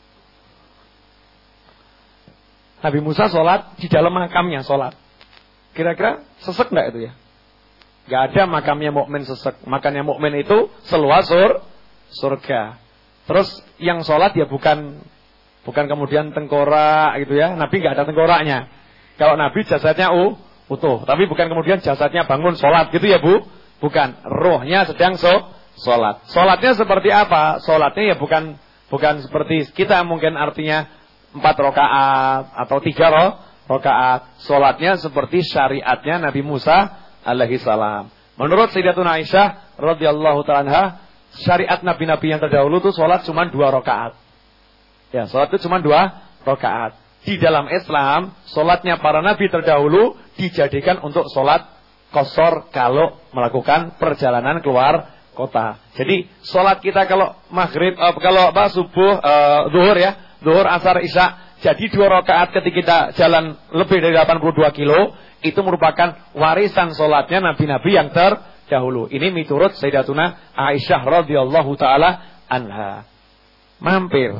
Nabi Musa sholat di dalam makamnya sholat. Kira-kira sesek enggak itu ya? Enggak ada makamnya mukmin sesek. Makamnya mukmin itu seluas sur, surga. Terus yang sholat ya bukan bukan kemudian tengkorak gitu ya. Nabi enggak ada tengkoraknya. Kalau Nabi jasadnya uh, utuh. Tapi bukan kemudian jasadnya bangun sholat gitu ya Bu. Bukan. Rohnya sedang so sholat. Sholatnya seperti apa? Sholatnya ya bukan bukan seperti kita mungkin artinya empat rakaat atau tiga roh, rakaat. Sholatnya seperti syariatnya Nabi Musa alaihi salam. Menurut Sayyidatuna Aisyah radhiyallahu ta'ala anha, syariat nabi-nabi yang terdahulu itu sholat cuma dua rakaat. Ya, sholat itu cuma dua rakaat. Di dalam Islam, sholatnya para nabi terdahulu dijadikan untuk sholat qashar kalau melakukan perjalanan keluar kota. Jadi sholat kita kalau maghrib, uh, kalau apa subuh, uh, zuhur ya, zuhur, asar, isya, jadi dua rakaat ketika kita jalan lebih dari delapan puluh dua kilo, itu merupakan warisan sholatnya nabi-nabi yang terdahulu. Ini miturut Sayyidatuna Aisyah radhiyallahu taala anha. Mampir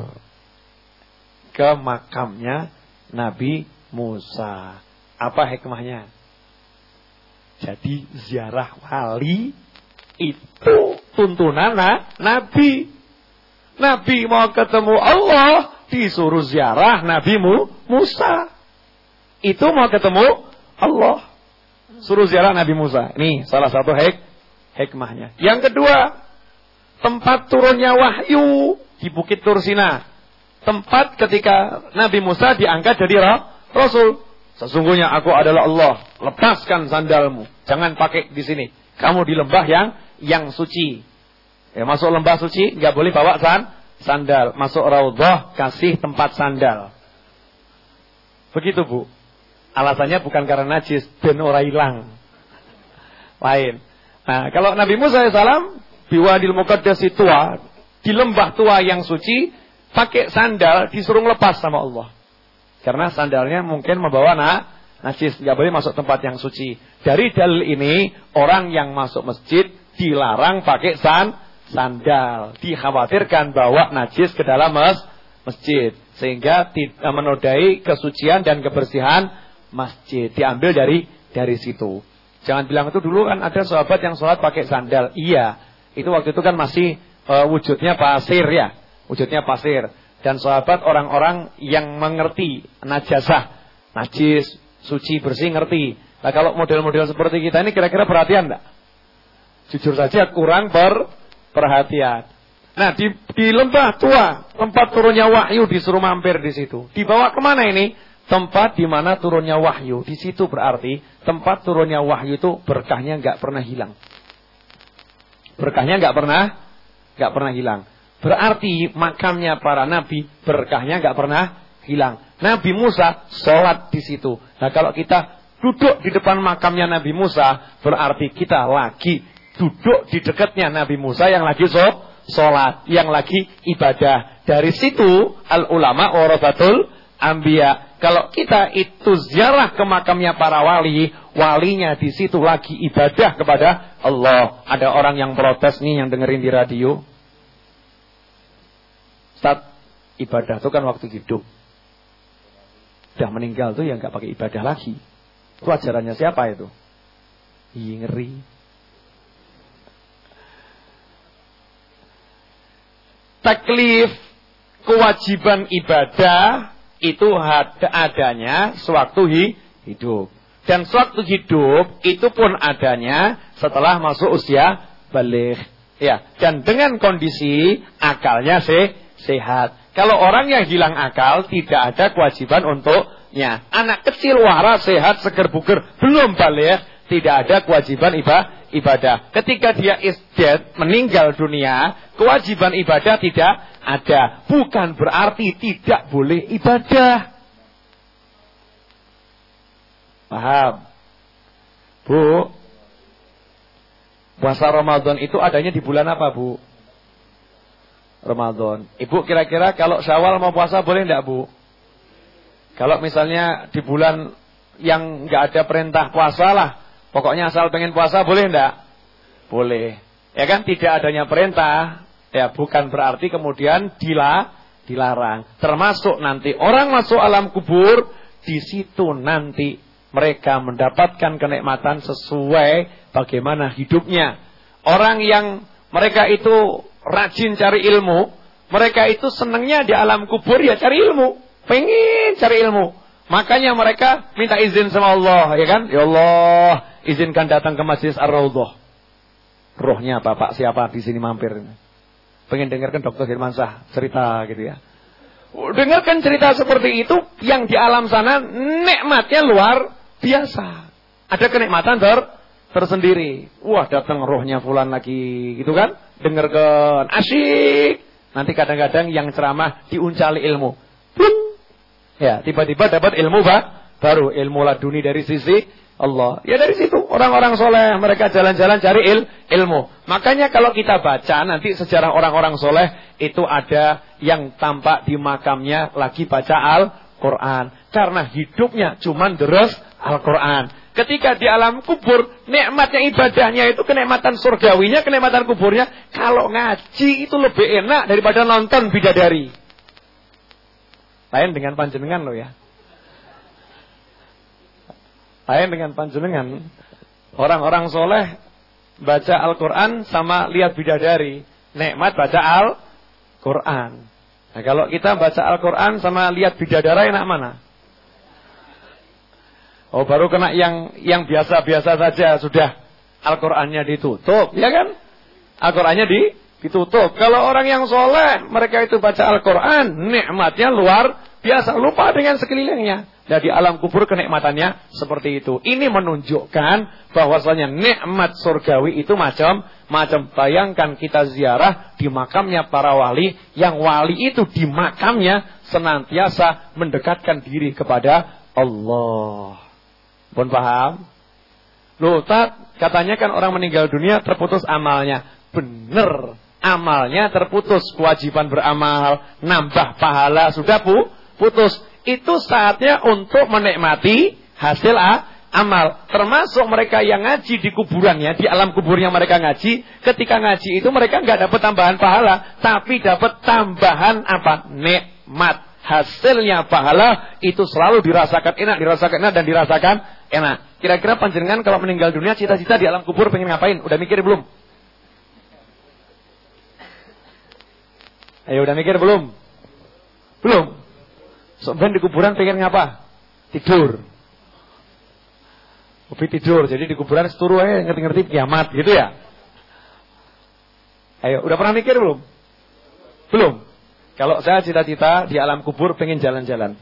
ke makamnya Nabi Musa. Apa hikmahnya? Jadi ziarah wali itu tuntunan Nabi. Nabi mau ketemu Allah, disuruh ziarah Nabi Musa. Itu mau ketemu Allah, suruh ziarah Nabi Musa. Ini salah satu hik hikmahnya. Yang kedua, tempat turunnya wahyu di Bukit Tursina. Tempat ketika Nabi Musa diangkat jadi Rasul. Sesungguhnya aku adalah Allah. Lepaskan sandalmu. Jangan pakai di sini. Kamu di lembah yang yang suci. Ya, masuk lembah suci nggak boleh bawa san, sandal. Masuk raudhah kasih tempat sandal. Begitu Bu. Alasannya bukan karena najis, ben ora ilang. Lain. Nah, kalau Nabi Musa alaihi salam biwadil muqaddasi tua, di lembah tua yang suci, pakai sandal disuruh lepas sama Allah. Karena sandalnya mungkin membawa na, najis, nggak boleh masuk tempat yang suci. Dari dalil ini, orang yang masuk masjid dilarang pakai san, sandal. Dikhawatirkan bawa najis ke dalam mas, masjid. Sehingga tidak menodai kesucian dan kebersihan masjid. Diambil dari dari situ. Jangan bilang itu dulu kan ada sahabat yang sholat pakai sandal. Iya, itu waktu itu kan masih uh, wujudnya pasir ya. Wujudnya pasir. Dan sahabat orang-orang yang mengerti najasah, najis, suci, bersih, ngerti. Nah kalau model-model seperti kita ini kira-kira perhatian enggak? Jujur saja kurang ber, perhatian. Nah di, di lembah tua, tempat turunnya wahyu disuruh mampir di situ. Dibawa kemana ini? Tempat di mana turunnya wahyu. Di situ berarti tempat turunnya wahyu itu berkahnya enggak pernah hilang. Berkahnya enggak pernah, enggak pernah hilang. Berarti makamnya para nabi berkahnya enggak pernah hilang. Nabi Musa sholat di situ. Nah kalau kita duduk di depan makamnya Nabi Musa, berarti kita lagi duduk di dekatnya Nabi Musa yang lagi sholat, yang lagi ibadah. Dari situ al-ulama warasatul anbiya. Kalau kita itu ziarah ke makamnya para wali, walinya di situ lagi ibadah kepada Allah. Ada orang yang protes nih yang dengerin di radio. Ustaz, ibadah itu kan waktu hidup. Sudah meninggal tuh ya nggak pakai ibadah lagi. Itu ajarannya siapa itu? Ih, ngeri. Taklif, kewajiban ibadah itu adanya sewaktu hidup. Dan sewaktu hidup itu pun adanya setelah masuk usia baligh. Ya, dan dengan kondisi akalnya se sehat. Kalau orang yang hilang akal tidak ada kewajiban untuknya. Anak kecil waras, sehat, seger buger, belum baligh, tidak ada kewajiban ibadah. Ketika dia is dead, meninggal dunia, kewajiban ibadah tidak ada. Bukan berarti tidak boleh ibadah. Paham? Bu, puasa Ramadan itu adanya di bulan apa, Bu? Ramadan. Ibu kira-kira kalau Syawal mau puasa boleh enggak, Bu? Kalau misalnya di bulan yang enggak ada perintah puasa lah, pokoknya asal pengen puasa boleh enggak? Boleh. Ya kan, tidak adanya perintah, ya bukan berarti kemudian dila, dilarang. Termasuk nanti orang masuk alam kubur, di situ nanti mereka mendapatkan kenikmatan sesuai bagaimana hidupnya. Orang yang mereka itu rajin cari ilmu, mereka itu senangnya di alam kubur ya cari ilmu, pengen cari ilmu. Makanya mereka minta izin sama Allah, ya kan? Ya Allah, izinkan datang ke Masjid Ar-Raudhah. Rohnya Bapak siapa di sini mampir? Pengen dengarkan Dokter Firmansyah cerita gitu ya. Dengarkan cerita seperti itu yang di alam sana nikmatnya luar biasa. Ada kenikmatan ter tersendiri. Wah, datang rohnya fulan lagi gitu kan? Dengarkan, asyik. Nanti kadang-kadang yang ceramah diuncali ilmu. Plung. Ya, tiba-tiba dapat ilmu bah, baru ilmu laduni dari sisi Allah. Ya dari situ orang-orang soleh mereka jalan-jalan cari il, ilmu. Makanya kalau kita baca nanti sejarah orang-orang soleh itu ada yang tampak di makamnya lagi baca Al-Quran. Karena hidupnya cuman deres Al-Quran. Ketika di alam kubur, nikmatnya ibadahnya itu kenikmatan surgawinya, kenikmatan kuburnya. Kalau ngaji itu lebih enak daripada nonton bidadari. Lain dengan panjenengan loh ya. Lain dengan panjenengan. Orang-orang soleh baca Al-Quran sama lihat bidadari. Nikmat baca Al-Quran. Nah kalau kita baca Al-Quran sama lihat bidadara enak mana? Oh baru kena yang yang biasa-biasa saja sudah Al-Qur'annya ditutup, ya kan? Al-Qur'annya di, ditutup. Kalau orang yang soleh, mereka itu baca Al-Qur'an, nikmatnya luar biasa, lupa dengan sekelilingnya. Dan di alam kubur kenikmatannya seperti itu. Ini menunjukkan bahwasanya nikmat surgawi itu macam-macam. Bayangkan kita ziarah di makamnya para wali, yang wali itu di makamnya senantiasa mendekatkan diri kepada Allah. Pun paham? Loh, Tat, katanya kan orang meninggal dunia terputus amalnya. Bener, amalnya terputus. Kewajiban beramal, nambah pahala, sudah pu, putus. Itu saatnya untuk menikmati hasil ah, amal. Termasuk mereka yang ngaji di kuburannya, di alam kuburnya mereka ngaji. Ketika ngaji itu mereka nggak dapat tambahan pahala, tapi dapat tambahan apa? Nikmat. Hasilnya pahala itu selalu dirasakan enak, dirasakan enak dan dirasakan enak. Kira-kira panjenengan kalau meninggal dunia cita-cita di alam kubur pengen ngapain? Udah mikir belum? Ayo udah mikir belum? Belum. Sebenarnya di kuburan pengen ngapa? Tidur. Hobi tidur. Jadi di kuburan seturu aja ngerti-ngerti kiamat gitu ya. Ayo udah pernah mikir belum? Belum. Kalau saya cita-cita di alam kubur pengen jalan-jalan.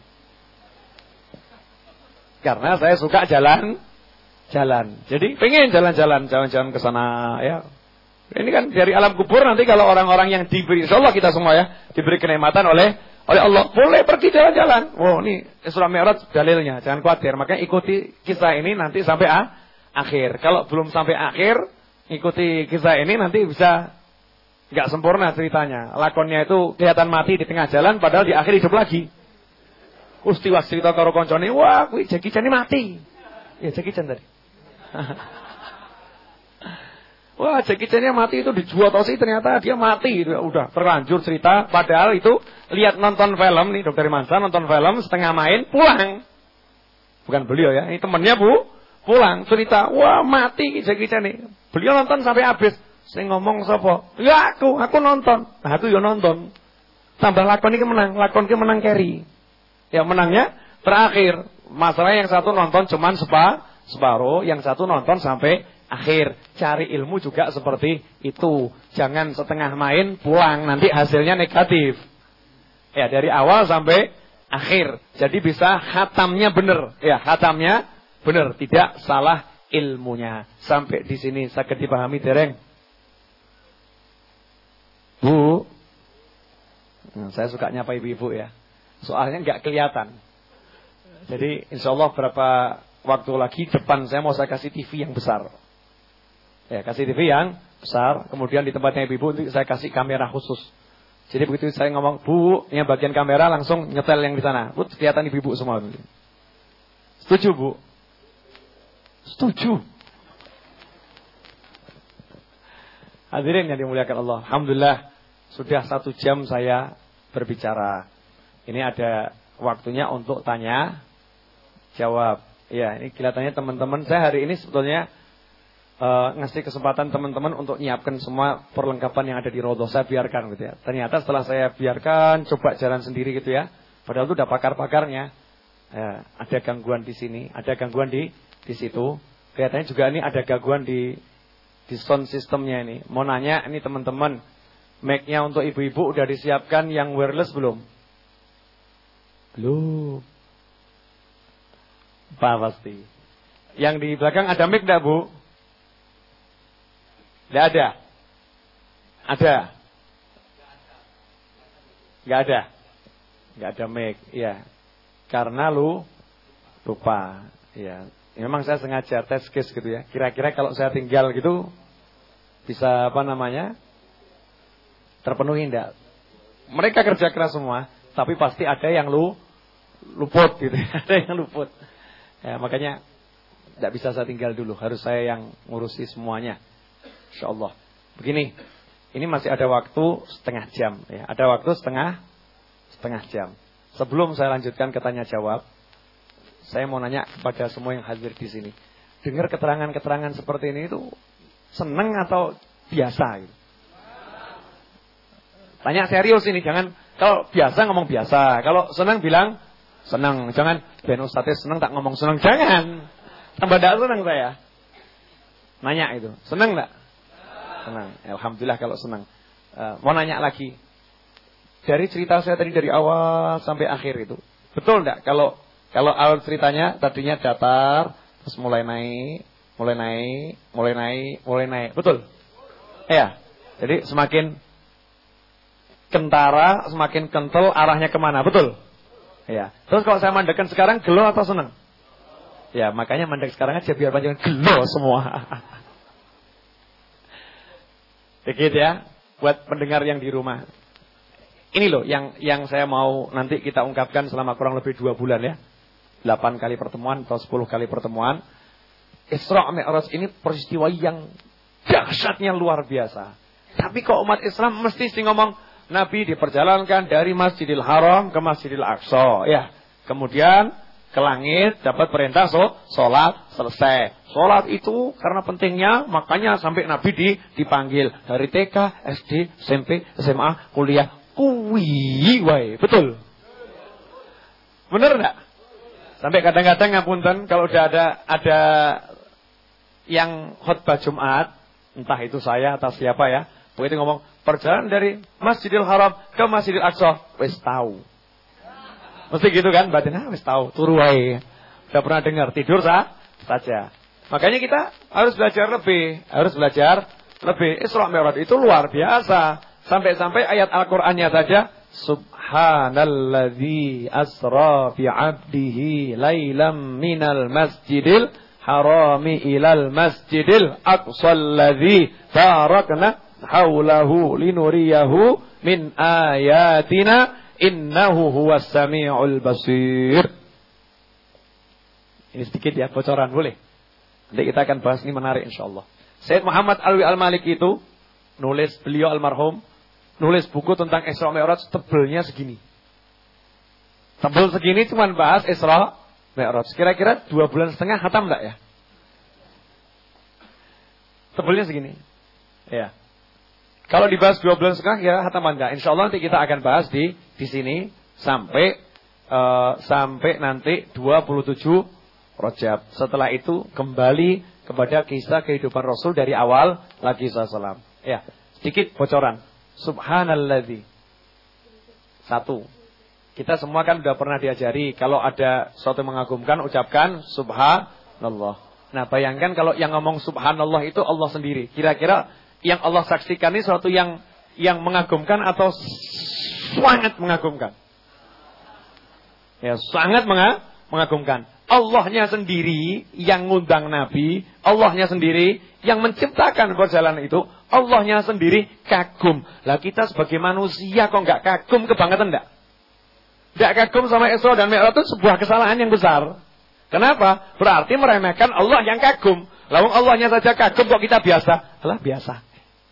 Karena saya suka jalan-jalan. Jadi pengen jalan-jalan, jalan-jalan ke sana ya. Ini kan dari alam kubur nanti kalau orang-orang yang diberi, insyaallah kita semua ya, diberi kenikmatan oleh oleh Allah. Boleh pergi jalan-jalan. Oh, ini Isra Mi'raj dalilnya. Jangan khawatir. Makanya ikuti kisah ini nanti sampai ah, akhir. Kalau belum sampai akhir, ikuti kisah ini nanti bisa nggak sempurna ceritanya. Lakonnya itu kelihatan mati di tengah jalan, padahal di akhir hidup lagi. Ustiwas cerita karo koncone, wah, kuwi Jackie Chan ini mati. Ya Jackie Chan tadi. Wah, Jackie Chan-nya mati itu dijual tosi, ternyata dia mati itu. Udah terlanjur cerita, padahal itu lihat nonton film nih Dokter Imansa nonton film setengah main pulang. Bukan beliau ya, ini temennya Bu, pulang cerita, wah mati Jackie Chan nih. Beliau nonton sampai habis. Saya ngomong sapa? Ya aku, aku nonton. Nah aku ya nonton. Tambah lakon ini menang, lakon ini menang carry. Ya menangnya terakhir. Masalah yang satu nonton cuman sepa, separuh, yang satu nonton sampai akhir. Cari ilmu juga seperti itu. Jangan setengah main pulang, nanti hasilnya negatif. Ya dari awal sampai akhir. Jadi bisa khatamnya benar. Ya khatamnya benar, tidak salah ilmunya. Sampai di sini saged dipahami dereng? Bu, nah, saya suka nyapa ibu-ibu ya. Soalnya nggak kelihatan. Jadi insya Allah berapa waktu lagi depan saya mau saya kasih T V yang besar. Ya kasih T V yang besar. Kemudian di tempatnya ibu-ibu saya kasih kamera khusus. Jadi begitu saya ngomong, Bu, yang bagian kamera langsung nyetel yang di sana. Bu, kelihatan ibu-ibu semua. Setuju Bu? Setuju. Hadirin yang dimuliakan Allah. Alhamdulillah sudah satu jam saya berbicara. Ini ada waktunya untuk tanya jawab. Ya, ini kelihatannya teman-teman saya hari ini sebetulnya uh, ngasih kesempatan teman-teman untuk nyiapkan semua perlengkapan yang ada di Rodoh. Saya biarkan gitu ya. Ternyata setelah saya biarkan coba jalan sendiri gitu ya. Padahal itu udah pakar-pakarnya. Ya, ada gangguan di sini, ada gangguan di di situ. Kelihatannya juga ini ada gangguan di di sound systemnya ini. Mau nanya ini teman-teman, mic-nya untuk ibu-ibu udah disiapkan yang wireless belum? Belum. Pak pasti. Yang di belakang ada mic enggak, Bu? Enggak ada. Ada. Enggak ada. Enggak ada mic, ya. Karena lu lupa, ya. Memang saya sengaja test case gitu ya. Kira-kira kalau saya tinggal gitu bisa apa namanya? Terpenuhi enggak? Mereka kerja keras semua, tapi pasti ada yang lu luput gitu. Ada yang luput. Ya, makanya enggak bisa saya tinggal dulu, harus saya yang ngurusi semuanya. Insyaallah. Begini, ini masih ada waktu setengah jam ya. Ada waktu setengah setengah jam. Sebelum saya lanjutkan ke tanya jawab, saya mau nanya kepada semua yang hadir di sini. Dengar keterangan-keterangan seperti ini itu seneng atau biasa gitu? Tanya serius ini, jangan kalau biasa ngomong biasa, kalau senang bilang senang, jangan ben ustadz senang tak ngomong senang, jangan. Tambah dak senang saya. Nanya itu, senang enggak? Senang. Alhamdulillah kalau senang. Uh, mau nanya lagi. Dari cerita saya tadi dari awal sampai akhir itu, betul enggak kalau Kalau awal ceritanya tadinya datar, terus mulai naik, mulai naik, mulai naik, mulai naik. Betul? Iya. Jadi semakin kentara, semakin kental arahnya kemana? Betul? Iya. Terus kalau saya mandekkan sekarang gelo atau senang? Ya, makanya mandek sekarang aja biar panjang gelo semua. Begitu ya, buat pendengar yang di rumah. Ini loh yang yang saya mau nanti kita ungkapkan selama kurang lebih dua bulan ya. delapan kali pertemuan atau sepuluh kali pertemuan. Isra Mi'raj ini peristiwa yang dahsyatnya luar biasa. Tapi kok umat Islam mesti sih ngomong Nabi diperjalankan dari Masjidil Haram ke Masjidil Aqsa. Ya, kemudian ke langit dapat perintah so, sholat selesai. Sholat itu karena pentingnya makanya sampai Nabi di, dipanggil dari T K, S D, S M P, S M A, kuliah. Kuwi, wae, betul. Bener enggak? Sampai kadang-kadang ngapunten kalau udah ada ada yang khutbah Jumat, entah itu saya atau siapa ya, begitu ngomong perjalanan dari Masjidil Haram ke Masjidil Aqsa, wis tahu. Mesti gitu kan, batin ah wis tahu, turu wae. Udah pernah dengar, tidur sah saja. Makanya kita harus belajar lebih, harus belajar lebih. Isra Mi'raj itu luar biasa. Sampai-sampai ayat Al-Qur'annya saja Subhanalladzi asra bi 'abdihi lailam minal masjidil harami ilal masjidil aqsal ladzi barakna haulahu linuriyahu min ayatina innahu huwas samiul basir. Ini sedikit ya bocoran, boleh? Nanti kita akan bahas, ini menarik insyaallah. Sayyid Muhammad Alwi Al-Maliki itu nulis, beliau almarhum nulis buku tentang Isra Mi'raj, tebelnya segini. Tebel segini cuman bahas Isra Mi'raj. Kira-kira dua bulan setengah khatam enggak ya? Tebelnya segini. Ya. Kalau dibahas dua bulan setengah ya khatam enggak? Insyaallah nanti kita akan bahas di di sini sampai uh, sampai nanti dua puluh tujuh Rajab. Setelah itu kembali kepada kisah kehidupan Rasul dari awal lagi sallallahu alaihi wasallam. Ya, sedikit bocoran. Subhanalladzi. Satu. Kita semua kan sudah pernah diajari kalau ada sesuatu yang mengagumkan ucapkan subhanallah. Nah, bayangkan kalau yang ngomong subhanallah itu Allah sendiri. Kira-kira yang Allah saksikan ini sesuatu yang yang mengagumkan atau sangat mengagumkan? Ya, sangat mengagumkan. Allahnya sendiri yang ngundang Nabi, Allahnya sendiri yang menciptakan perjalanan itu, Allahnya sendiri kagum. Lah kita sebagai manusia kok enggak kagum, kebangetan enggak? Enggak kagum sama Isra dan Mi'raj itu sebuah kesalahan yang besar. Kenapa? Berarti meremehkan Allah yang kagum. Lawang Allahnya saja kagum kok kita biasa. Alah biasa.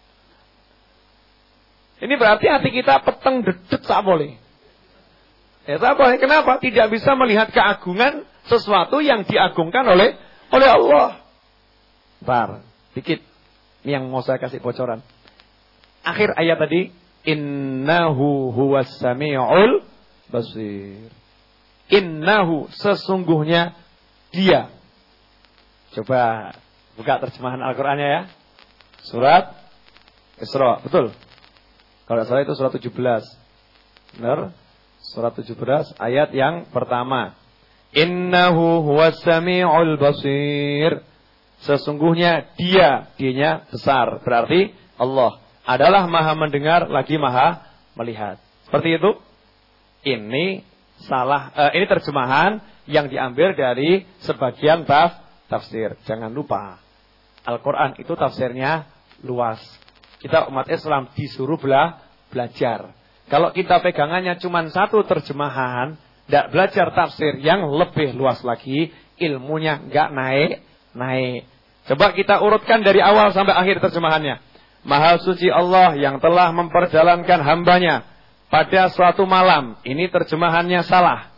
Ini berarti hati kita peteng dedet sak boleh. Ya tak boleh. Kenapa? Tidak bisa melihat keagungan sesuatu yang diagungkan oleh oleh Allah. Bentar, dikit. Ini yang mau saya kasih bocoran. Akhir ayat tadi, innahu huwas samiul basir. Innahu, sesungguhnya dia. Coba buka terjemahan Al-Qur'annya ya. Surat Isra, betul? Kalau salah itu surat tujuh belas. Benar? Surat tujuh belas ayat yang pertama. Innahu huwas samiul basir. Sesungguhnya dia, dianya besar. Berarti Allah adalah maha mendengar lagi maha melihat. Seperti itu. Ini salah, eh, ini terjemahan yang diambil dari sebagian taf, tafsir. Jangan lupa, Al-Quran itu tafsirnya luas. Kita umat Islam disuruh bela, belajar. Kalau kita pegangannya cuma satu terjemahan, tidak belajar tafsir yang lebih luas lagi, ilmunya nggak naik, naik. Coba kita urutkan dari awal sampai akhir terjemahannya. Maha suci Allah yang telah memperjalankan hambanya pada suatu malam. Ini terjemahannya salah.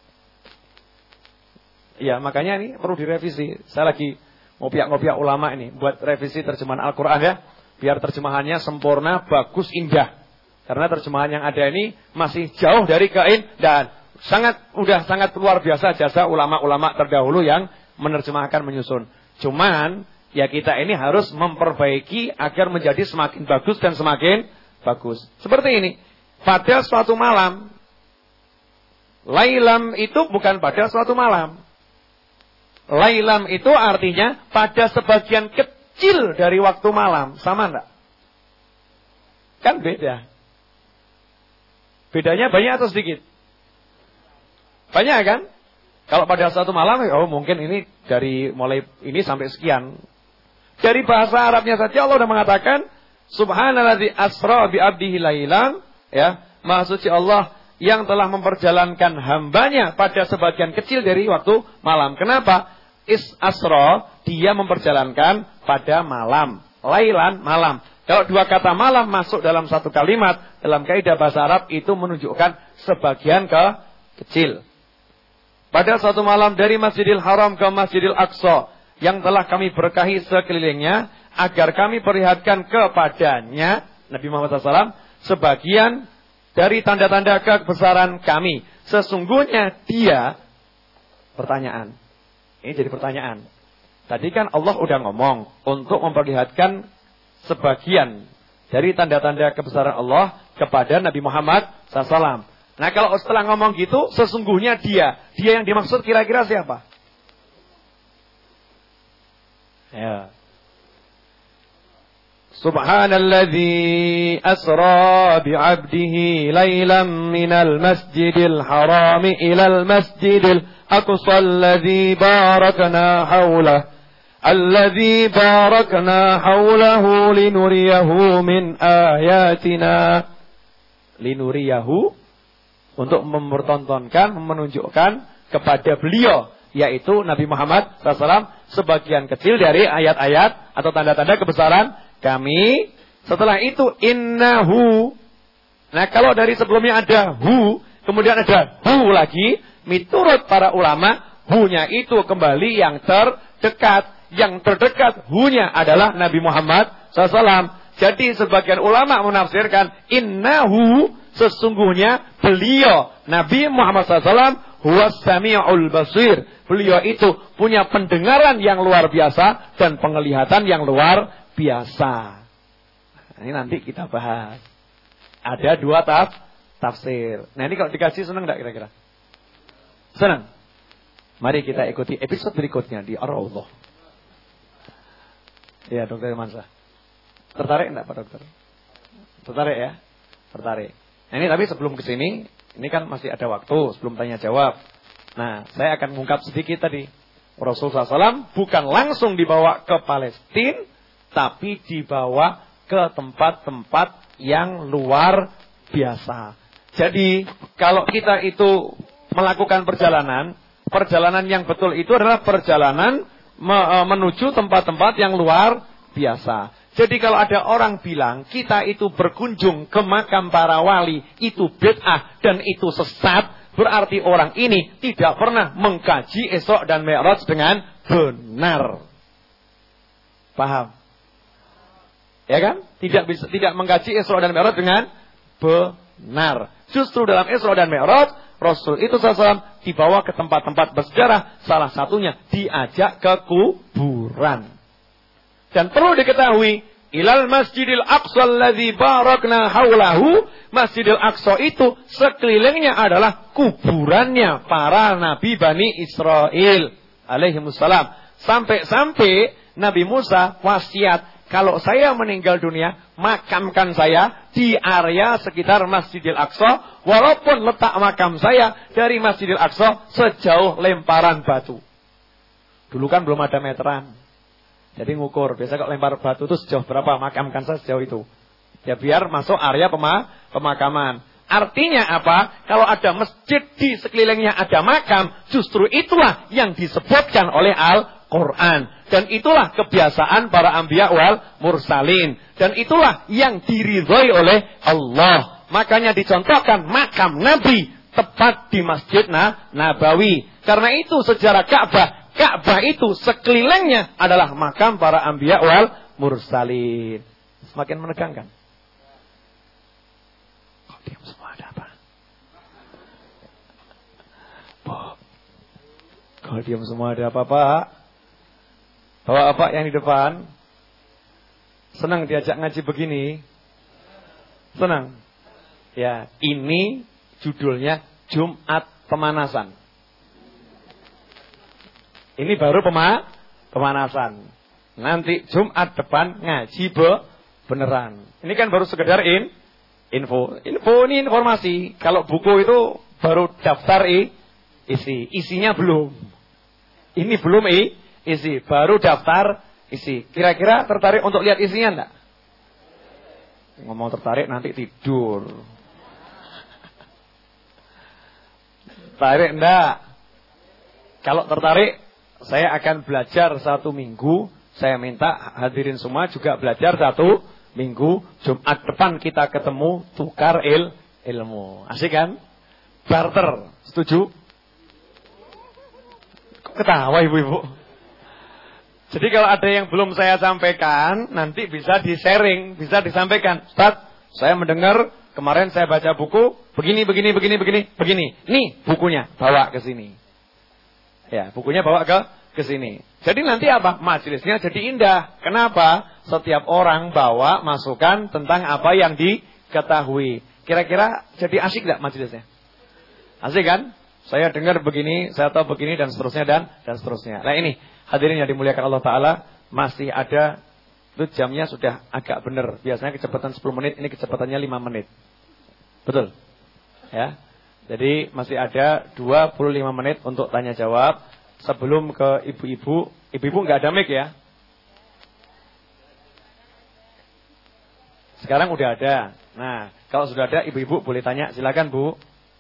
Ya, makanya ini perlu direvisi. Saya lagi ngopiak-ngopiak ulama ini buat revisi terjemahan Al-Quran ya, biar terjemahannya sempurna, bagus, indah. Karena terjemahan yang ada ini masih jauh dari kain dan sangat udah sangat luar biasa jasa ulama-ulama terdahulu yang menerjemahkan, menyusun. Cuman ya kita ini harus memperbaiki agar menjadi semakin bagus dan semakin bagus. Seperti ini. Pada suatu malam. Lailam itu bukan pada suatu malam. Lailam itu artinya pada sebagian kecil dari waktu malam. Sama enggak? Kan beda. Bedanya banyak atau sedikit? Banyak kan? Kalau pada suatu malam, oh mungkin ini dari mulai ini sampai sekian. Dari bahasa Arabnya saja Allah sudah mengatakan Subhanalladzi asra bi 'abdihi lailan, ya, Maha suci Allah yang telah memperjalankan hambanya pada sebagian kecil dari waktu malam. Kenapa? Is asra, dia memperjalankan pada malam. Lailan, malam. Kalau dua kata malam masuk dalam satu kalimat, dalam kaidah bahasa Arab itu menunjukkan sebagian ke kecil. Pada suatu malam dari Masjidil Haram ke Masjidil Aqsa yang telah kami berkahi sekelilingnya, agar kami perlihatkan kepadanya, Nabi Muhammad shallallahu alaihi wasallam, sebagian dari tanda-tanda kebesaran kami. Sesungguhnya dia, pertanyaan. Ini jadi pertanyaan. Tadi kan Allah udah ngomong untuk memperlihatkan sebagian dari tanda-tanda kebesaran Allah kepada Nabi Muhammad shallallahu alaihi wasallam. Nah kalau setelah ngomong gitu, sesungguhnya dia. Dia yang dimaksud kira-kira siapa? Ya. Subhanalladzi asra bi'abdihi laylan minal masjidil harami ilal masjidil aqsa alladzi barakna haulahu alladzi barakna haulahu linuriyahu min ayatina. Linuriyahu untuk mempertontonkan, menunjukkan kepada beliau, yaitu Nabi Muhammad shallallahu alaihi wasallam, sebagian kecil dari ayat-ayat atau tanda-tanda kebesaran kami. Setelah itu innahu. Nah, kalau dari sebelumnya ada hu, kemudian ada hu lagi, miturut para ulama, hu-nya itu kembali yang terdekat. Yang terdekat hu-nya adalah Nabi Muhammad shallallahu alaihi wasallam. Jadi sebagian ulama menafsirkan innahu, sesungguhnya beliau Nabi Muhammad shallallahu alaihi wasallam huwas sami'ul basir. Beliau itu punya pendengaran yang luar biasa dan penglihatan yang luar biasa. Ini nanti kita bahas. Ada dua taf, tafsir. Nah, ini kalau dikasih senang enggak kira-kira? Senang? Mari kita ikuti episode berikutnya di Ar-Raudhah. Ya, Dokter Mansa. Tertarik enggak Pak Dokter? Tertarik ya? Tertarik. Nah, ini tapi sebelum ke sini, ini kan masih ada waktu sebelum tanya jawab. Nah, saya akan mengungkap sedikit tadi. Rasulullah shallallahu alaihi wasallam bukan langsung dibawa ke Palestina, tapi dibawa ke tempat-tempat yang luar biasa. Jadi, kalau kita itu melakukan perjalanan, perjalanan yang betul itu adalah perjalanan menuju tempat-tempat yang luar biasa. Jadi kalau ada orang bilang kita itu berkunjung ke makam para wali, itu bid'ah dan itu sesat, berarti orang ini tidak pernah mengkaji Isra dan Mi'raj dengan benar. Paham? Ya kan? Tidak bisa tidak mengkaji Isra dan Mi'raj dengan benar. Justru dalam Isra dan Mi'raj, Rasul itu shallallahu alaihi wasallam dibawa ke tempat-tempat bersejarah, salah satunya diajak ke kuburan. Dan perlu diketahui, ilal masjidil aqsa alladzi barakna haulahu, Masjidil Aqsa itu sekelilingnya adalah kuburannya para nabi Bani Israel alaihimussalam. Sampai-sampai Nabi Musa wasiat, kalau saya meninggal dunia, makamkan saya di area sekitar Masjidil Aqsa, walaupun letak makam saya dari Masjidil Aqsa sejauh lemparan batu. Dulu kan belum ada meteran. Jadi ngukur, biasa kalau lempar batu itu sejauh berapa, makamkan saya sejauh itu. Ya biar masuk area pema, pemakaman. Artinya apa? Kalau ada masjid di sekelilingnya ada makam, justru itulah yang disebutkan oleh Al-Quran. Dan itulah kebiasaan para anbiya wal mursalin. Dan itulah yang diridhoi oleh Allah. Makanya dicontohkan makam Nabi tepat di Masjid Nabawi. Karena itu sejarah Ka'bah, Ka'bah itu sekelilingnya adalah makam para anbiya wal mursalin. Semakin menegangkan. Kok diam semua, ada apa? Kok diam semua, ada apa, Pak? Bapak-bapak yang di depan senang diajak ngaji begini? Senang? Ya, ini judulnya Jumat Pemanasan. Ini baru pema, pemanasan. Nanti Jumat depan ngaji be, beneran. Ini kan baru sekedar in, info. Info ini informasi. Kalau buku itu baru daftar i, isi. Isinya belum. Ini belum i, isi. Baru daftar isi. Kira-kira tertarik untuk lihat isinya enggak? Ngomong tertarik nanti tidur. Tertarik enggak? Kalau tertarik, saya akan belajar satu minggu. Saya minta hadirin semua juga belajar satu minggu. Jumat depan kita ketemu, tukar il, ilmu. Asik kan? Barter. Setuju? Kok ketawa ibu-ibu? Jadi kalau ada yang belum saya sampaikan, nanti bisa di-sharing, bisa disampaikan. Ustaz, saya mendengar kemarin saya baca buku, begini, begini, begini, begini, begini. Nih bukunya, bawa ke sini. Ya, bukunya bawa ke ke sini. Jadi nanti apa? Majelisnya jadi indah. Kenapa? Setiap orang bawa masukan tentang apa yang diketahui. Kira-kira jadi asik enggak majelisnya? Asik kan? Saya dengar begini, saya tahu begini dan seterusnya dan dan seterusnya. Nah ini hadirin yang dimuliakan Allah Taala, masih ada itu jamnya sudah agak benar. Biasanya kecepatan sepuluh menit, ini kecepatannya lima menit. Betul? Ya. Jadi masih ada dua puluh lima menit untuk tanya jawab. Sebelum ke ibu-ibu, ibu-ibu nggak ada mic ya? Sekarang udah ada. Nah, kalau sudah ada ibu-ibu boleh tanya, silakan Bu.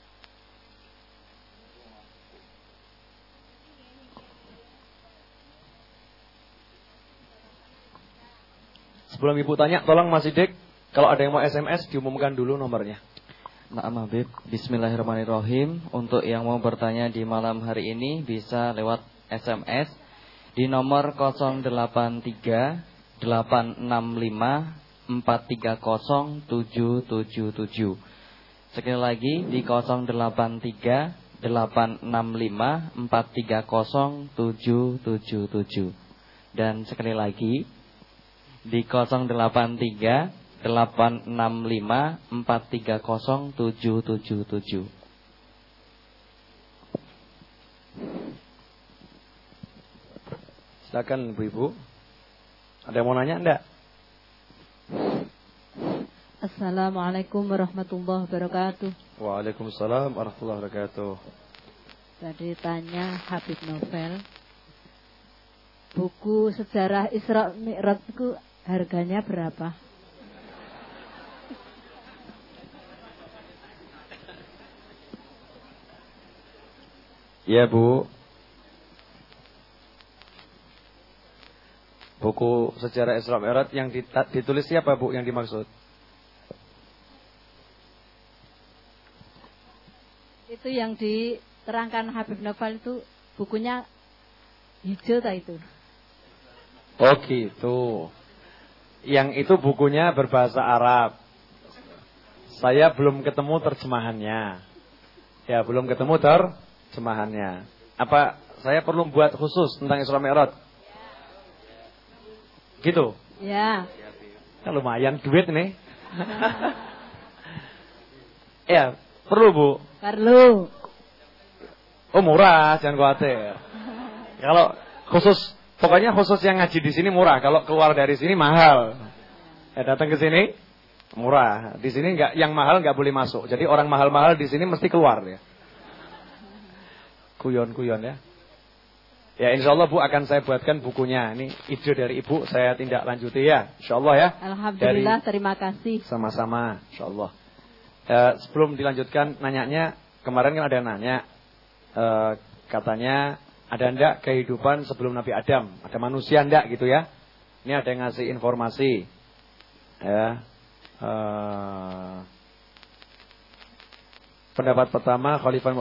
Sebelum ibu tanya, tolong Mas Sidik, kalau ada yang mau S M S diumumkan dulu nomornya. Naam Habib, bismillahirrahmanirrahim. Untuk yang mau bertanya di malam hari ini bisa lewat S M S di nomor nol delapan tiga delapan enam lima empat tiga nol tujuh tujuh tujuh. Sekali lagi di nol delapan tiga delapan enam lima empat tiga nol tujuh tujuh tujuh. Dan sekali lagi di nol delapan tiga delapan enam lima empat tiga nol tujuh tujuh tujuh. Silakan ibu-ibu. Ada yang mau nanya enggak? Assalamualaikum warahmatullahi wabarakatuh. Waalaikumsalam warahmatullahi wabarakatuh. Tadi tanya Habib Novel, buku sejarah Isra Mi'raj itu harganya berapa? Ya Bu. Buku sejarah Isra Mi'raj yang ditulis siapa Bu yang dimaksud? Itu yang diterangkan Habib Novel itu bukunya hijau tak itu? Oh gitu. Yang itu bukunya berbahasa Arab. Saya belum ketemu terjemahannya. Ya belum ketemu terjemahannya. Apa saya perlu buat khusus tentang Isra Mi'raj? Gitu? Ya. Ya lumayan duit nih. Ya perlu Bu. Perlu. Oh murah, jangan khawatir. Kalau khusus, pokoknya khusus yang ngaji di sini murah. Kalau keluar dari sini mahal. Ya datang ke sini murah. Di sini nggak, yang mahal nggak boleh masuk. Jadi orang mahal-mahal di sini mesti keluar ya. Kuyon-kuyon ya. Ya insya Allah Bu akan saya buatkan bukunya. Ini ide dari Ibu saya tindak lanjuti ya. Insya Allah ya. Alhamdulillah, dari... terima kasih. Sama-sama insya Allah. Eh, sebelum dilanjutkan nanyanya, kemarin kan ada yang nanya. Eh, katanya ada enggak kehidupan sebelum Nabi Adam? Ada manusia enggak gitu ya? Ini ada yang ngasih informasi. Ya. Eh, pendapat pertama Khalifah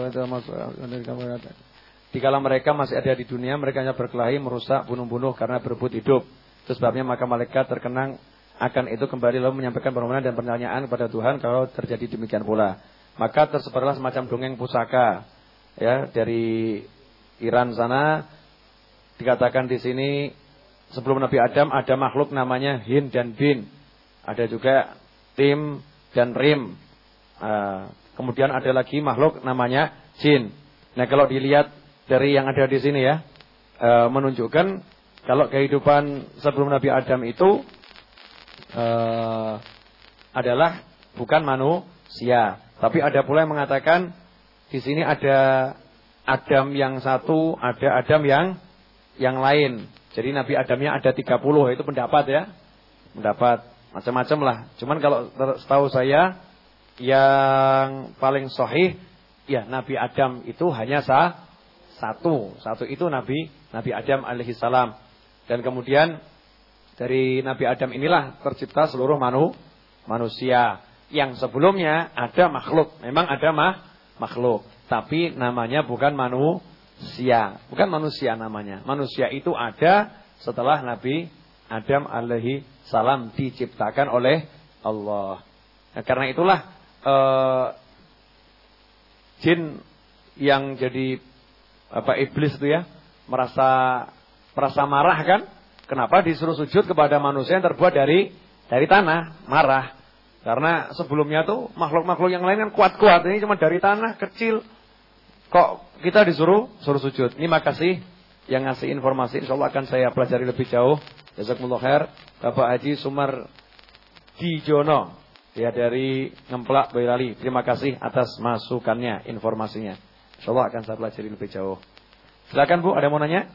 dikala mereka masih ada di dunia, mereka hanya berkelahi, merusak, bunuh-bunuh karena berebut hidup. Itu sebabnya maka malaikat terkenang akan itu kembali lalu menyampaikan permohonan dan pertanyaan kepada Tuhan kalau terjadi demikian pula. Maka tersebarlah semacam dongeng pusaka ya dari Iran sana. Dikatakan di sini sebelum Nabi Adam ada makhluk namanya Hin dan Bin. Ada juga Tim dan Rim. Uh, kemudian ada lagi makhluk namanya Jin. Nah kalau dilihat dari yang ada di sini ya, e, menunjukkan kalau kehidupan sebelum Nabi Adam itu e, adalah bukan manusia, tapi ada pula yang mengatakan di sini ada Adam yang satu, ada Adam yang yang lain. Jadi Nabi Adamnya ada tiga puluh, itu pendapat ya, pendapat macam-macam lah. Cuman kalau setahu saya yang paling sahih ya Nabi Adam itu hanya sah Satu, satu itu Nabi Nabi Adam alaihi salam. Dan kemudian dari Nabi Adam inilah tercipta seluruh manu, manusia. Yang sebelumnya ada makhluk, memang ada mah, makhluk, tapi namanya bukan manusia, bukan manusia namanya. Manusia itu ada setelah Nabi Adam alaihi salam diciptakan oleh Allah. Nah, karena itulah eh, jin yang jadi apa iblis itu ya merasa merasa marah kan? Kenapa disuruh sujud kepada manusia yang terbuat dari dari tanah? Marah. Karena sebelumnya tuh makhluk-makhluk yang lain kan kuat-kuat, ini cuma dari tanah kecil. Kok kita disuruh suruh sujud? Ini makasih yang ngasih informasi, insyaallah akan saya pelajari lebih jauh. Jazakumullah khair. Bapak Haji Sumar Dijono ya dari Ngemplak Boyolali. Terima kasih atas masukannya, informasinya. Insyaallah akan saya pelajari lebih jauh. Silakan Bu, ada mau nanya?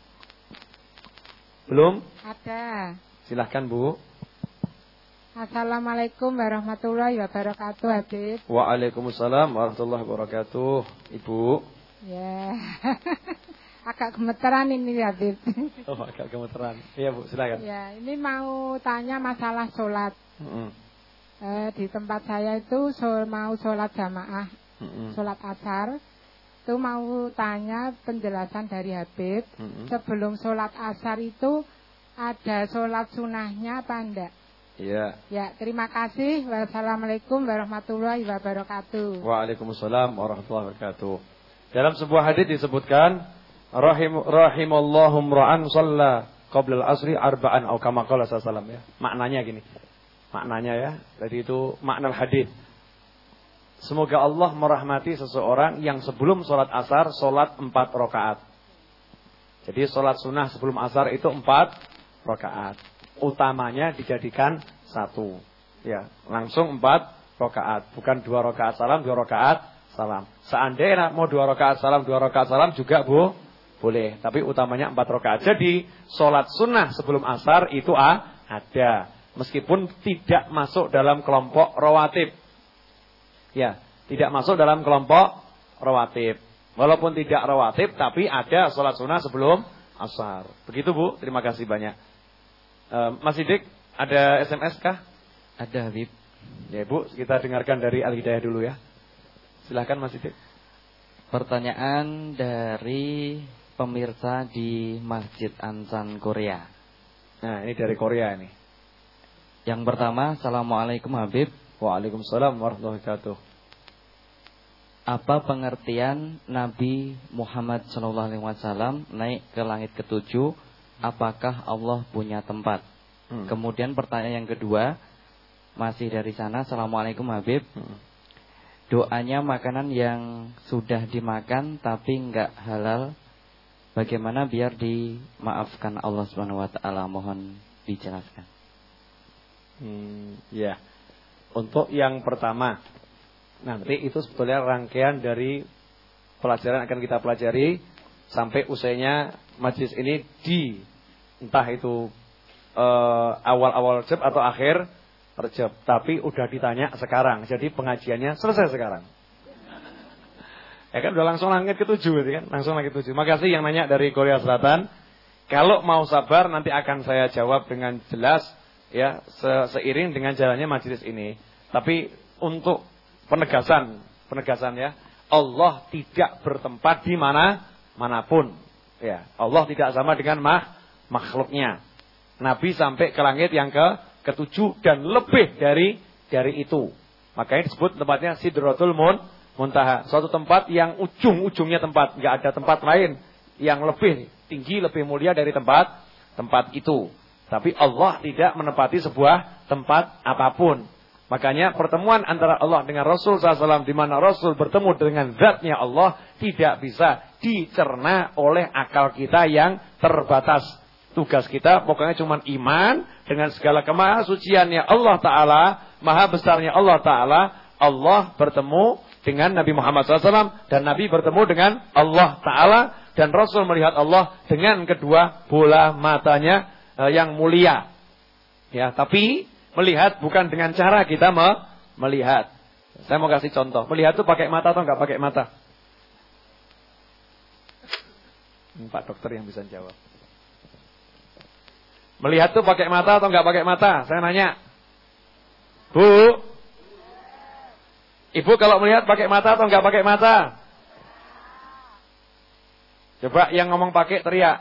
Belum? Ada. Silahkan Bu. Assalamualaikum warahmatullahi wabarakatuh, Habib. Waalaikumsalam warahmatullahi wabarakatuh, Ibu. Ya, agak gemeteran ini, Habib. Oh, agak gemeteran. Iya Bu, silakan. Ya, ini mau tanya masalah sholat. Mm-hmm. eh, di tempat saya itu so, mau sholat jamaah, mm-hmm. sholat asar. Itu mau tanya penjelasan dari Habib. Mm-hmm. Sebelum sholat asar itu ada sholat sunahnya apa enggak? Iya. Ya, terima kasih. Wassalamualaikum warahmatullahi wabarakatuh. Waalaikumsalam warahmatullahi wabarakatuh. Dalam sebuah hadis disebutkan, rahim rahimallahu ra'an shalla qabla al-asri arba'an atau kama qala sallallahu ya. Maknanya gini. Maknanya ya. Jadi itu makna hadis. Semoga Allah merahmati seseorang yang sebelum sholat asar sholat empat rakaat. Jadi sholat sunnah sebelum asar itu empat rakaat. Utamanya dijadikan satu, ya langsung empat rakaat, bukan dua rakaat salam, dua rakaat salam. Seandainya mau dua rakaat salam, dua rakaat salam juga bu, boleh. Tapi utamanya empat rakaat. Jadi sholat sunnah sebelum asar itu ah, ada, meskipun tidak masuk dalam kelompok rawatib, ya tidak masuk dalam kelompok rawatib. Walaupun tidak rawatib, tapi ada sholat sunnah sebelum asar. Begitu Bu, terima kasih banyak. Uh, Mas Sidik, ada S M S kah? Ada, Habib. Ya Bu, kita dengarkan dari Al-Hidayah dulu ya. Silahkan Mas Sidik. Pertanyaan dari pemirsa di Masjid Ansan Korea. Nah, ini dari Korea ini. Yang pertama, Assalamualaikum Habib. Waalaikumsalam warahmatullahi wabarakatuh. Apa pengertian Nabi Muhammad shallallahu alaihi wasallam naik ke langit ketujuh? Apakah Allah punya tempat? Hmm. Kemudian pertanyaan yang kedua, masih dari sana, Assalamualaikum Habib. Hmm. Doanya makanan yang sudah dimakan tapi enggak halal, bagaimana biar dimaafkan Allah Subhanahu wa taala? Mohon dijelaskan. Hmm, ya. Untuk yang pertama, nanti itu sebetulnya rangkaian dari pelajaran akan kita pelajari sampai usainya majlis ini di entah itu uh, awal-awal Rajab atau akhir Rajab, tapi udah ditanya sekarang, jadi pengajiannya selesai sekarang. Ya kan udah langsung langit ketujuh, kan? Langsung langit ketujuh. Makasih yang nanya dari Korea Selatan. Kalau mau sabar nanti akan saya jawab dengan jelas, ya se seiring dengan jalannya majlis ini. Tapi untuk penegasan, penegasan ya, Allah tidak bertempat di mana manapun. Ya, Allah tidak sama dengan mah, makhluknya. Nabi sampai ke langit yang ke ketujuh dan lebih dari dari itu. Makanya disebut tempatnya Sidratul Mun, Muntaha. Suatu tempat yang ujung-ujungnya tempat, nggak ada tempat lain yang lebih tinggi, lebih mulia dari tempat tempat itu. Tapi Allah tidak menempati sebuah tempat apapun. Makanya pertemuan antara Allah dengan Rasul sallallahu alaihi wasallam, di mana Rasul bertemu dengan zatnya Allah, tidak bisa dicerna oleh akal kita yang terbatas. Tugas kita pokoknya cuma iman dengan segala kemahasuciannya Allah Ta'ala, maha besarnya Allah Ta'ala. Allah bertemu dengan Nabi Muhammad sallallahu alaihi wasallam, dan Nabi bertemu dengan Allah Ta'ala, dan Rasul melihat Allah dengan kedua bola matanya eh, yang mulia. Ya, tapi melihat bukan dengan cara kita me melihat. Saya mau kasih contoh. Melihat itu pakai mata atau enggak pakai mata? Pak dokter yang bisa jawab. Melihat itu pakai mata atau enggak pakai mata? Saya nanya. Bu. Ibu kalau melihat pakai mata atau enggak pakai mata? Coba yang ngomong pakai teriak.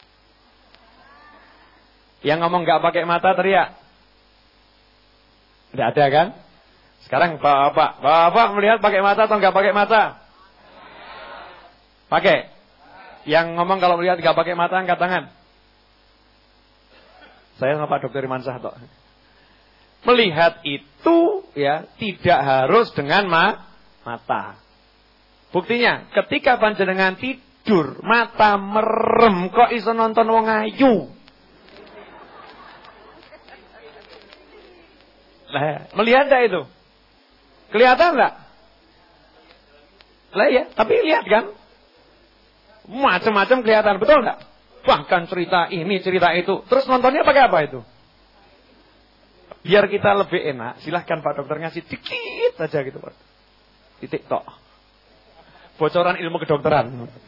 Yang ngomong enggak pakai mata teriak. Tidak ada kan? Sekarang bapak, bapak melihat pakai mata atau enggak pakai mata? Pakai. Yang ngomong kalau melihat enggak pakai mata angkat tangan. Saya sama Pak Dokter Imansyah toh. Melihat itu ya tidak harus dengan ma mata. Buktinya ketika panjenengan tidur mata merem kok iso nonton wong ayu. Lah, melihat enggak itu? Kelihatan enggak? Lah ya, tapi lihat kan? Macam-macam kelihatan, betul enggak? Bahkan cerita ini, cerita itu. Terus nontonnya pakai apa itu? Biar kita lebih enak, silahkan Pak Dokter ngasih dikit aja gitu Pak. Titik tok. Bocoran ilmu kedokteran.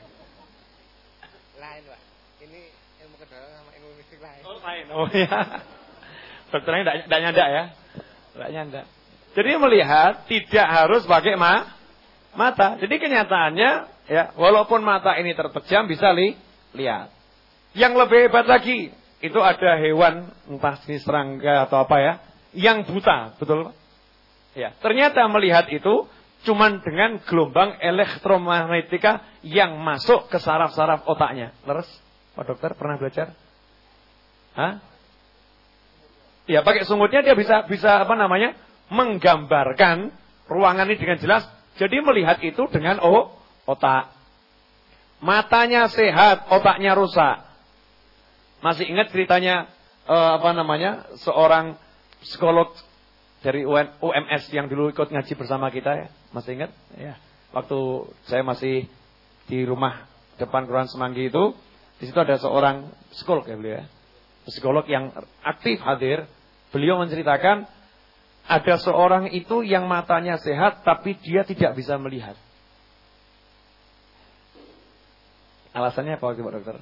Lain Pak. Ini ilmu kedokteran sama ilmu mistik lain. Oh lain, oh ya. Dokternya tidak nyandak ya. Tidak nyandak. Jadi melihat tidak harus pakai ma mata. Jadi kenyataannya ya, walaupun mata ini terpejam bisa li lihat. Yang lebih hebat lagi, itu ada hewan entah jenis serangga atau apa ya, yang buta, betul Pak? Ya, ternyata melihat itu cuman dengan gelombang elektromagnetika yang masuk ke saraf-saraf otaknya. Leres, Pak Dokter pernah belajar? Hah? Ya, pakai sungutnya dia bisa bisa apa namanya? Menggambarkan ruangan ini dengan jelas. Jadi melihat itu dengan oh, otak. Matanya sehat, otaknya rusak. Masih ingat ceritanya eh, apa namanya? Seorang psikolog dari U M S yang dulu ikut ngaji bersama kita ya. Masih ingat? Ya. Waktu saya masih di rumah depan Kelurahan Semanggi itu, di situ ada seorang psikolog ya beliau ya. Psikolog yang aktif hadir. Beliau menceritakan ada seorang itu yang matanya sehat tapi dia tidak bisa melihat. Alasannya apa Pak Dokter?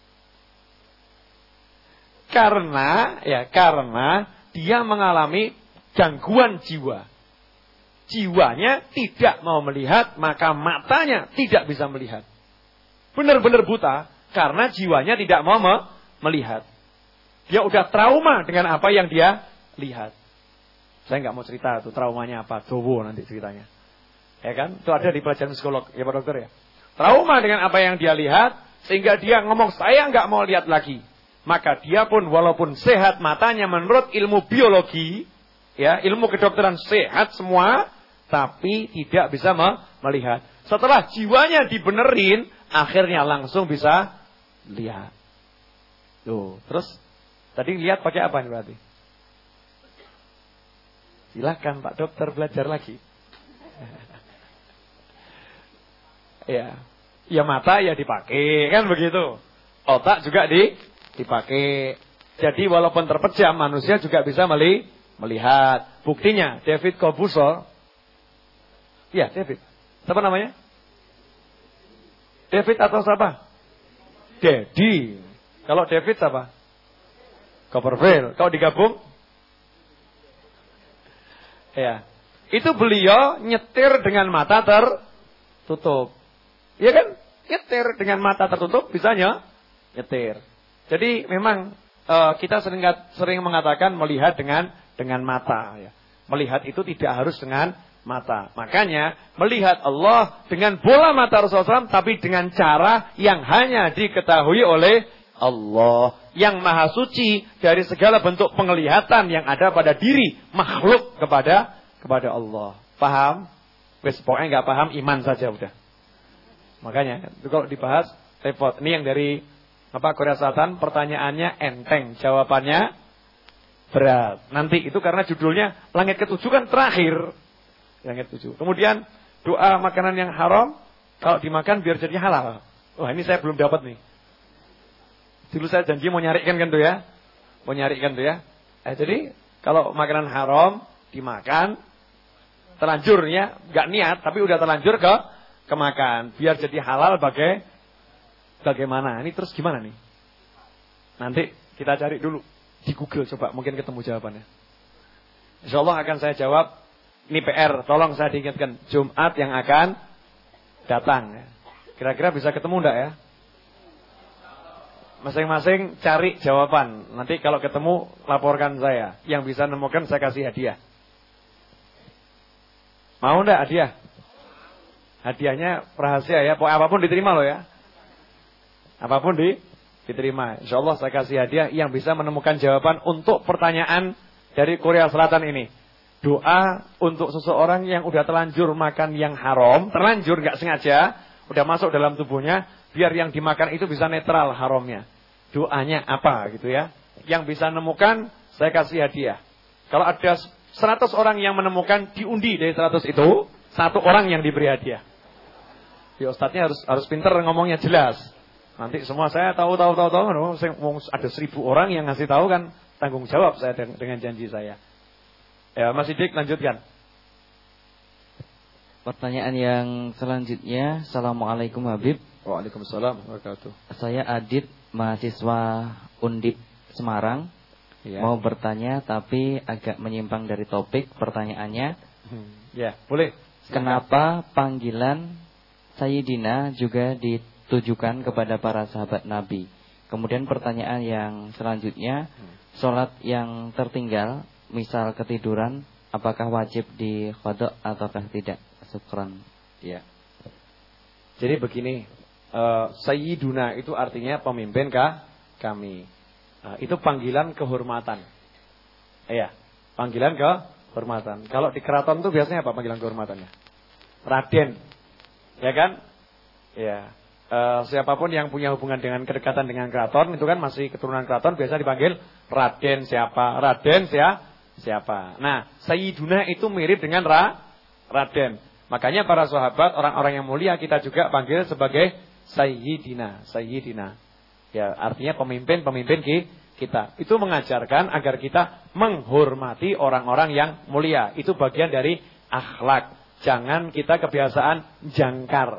Karena ya karena dia mengalami gangguan jiwa. Jiwanya tidak mau melihat, maka matanya tidak bisa melihat. Benar-benar buta karena jiwanya tidak mau me melihat. Dia udah trauma dengan apa yang dia lihat. Saya nggak mau cerita tuh traumanya apa, dowo nanti ceritanya. Ya kan? Itu ada di pelajaran psikolog ya Pak Dokter ya. Trauma dengan apa yang dia lihat sehingga dia ngomong saya nggak mau lihat lagi. Maka dia pun walaupun sehat matanya menurut ilmu biologi, ya ilmu kedokteran sehat semua, tapi tidak bisa me melihat. Setelah jiwanya dibenerin, akhirnya langsung bisa lihat. Tuh, terus tadi lihat pakai apa nih berarti? Silakan Pak Dokter belajar lagi. Ya, ya mata ya dipakai kan begitu. Otak juga di dipakai. Jadi walaupun terpejam manusia juga bisa meli melihat. Buktinya David Corbusier. Ya, David. Siapa namanya? David atau siapa? Dedi. Kalau David siapa? Copperfield. Kalau digabung? Ya. Itu beliau nyetir dengan mata tertutup. Iya kan? Nyetir dengan mata tertutup bisa nyetir. Jadi memang uh, kita sering sering mengatakan melihat dengan dengan mata ya. Melihat itu tidak harus dengan mata. Makanya melihat Allah dengan bola mata Rasulullah shallallahu alaihi wasallam tapi dengan cara yang hanya diketahui oleh Allah yang maha suci dari segala bentuk penglihatan yang ada pada diri makhluk kepada kepada Allah. Paham? Wes pokoknya enggak paham iman saja udah. Makanya itu kalau dibahas repot. Ini yang dari apa Korea Selatan pertanyaannya enteng, jawabannya berat. Nanti itu karena judulnya langit ketujuh kan terakhir. Langit ketujuh. Kemudian doa makanan yang haram kalau dimakan biar jadi halal. Wah, ini saya belum dapat nih. Dulu saya janji mau nyarikan kan tuh ya. Mau nyarikan tuh ya. Eh, jadi kalau makanan haram dimakan terlanjur ya, enggak niat tapi udah terlanjur ke kemakan biar jadi halal bagai bagaimana? Ini terus gimana nih? Nanti kita cari dulu di Google coba mungkin ketemu jawabannya. Insyaallah akan saya jawab. Ini P R, tolong saya diingatkan Jumat yang akan datang. Kira-kira bisa ketemu enggak ya? Masing-masing cari jawaban. Nanti kalau ketemu laporkan saya. Yang bisa nemukan saya kasih hadiah. Mau enggak hadiah? Hadiahnya rahasia ya. Pokoknya apapun diterima loh ya. Apapun di, diterima. InsyaAllah saya kasih hadiah yang bisa menemukan jawaban untuk pertanyaan dari Korea Selatan ini. Doa untuk seseorang yang udah terlanjur makan yang haram. Terlanjur gak sengaja. Udah masuk dalam tubuhnya. Biar yang dimakan itu bisa netral haramnya. Doanya apa gitu ya. Yang bisa menemukan saya kasih hadiah. Kalau ada seratus orang yang menemukan diundi dari seratus itu, satu orang yang diberi hadiah. Ya ustadznya harus harus pintar ngomongnya jelas. Nanti semua saya tahu tahu tahu tahu, ada seribu orang yang ngasih tahu kan tanggung jawab saya dengan janji saya. Ya Mas Sidik lanjutkan. Pertanyaan yang selanjutnya, Assalamualaikum Habib. Waalaikumsalam wabarakatuh. Saya Adit, mahasiswa Undip Semarang. Ya. Mau bertanya tapi agak menyimpang dari topik pertanyaannya. Hmm. Ya, boleh. Kenapa panggilan Sayyidina juga ditujukan kepada para sahabat Nabi? Kemudian pertanyaan yang selanjutnya, sholat yang tertinggal, misal ketiduran, apakah wajib diqadha ataukah tidak? Syukran. Ya. Jadi begini, uh, Sayyiduna itu artinya pemimpin kah? Kami. Uh, itu panggilan kehormatan. Iya, panggilan kehormatan. Kalau di keraton itu biasanya apa panggilan kehormatannya? Raden. Ya kan? Ya. Uh, siapapun yang punya hubungan dengan kedekatan dengan keraton itu kan masih keturunan keraton biasa dipanggil Raden siapa? Raden siapa? Siapa? Nah, Sayyiduna itu mirip dengan Ra, Raden. Makanya para sahabat, orang-orang yang mulia kita juga panggil sebagai Sayyidina, Sayyidina. Ya, artinya pemimpin-pemimpin kita. Itu mengajarkan agar kita menghormati orang-orang yang mulia. Itu bagian dari akhlak. Jangan kita kebiasaan jangkar.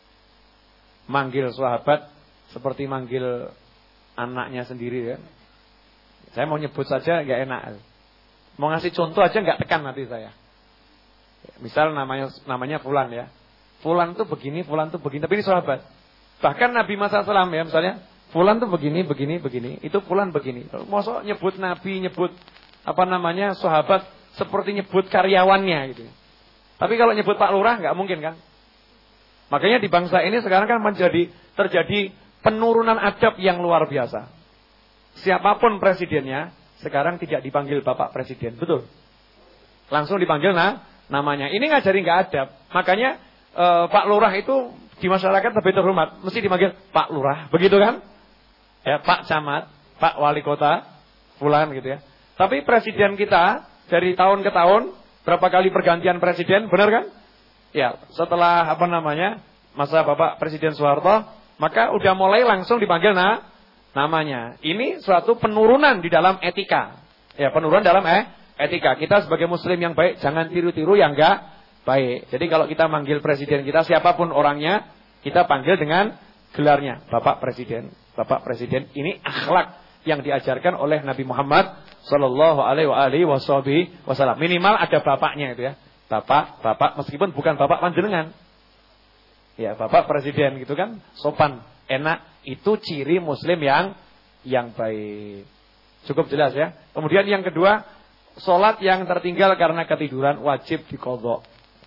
Manggil sahabat seperti manggil anaknya sendiri ya. Saya mau nyebut saja enggak enak. Mau ngasih contoh aja enggak tekan hati saya. Misal namanya namanya Fulan ya. Fulan tuh begini, Fulan tuh begini, tapi ini sahabat. Bahkan Nabi Muhammad shallallahu alaihi wasallam ya, misalnya Fulan tuh begini, begini, begini, itu Fulan begini. Masa nyebut Nabi, nyebut apa namanya sahabat seperti nyebut karyawannya gitu. Tapi kalau nyebut Pak Lurah nggak mungkin kan? Makanya di bangsa ini sekarang kan menjadi terjadi penurunan adab yang luar biasa. Siapapun presidennya sekarang tidak dipanggil Bapak Presiden, betul? Langsung dipanggil nah namanya. Ini ngajari nggak adab. Makanya e, Pak Lurah itu di masyarakat lebih terhormat. Mesti dipanggil Pak Lurah, begitu kan? Ya, Pak Camat, Pak Wali Kota, Fulan gitu ya. Tapi presiden kita dari tahun ke tahun berapa kali pergantian presiden, benar kan? Ya, setelah apa namanya masa Bapak Presiden Soeharto, maka udah mulai langsung dipanggil nah namanya. Ini suatu penurunan di dalam etika. Ya, penurunan dalam eh etika. Kita sebagai muslim yang baik jangan tiru-tiru yang enggak baik. Jadi kalau kita manggil presiden kita siapapun orangnya, kita panggil dengan gelarnya Bapak Presiden. Bapak Presiden ini akhlak yang diajarkan oleh Nabi Muhammad sallallahu alaihi wasallam. Minimal ada bapaknya itu ya. Bapak, bapak meskipun bukan bapak panjenengan. Ya, Bapak Presiden gitu kan, sopan, enak, itu ciri muslim yang yang baik. Cukup jelas ya. Kemudian yang kedua, sholat yang tertinggal karena ketiduran wajib diqadha.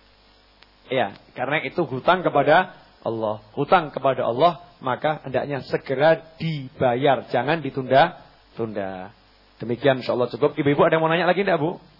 Ya, karena itu hutang kepada Allah. Hutang kepada Allah, maka hendaknya segera dibayar, jangan ditunda-tunda. Demikian insyaallah cukup. Ibu-ibu ada yang mau nanya lagi enggak, Bu?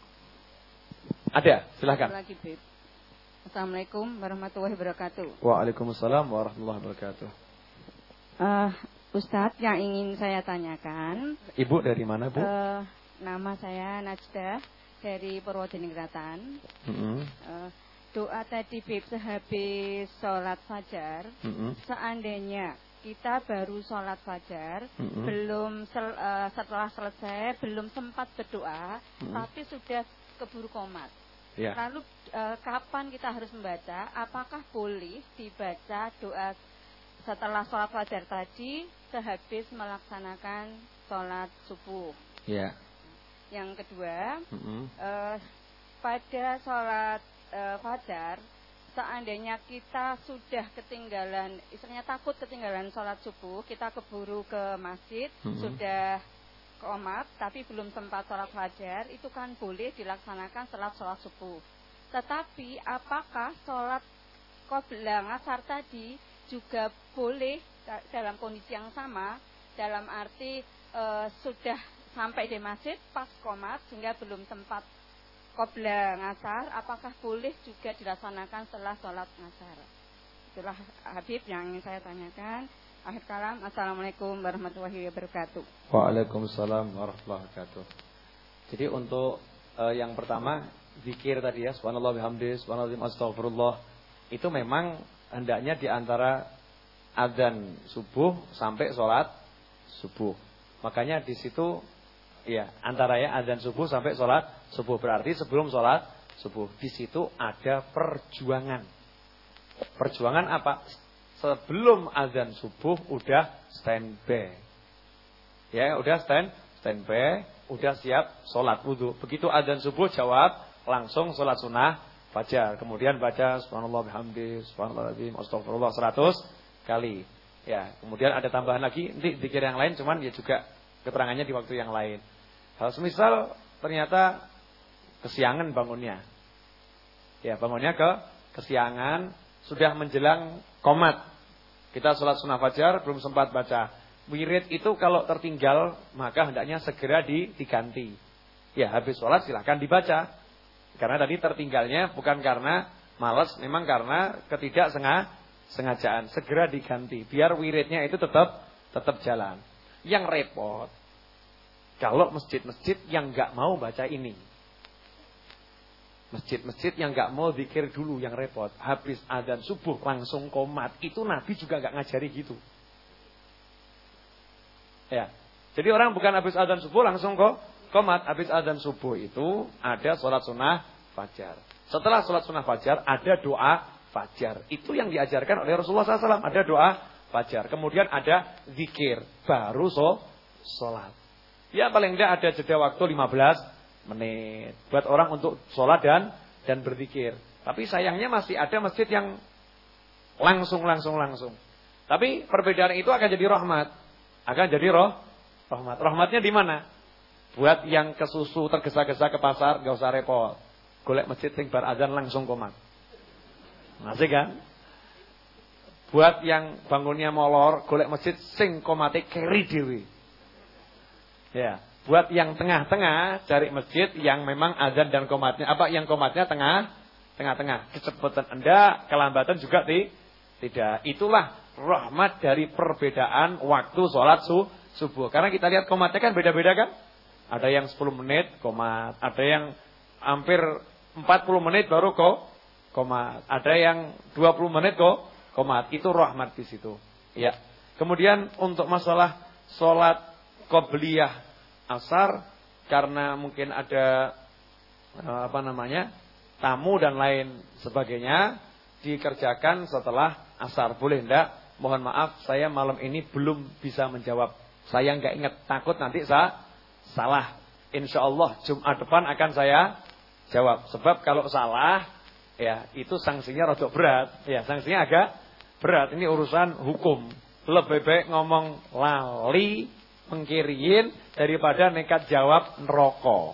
Ada, silakan. Lagi, Beb. Assalamualaikum warahmatullahi wabarakatuh. Waalaikumsalam warahmatullahi wabarakatuh. Uh, Ustadz, yang ingin saya tanyakan. Ibu dari mana, Bu? Uh, nama saya Najdah dari Purwodiningrat. Mm-hmm. uh, doa tadi, Beb, sehabis sholat fajar. Mm-hmm. Seandainya kita baru sholat fajar, mm-hmm. belum sel, uh, setelah selesai belum sempat berdoa, mm-hmm. tapi sudah keburu qomat. Ya. Lalu e, kapan kita harus membaca? Apakah boleh dibaca doa setelah sholat fajar tadi sehabis melaksanakan sholat subuh? Ya. Yang kedua, mm-hmm. e, pada sholat e, fajar, seandainya kita sudah ketinggalan, istilahnya takut ketinggalan sholat subuh, kita keburu ke masjid, mm-hmm. sudah qomat tapi belum sempat sholat fajar, itu kan boleh dilaksanakan setelah sholat subuh. Tetapi apakah sholat qabla ngasar tadi juga boleh dalam kondisi yang sama, dalam arti e, sudah sampai di masjid pas qomat sehingga belum sempat qabla ngasar, apakah boleh juga dilaksanakan setelah sholat ngasar? Itulah Habib yang ingin saya tanyakan. Akhir kalam, assalamualaikum warahmatullahi wabarakatuh. Waalaikumsalam warahmatullahi wabarakatuh. Jadi untuk uh, yang pertama zikir tadi ya, subhanallah bihamdi, subhanallah astagfirullah. Itu memang hendaknya di antara adzan subuh sampai sholat subuh. Makanya di situ ya antara ya adzan subuh sampai sholat subuh, berarti sebelum sholat subuh. Di situ ada perjuangan. Perjuangan apa? Sebelum adzan subuh udah standby. Ya, udah stand standby, udah siap sholat wudu. Begitu adzan subuh jawab, langsung sholat sunnah fajar. Kemudian baca subhanallah bihamdi, subhanallahazim, astagfirullah seratus kali. Ya, kemudian ada tambahan lagi, nanti zikir yang lain, cuman ya juga keterangannya di waktu yang lain. Kalau semisal ternyata kesiangan bangunnya. Ya, bangunnya ke kesiangan, sudah menjelang qomat. Kita sholat sunnah fajar belum sempat baca. Wirid itu kalau tertinggal maka hendaknya segera diganti. Ya, habis sholat silahkan dibaca. Karena tadi tertinggalnya bukan karena malas, memang karena ketidaksengajaan. Segera diganti biar wiridnya itu tetap tetap jalan. Yang repot kalau masjid-masjid yang enggak mau baca ini. Masjid-masjid yang enggak mau zikir dulu, yang repot. Habis adzan subuh langsung qomat. Itu Nabi juga enggak ngajari gitu. Ya. Jadi orang bukan habis adzan subuh langsung kok qomat. Habis adzan subuh itu ada sholat sunnah fajar. Setelah sholat sunnah fajar ada doa fajar. Itu yang diajarkan oleh Rasulullah shallallahu alaihi wasallam. Ada doa fajar. Kemudian ada zikir. Baru so, sholat. Ya paling tidak ada jeda waktu lima belas menit buat orang untuk sholat dan dan berzikir. Tapi sayangnya masih ada masjid yang langsung langsung langsung. Tapi perbedaan itu akan jadi rahmat, akan jadi roh rahmat. Rahmatnya di mana? Buat yang kesusu tergesa-gesa ke pasar, gak usah repot. Golek masjid sing bar azan langsung qomat. Masih kan? Buat yang bangunnya molor, golek masjid sing qomate keri dhewe. Ya. Buat yang tengah-tengah, cari masjid yang memang azan dan qomatnya apa? Yang qomatnya tengah, tengah-tengah. Kecepatan Anda, kelambatan juga ti, tidak. Itulah rahmat dari perbedaan waktu sholat su, subuh. Karena kita lihat qomatnya kan beda-beda kan? Ada yang sepuluh menit qomat, ada yang hampir empat puluh menit baru kok qomat, ada yang dua puluh menit kok qomat. Itu rahmat di situ. Ya. Kemudian untuk masalah sholat qobliyah asar, karena mungkin ada apa namanya tamu dan lain sebagainya, dikerjakan setelah asar. Boleh enggak? Mohon maaf, saya malam ini belum bisa menjawab. Saya enggak ingat, takut nanti saya salah. Insya Allah Jumat depan akan saya jawab. Sebab kalau salah, ya itu sanksinya rada berat. Ya, sanksinya agak berat. Ini urusan hukum. Lebih baik ngomong lali, mengkiriin daripada nekat jawab neraka.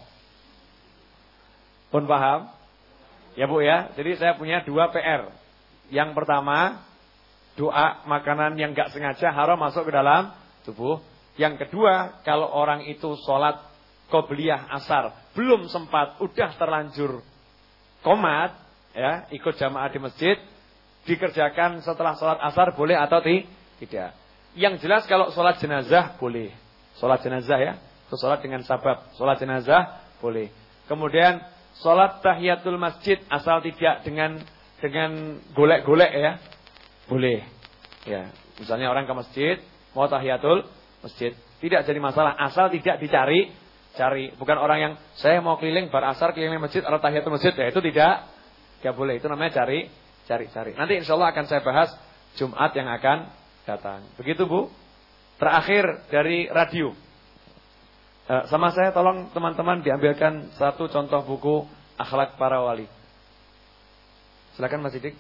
Pun paham? Ya Bu ya. Jadi saya punya dua P R. Yang pertama, doa makanan yang gak sengaja haram masuk ke dalam tubuh. Yang kedua, kalau orang itu sholat qobliyah asar belum sempat, udah terlanjur qomat, ya, ikut jamaah di masjid, dikerjakan setelah sholat asar boleh atau tidak? Yang jelas kalau sholat jenazah boleh. Sholat jenazah ya, itu sholat dengan sabab. Sholat jenazah boleh. Kemudian sholat tahiyatul masjid asal tidak dengan dengan golek-golek ya, boleh. Ya, misalnya orang ke masjid mau tahiyatul masjid, tidak jadi masalah asal tidak dicari cari. Bukan orang yang saya mau keliling bar asar keliling masjid atau tahiyatul masjid, ya itu tidak, tidak boleh. Itu namanya cari cari cari. Nanti insya Allah akan saya bahas Jumat yang akan datang. Begitu Bu. Terakhir dari radio. Sama saya tolong teman-teman diambilkan satu contoh buku Akhlak Para Wali. Silakan Mas Sidik.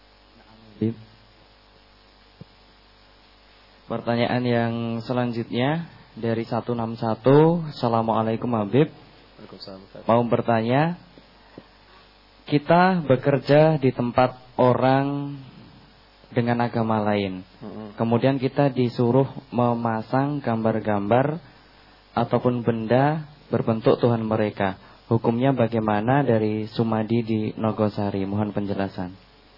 Pertanyaan yang selanjutnya dari seratus enam puluh satu. Assalamualaikum Habib. Mau bertanya, kita bekerja di tempat orang dengan agama lain. Kemudian kita disuruh memasang gambar-gambar ataupun benda berbentuk Tuhan mereka. Hukumnya bagaimana dari Sumadi di Nogosari? Mohon penjelasan.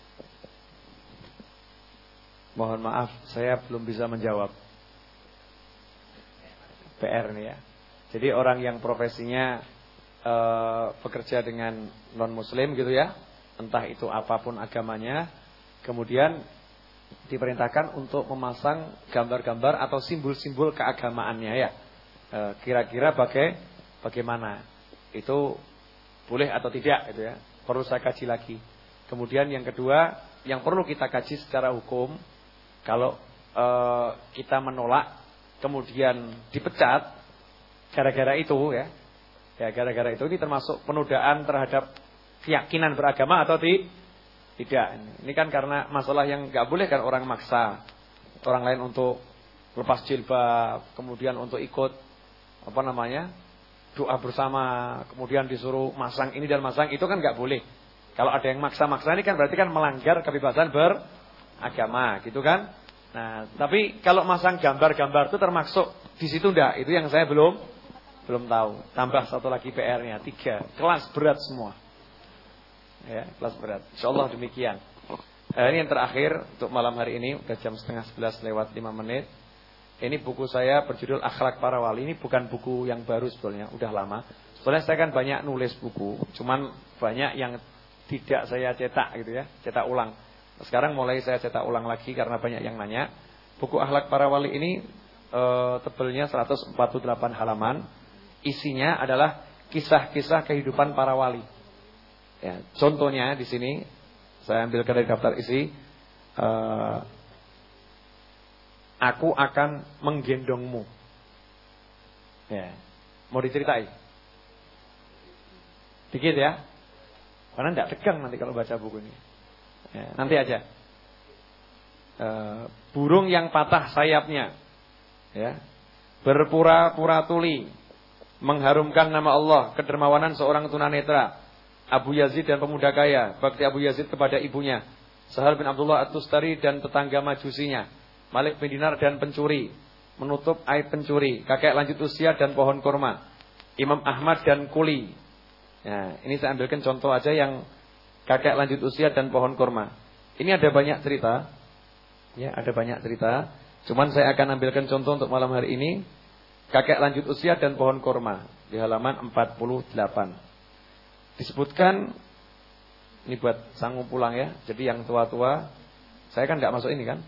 Mohon maaf, saya belum bisa menjawab. P R nih ya. Jadi orang yang profesinya uh, bekerja dengan non-muslim gitu ya, entah itu apapun agamanya, kemudian diperintahkan untuk memasang gambar-gambar atau simbol-simbol keagamaannya ya. Uh, kira-kira baga bagaimana? Itu boleh atau tidak gitu ya. Perlu saya kaji lagi. Kemudian yang kedua, yang perlu kita kaji secara hukum, kalau uh, kita menolak kemudian dipecat gara-gara itu ya. Ya gara-gara itu ini termasuk penodaan terhadap keyakinan beragama atau di, tidak. Ini kan karena masalah yang enggak boleh kan orang maksa orang lain untuk lepas jilbab, kemudian untuk ikut apa namanya? Doa bersama, kemudian disuruh masang ini dan masang itu kan enggak boleh. Kalau ada yang maksa-maksa ini kan berarti kan melanggar kebebasan beragama, gitu kan? Nah, tapi kalau masang gambar-gambar itu termasuk di situ enggak? Itu yang saya belum belum tahu. Tambah satu lagi P R-nya, tiga. Kelas berat semua. Ya, kelas berat. Insyaallah demikian. Eh, ini yang terakhir untuk malam hari ini, udah jam setengah sebelas lewat lima menit. Ini buku saya berjudul Akhlak Para Wali. Ini bukan buku yang baru sebetulnya, udah lama. Soalnya saya kan banyak nulis buku, cuman banyak yang tidak saya cetak gitu ya, cetak ulang. Sekarang mulai saya cetak ulang lagi karena banyak yang nanya. Buku Akhlak Para Wali ini e, tebelnya seratus empat puluh delapan halaman. Isinya adalah kisah-kisah kehidupan para wali. Ya, contohnya di sini saya ambilkan dari daftar isi. E, Aku akan menggendongmu. Ya, mau diceritain? Dikit ya. Karena tidak tegang nanti kalau baca buku ini. Ya, nanti aja. E, burung yang patah sayapnya, ya, berpura-pura tuli, mengharumkan nama Allah, kedermawanan seorang tunanetra, Abu Yazid dan pemuda kaya, bakti Abu Yazid kepada ibunya, Sahal bin Abdullah At-Tustari dan tetangga majusinya, Malik bin Dinar dan pencuri, menutup aib pencuri, kakek lanjut usia dan pohon kurma, Imam Ahmad dan kuli. Nah, ini saya ambilkan contoh aja yang kakek lanjut usia dan pohon kurma. Ini ada banyak cerita. Ya, ada banyak cerita. Cuman saya akan ambilkan contoh untuk malam hari ini. Kakek lanjut usia dan pohon kurma di halaman empat puluh delapan. Disebutkan ini buat sanggup pulang ya. Jadi yang tua-tua, saya kan enggak masuk ini kan.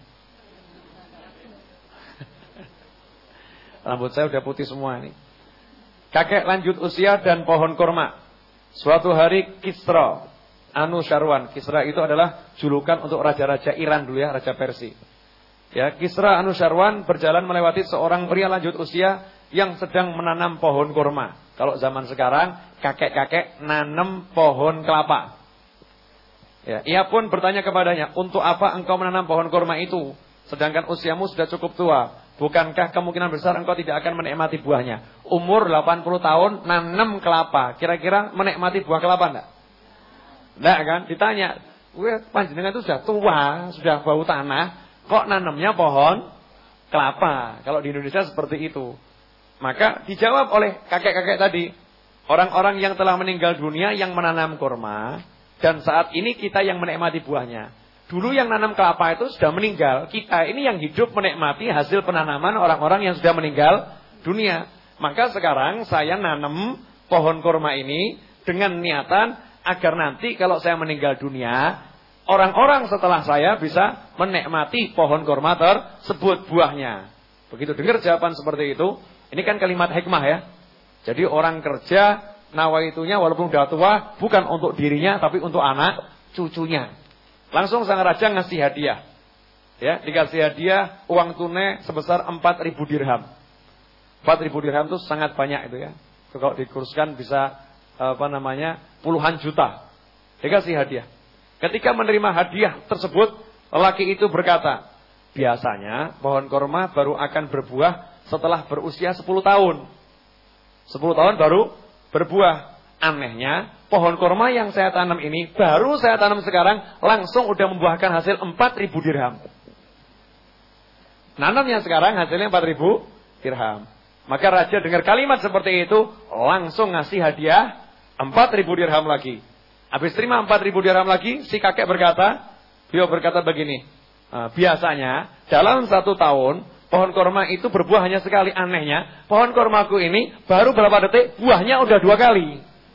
Rambut saya udah putih semua ini. Kakek lanjut usia dan pohon kurma. Suatu hari Kisra Anusyarwan. Kisra itu adalah julukan untuk raja-raja Iran dulu ya, raja Persia. Ya, Kisra Anusyarwan berjalan melewati seorang pria lanjut usia yang sedang menanam pohon kurma. Kalau zaman sekarang kakek-kakek nanam pohon kelapa. Ya, ia pun bertanya kepadanya, "Untuk apa engkau menanam pohon kurma itu? Sedangkan usiamu sudah cukup tua. Bukankah kemungkinan besar engkau tidak akan menikmati buahnya? Umur delapan puluh tahun nanam kelapa. Kira-kira menikmati buah kelapa enggak?" Enggak kan? Ditanya, "Wah, panjenengan itu sudah tua, sudah bau tanah, kok nanamnya pohon kelapa?" Kalau di Indonesia seperti itu. Maka dijawab oleh kakek-kakek tadi, orang-orang yang telah meninggal dunia yang menanam kurma, dan saat ini kita yang menikmati buahnya. Dulu yang nanam kelapa itu sudah meninggal, kita ini yang hidup menikmati hasil penanaman orang-orang yang sudah meninggal dunia. Maka sekarang saya nanam pohon kurma ini dengan niatan agar nanti kalau saya meninggal dunia, orang-orang setelah saya bisa menikmati pohon kurma tersebut buahnya. Begitu dengar jawaban seperti itu, ini kan kalimat hikmah ya. Jadi orang kerja nawaitunya walaupun sudah tua bukan untuk dirinya tapi untuk anak cucunya. Langsung sang raja ngasih hadiah. Ya, dikasih hadiah uang tunai sebesar empat ribu dirham. empat ribu dirham itu sangat banyak itu ya. Kalau dikurskan bisa apa namanya? Puluhan juta. Dikasih hadiah. Ketika menerima hadiah tersebut, lelaki itu berkata, "Biasanya pohon kurma baru akan berbuah setelah berusia sepuluh tahun. sepuluh tahun baru berbuah. Anehnya, pohon kurma yang saya tanam ini baru saya tanam sekarang langsung udah membuahkan hasil empat ribu dirham. Nanamnya sekarang hasilnya empat ribu dirham. Maka raja dengar kalimat seperti itu, langsung ngasih hadiah empat ribu dirham lagi. Habis terima empat ribu dirham lagi, si kakek berkata, beliau berkata begini, "Biasanya dalam satu tahun pohon kurma itu berbuah hanya sekali. Anehnya, pohon kurmaku ini baru berapa detik buahnya udah dua kali."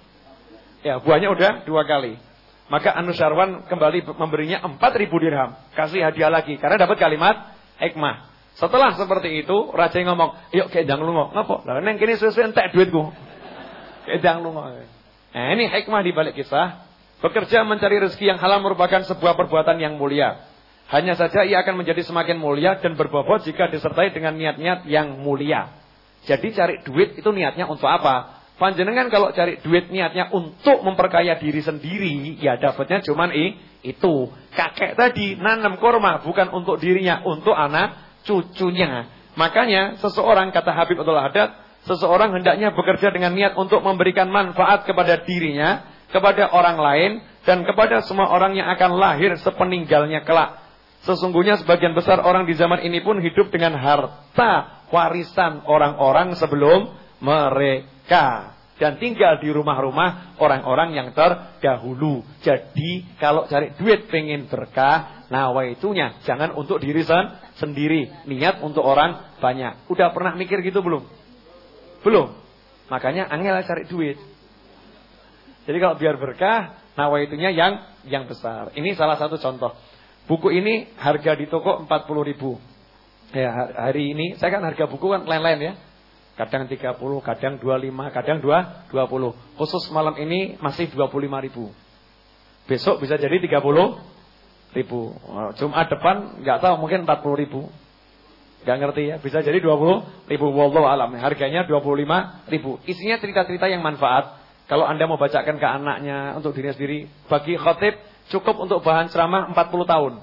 Ya, buahnya udah dua kali. Maka Anusyarwan kembali memberinya empat ribu dirham. Kasih hadiah lagi. Karena dapat kalimat hikmah. Setelah seperti itu, raja ngomong, yuk kedang lungo. Ngapa? Lah neng kini sesuai entek duitku. Kedang lungo. Nah ini hikmah di balik kisah. Bekerja mencari rezeki yang halal merupakan sebuah perbuatan yang mulia. Hanya saja ia akan menjadi semakin mulia dan berbobot jika disertai dengan niat-niat yang mulia. Jadi cari duit itu niatnya untuk apa? Panjenengan kalau cari duit niatnya untuk memperkaya diri sendiri, ya dapatnya cuman i, itu. Kakek tadi nanam kurma bukan untuk dirinya, untuk anak cucunya. Makanya seseorang, kata Habib Abdul Haddad, seseorang hendaknya bekerja dengan niat untuk memberikan manfaat kepada dirinya, kepada orang lain, dan kepada semua orang yang akan lahir sepeninggalnya kelak. Sesungguhnya sebagian besar orang di zaman ini pun hidup dengan harta warisan orang-orang sebelum mereka. Dan tinggal di rumah-rumah orang-orang yang terdahulu. Jadi kalau cari duit pengen berkah, nawaitunya jangan untuk diri sendiri. Niat untuk orang banyak. Udah pernah mikir gitu belum? Belum. Makanya angel cari duit. Jadi kalau biar berkah, nawaitunya yang yang besar. Ini salah satu contoh. Buku ini harga di toko empat puluh ribu. Ya, hari ini saya kan harga buku kan lain-lain ya. Kadang tiga puluh, kadang dua puluh lima, kadang dua puluh. Khusus malam ini masih dua puluh lima ribu. Besok bisa jadi tiga puluh ribu. Jumat depan nggak tahu, mungkin empat puluh ribu. Nggak ngerti ya, bisa jadi dua puluh ribu. Wallahu alam. Harganya dua puluh lima ribu. Isinya cerita-cerita yang manfaat. Kalau Anda mau bacakan ke anaknya, untuk diri sendiri. Bagi khotib cukup untuk bahan ceramah empat puluh tahun.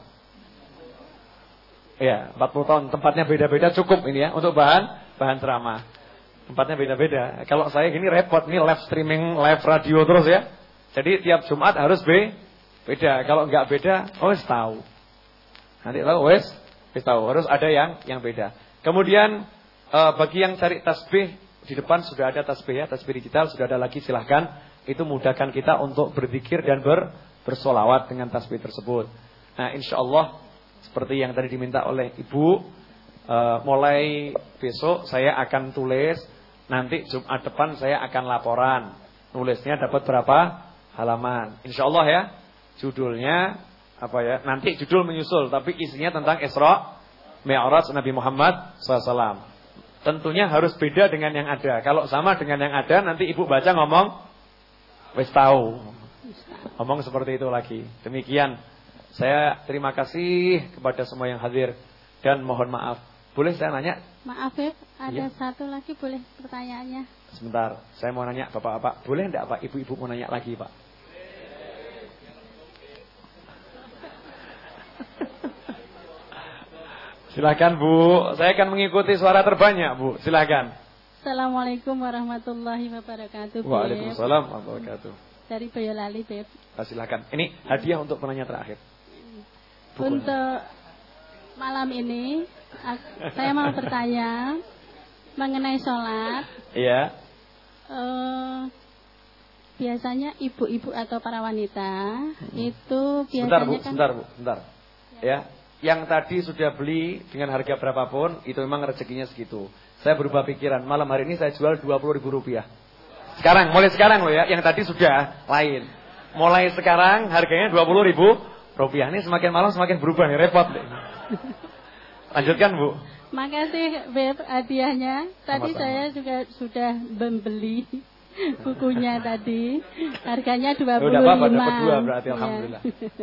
Ya, empat puluh tahun. Tempatnya beda-beda cukup ini ya untuk bahan bahan ceramah. Tempatnya beda-beda. Kalau saya gini repot nih, live streaming, live radio terus ya. Jadi tiap Jumat harus be beda. Kalau enggak beda, oh wis tahu. Nanti tahu wis wis tahu. Harus ada yang yang beda. Kemudian eh, bagi yang cari tasbih, di depan sudah ada tasbih ya, tasbih digital sudah ada lagi, silahkan. Itu mudahkan kita untuk berzikir dan ber bersolawat dengan tasbih tersebut. Nah, insyaallah seperti yang tadi diminta oleh Ibu, eh, mulai besok saya akan tulis. Nanti Jumat depan saya akan laporan. Nulisnya dapat berapa halaman. Insyaallah ya. Judulnya apa ya? Nanti judul menyusul, tapi isinya tentang Isra Mi'raj Nabi Muhammad shallallahu alaihi wasallam. Tentunya harus beda dengan yang ada. Kalau sama dengan yang ada, nanti ibu baca ngomong wis tahu. Ngomong seperti itu lagi. Demikian. Saya terima kasih kepada semua yang hadir dan mohon maaf. Boleh saya nanya? Maaf ya, ada Ya. satu lagi boleh pertanyaannya. Sebentar, saya mau nanya Bapak-bapak. Boleh enggak Pak, Ibu-ibu mau nanya lagi Pak? Silakan Bu, saya akan mengikuti suara terbanyak Bu, silakan. Assalamualaikum warahmatullahi wabarakatuh. Waalaikumsalam warahmatullahi wabarakatuh. Dari Boyolali Beb. Nah, silakan. Ini hadiah untuk penanya terakhir. Bukunya. Untuk malam ini saya mau bertanya mengenai sholat. Iya. Uh, biasanya ibu-ibu atau para wanita hmm. itu Sebentar biasanya Bu, kan sebentar Bu, sebentar. Ya. Yang tadi sudah beli dengan harga berapapun, itu memang rezekinya segitu. Saya berubah pikiran, malam hari ini saya jual dua puluh ribu rupiah. Sekarang, mulai sekarang loh ya, yang tadi sudah lain. Mulai sekarang harganya dua puluh ribu rupiah. Ini semakin malam semakin berubah nih, repot deh. Lanjutkan Bu. Makasih Beb hadiahnya. Tadi Sama-sama. saya juga sudah membeli bukunya tadi. Harganya dua puluh lima. Udah apa-apa, dapat dua berarti, ya. alhamdulillah.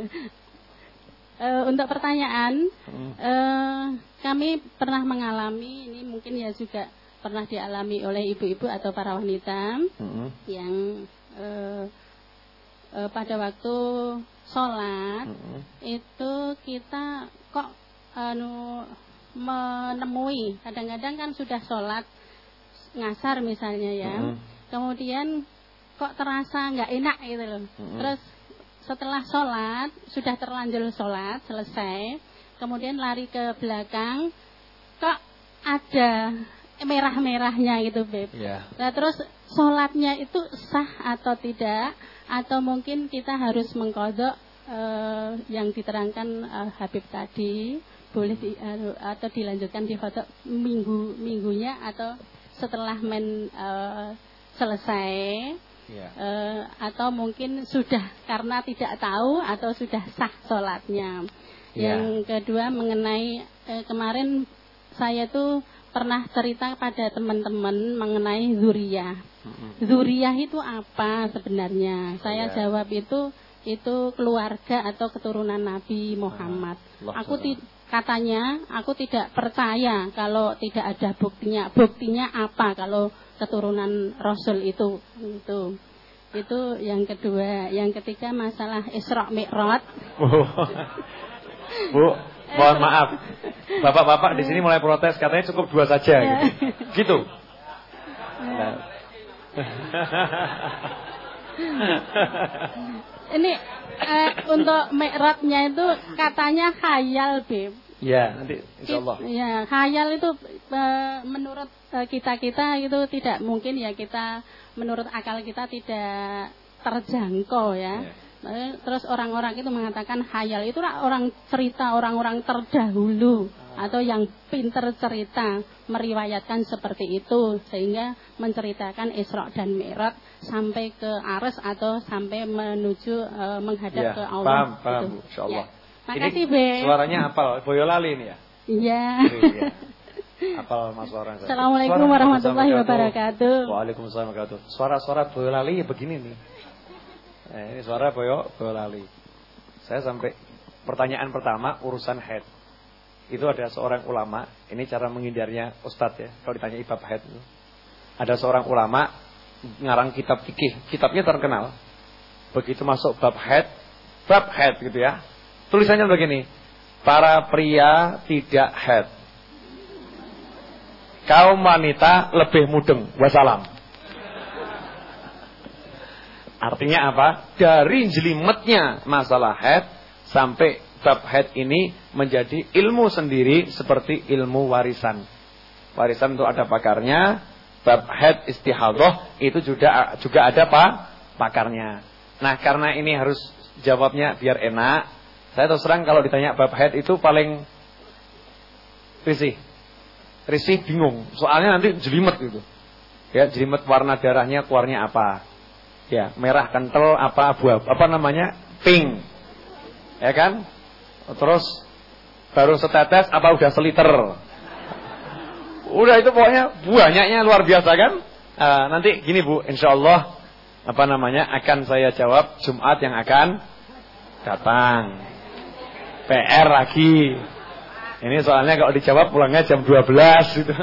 Uh, untuk pertanyaan, hmm. uh, kami pernah mengalami, ini mungkin ya juga pernah dialami oleh ibu-ibu atau para wanita hmm. yang uh, uh, pada waktu sholat hmm. itu kita kok anu menemui, kadang-kadang kan sudah sholat ngasar misalnya ya, hmm. kemudian kok terasa nggak enak gitu loh, hmm. terus setelah sholat, sudah terlanjur sholat, selesai, kemudian lari ke belakang, kok ada merah-merahnya gitu Beb. Yeah. Nah terus sholatnya itu sah atau tidak, atau mungkin kita harus mengkodok uh, yang diterangkan uh, Habib tadi, boleh di, uh, atau dilanjutkan di kodok minggu minggunya atau setelah men uh, selesai. Ya. E, atau mungkin sudah karena tidak tahu atau sudah sah sholatnya. Ya. Yang kedua mengenai e, kemarin saya tuh pernah cerita pada teman-teman mengenai zuriyah. Mm-hmm. Zuriyah itu apa sebenarnya? Saya ya. jawab itu itu keluarga atau keturunan Nabi Muhammad. Allah aku ti- katanya aku tidak percaya kalau tidak ada buktinya. Buktinya apa kalau keturunan Rasul itu? Itu itu yang kedua. Yang ketiga masalah Isra Mi'raj. Bu, mohon maaf. Bapak-bapak di sini mulai protes katanya cukup dua saja gitu. Gitu. Nah. Ini eh, untuk Mi'rajnya itu katanya khayal, Beb. Ya, nanti insyaallah. Ya, khayal itu eh, menurut eh, kita-kita itu tidak mungkin ya, kita menurut akal kita tidak terjangkau ya. ya. Terus orang-orang itu mengatakan khayal itu orang cerita orang-orang terdahulu atau yang pinter cerita meriwayatkan seperti itu sehingga menceritakan Isra dan Mi'raj sampai ke Arsy atau sampai menuju uh, menghadap ya, ke Allah. Paham, paham, gitu. Insyaallah. Ya. Makasih, Be. Suaranya hafal, Boyolali ini ya? Iya. Hafal Mas Suara. Assalamualaikum warahmatullahi wabarakatuh. Waalaikumsalam warahmatullahi wabarakatuh. Suara-suara Boyolali ya begini nih. Nah, ini suara Boyo, Boyolali. Saya sampai pertanyaan pertama urusan haid. Itu ada seorang ulama, ini cara menghindarnya Ustadz ya, kalau ditanya bab haid itu. Ada seorang ulama ngarang kitab fikih, kitabnya terkenal. Begitu masuk bab haid, bab haid gitu ya. Tulisannya begini, para pria tidak haid. Kaum wanita lebih mudeng. Wassalam. Artinya apa? Dari jelimetnya masalah haid sampai bab haid ini menjadi ilmu sendiri seperti ilmu warisan. Warisan itu ada pakarnya, bab haid istihadhah itu juga juga ada apa? Pakarnya. Nah, karena ini harus jawabnya biar enak, saya terus terang kalau ditanya bab haid itu paling risih. Risih bingung. Soalnya nanti jelimet gitu. Ya, jelimet warna darahnya keluarnya apa? Ya, merah kental apa abu-abu, apa namanya? Pink. Ya kan? Terus baru setetes apa udah seliter? Udah itu pokoknya banyaknya luar biasa kan? Uh, nanti gini Bu, insyaallah apa namanya akan saya jawab Jumat yang akan datang. P R lagi. Ini soalnya kalau dijawab pulangnya jam dua belas gitu.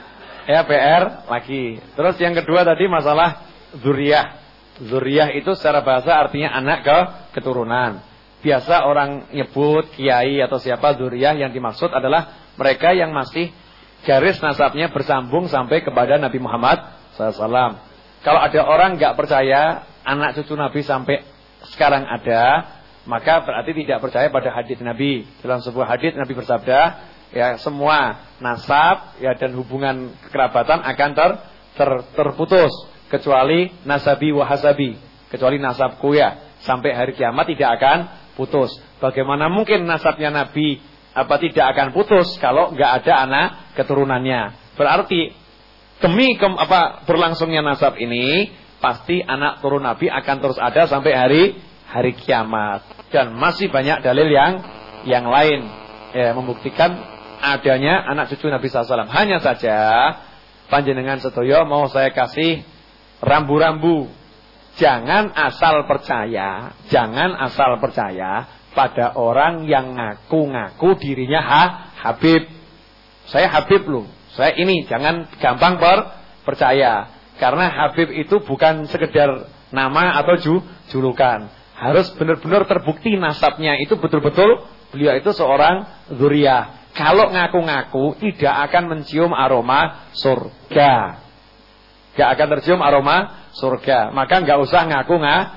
Ya, P R lagi. Terus yang kedua tadi masalah zuriyah. Zuriyah itu secara bahasa artinya anak ke keturunan. Biasa orang nyebut kiai atau siapa zuriyah, yang dimaksud adalah mereka yang masih garis nasabnya bersambung sampai kepada Nabi Muhammad shallallahu alaihi wasallam. Kalau ada orang nggak percaya anak cucu Nabi sampai sekarang ada, maka berarti tidak percaya pada hadis Nabi. Dalam sebuah hadis Nabi bersabda, ya semua nasab ya dan hubungan kerabatan akan ter, ter terputus. Kecuali nasabi wahasabi, kecuali nasabku ya sampai hari kiamat tidak akan putus. Bagaimana mungkin nasabnya Nabi apa tidak akan putus kalau nggak ada anak keturunannya? Berarti demi ke, apa berlangsungnya nasab ini pasti anak turun Nabi akan terus ada sampai hari hari kiamat. Dan masih banyak dalil yang yang lain ya membuktikan adanya anak cucu Nabi shallallahu alaihi wasallam. Hanya saja panjenengan sedaya mau saya kasih rambu-rambu. Jangan asal percaya, jangan asal percaya pada orang yang ngaku-ngaku dirinya ha, Habib. Saya Habib loh, saya ini, jangan gampang per, percaya. Karena Habib itu bukan sekedar nama atau ju, julukan. Harus benar-benar terbukti nasabnya itu betul-betul beliau itu seorang zuriyah. Kalau ngaku-ngaku tidak akan mencium aroma surga. Gak akan tercium aroma surga. Maka gak usah ngaku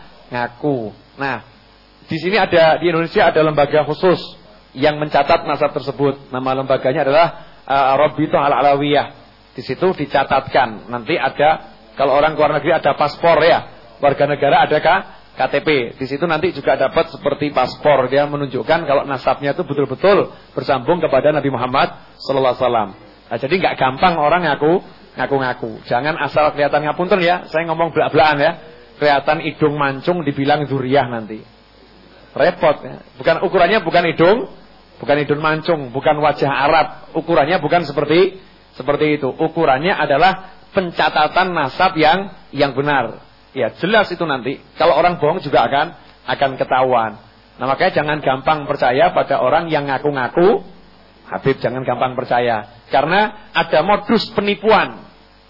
ngaku. Nah, di sini ada di Indonesia ada lembaga khusus yang mencatat nasab tersebut. Nama lembaganya adalah uh, Rabithah Al-Alawiyah. Di situ dicatatkan. Nanti ada kalau orang luar negeri ada paspor ya, warga negara ada K T P. Di situ nanti juga dapat seperti paspor, dia menunjukkan kalau nasabnya itu betul-betul bersambung kepada Nabi Muhammad sallallahu alaihi wasallam. Nah, jadi nggak gampang orang ngaku ngaku-ngaku. Jangan asal kelihatan ngapunten ya, saya ngomong belak-belakan ya. kelihatan hidung mancung dibilang dzurriyyah nanti. Repot ya. Bukan ukurannya bukan hidung, bukan hidung mancung, bukan wajah Arab. Ukurannya bukan seperti seperti itu. Ukurannya adalah pencatatan nasab yang yang benar. Ya, jelas itu nanti. Kalau orang bohong juga akan akan ketahuan. Nah, makanya jangan gampang percaya pada orang yang ngaku-ngaku Habib, jangan gampang percaya. Karena ada modus penipuan.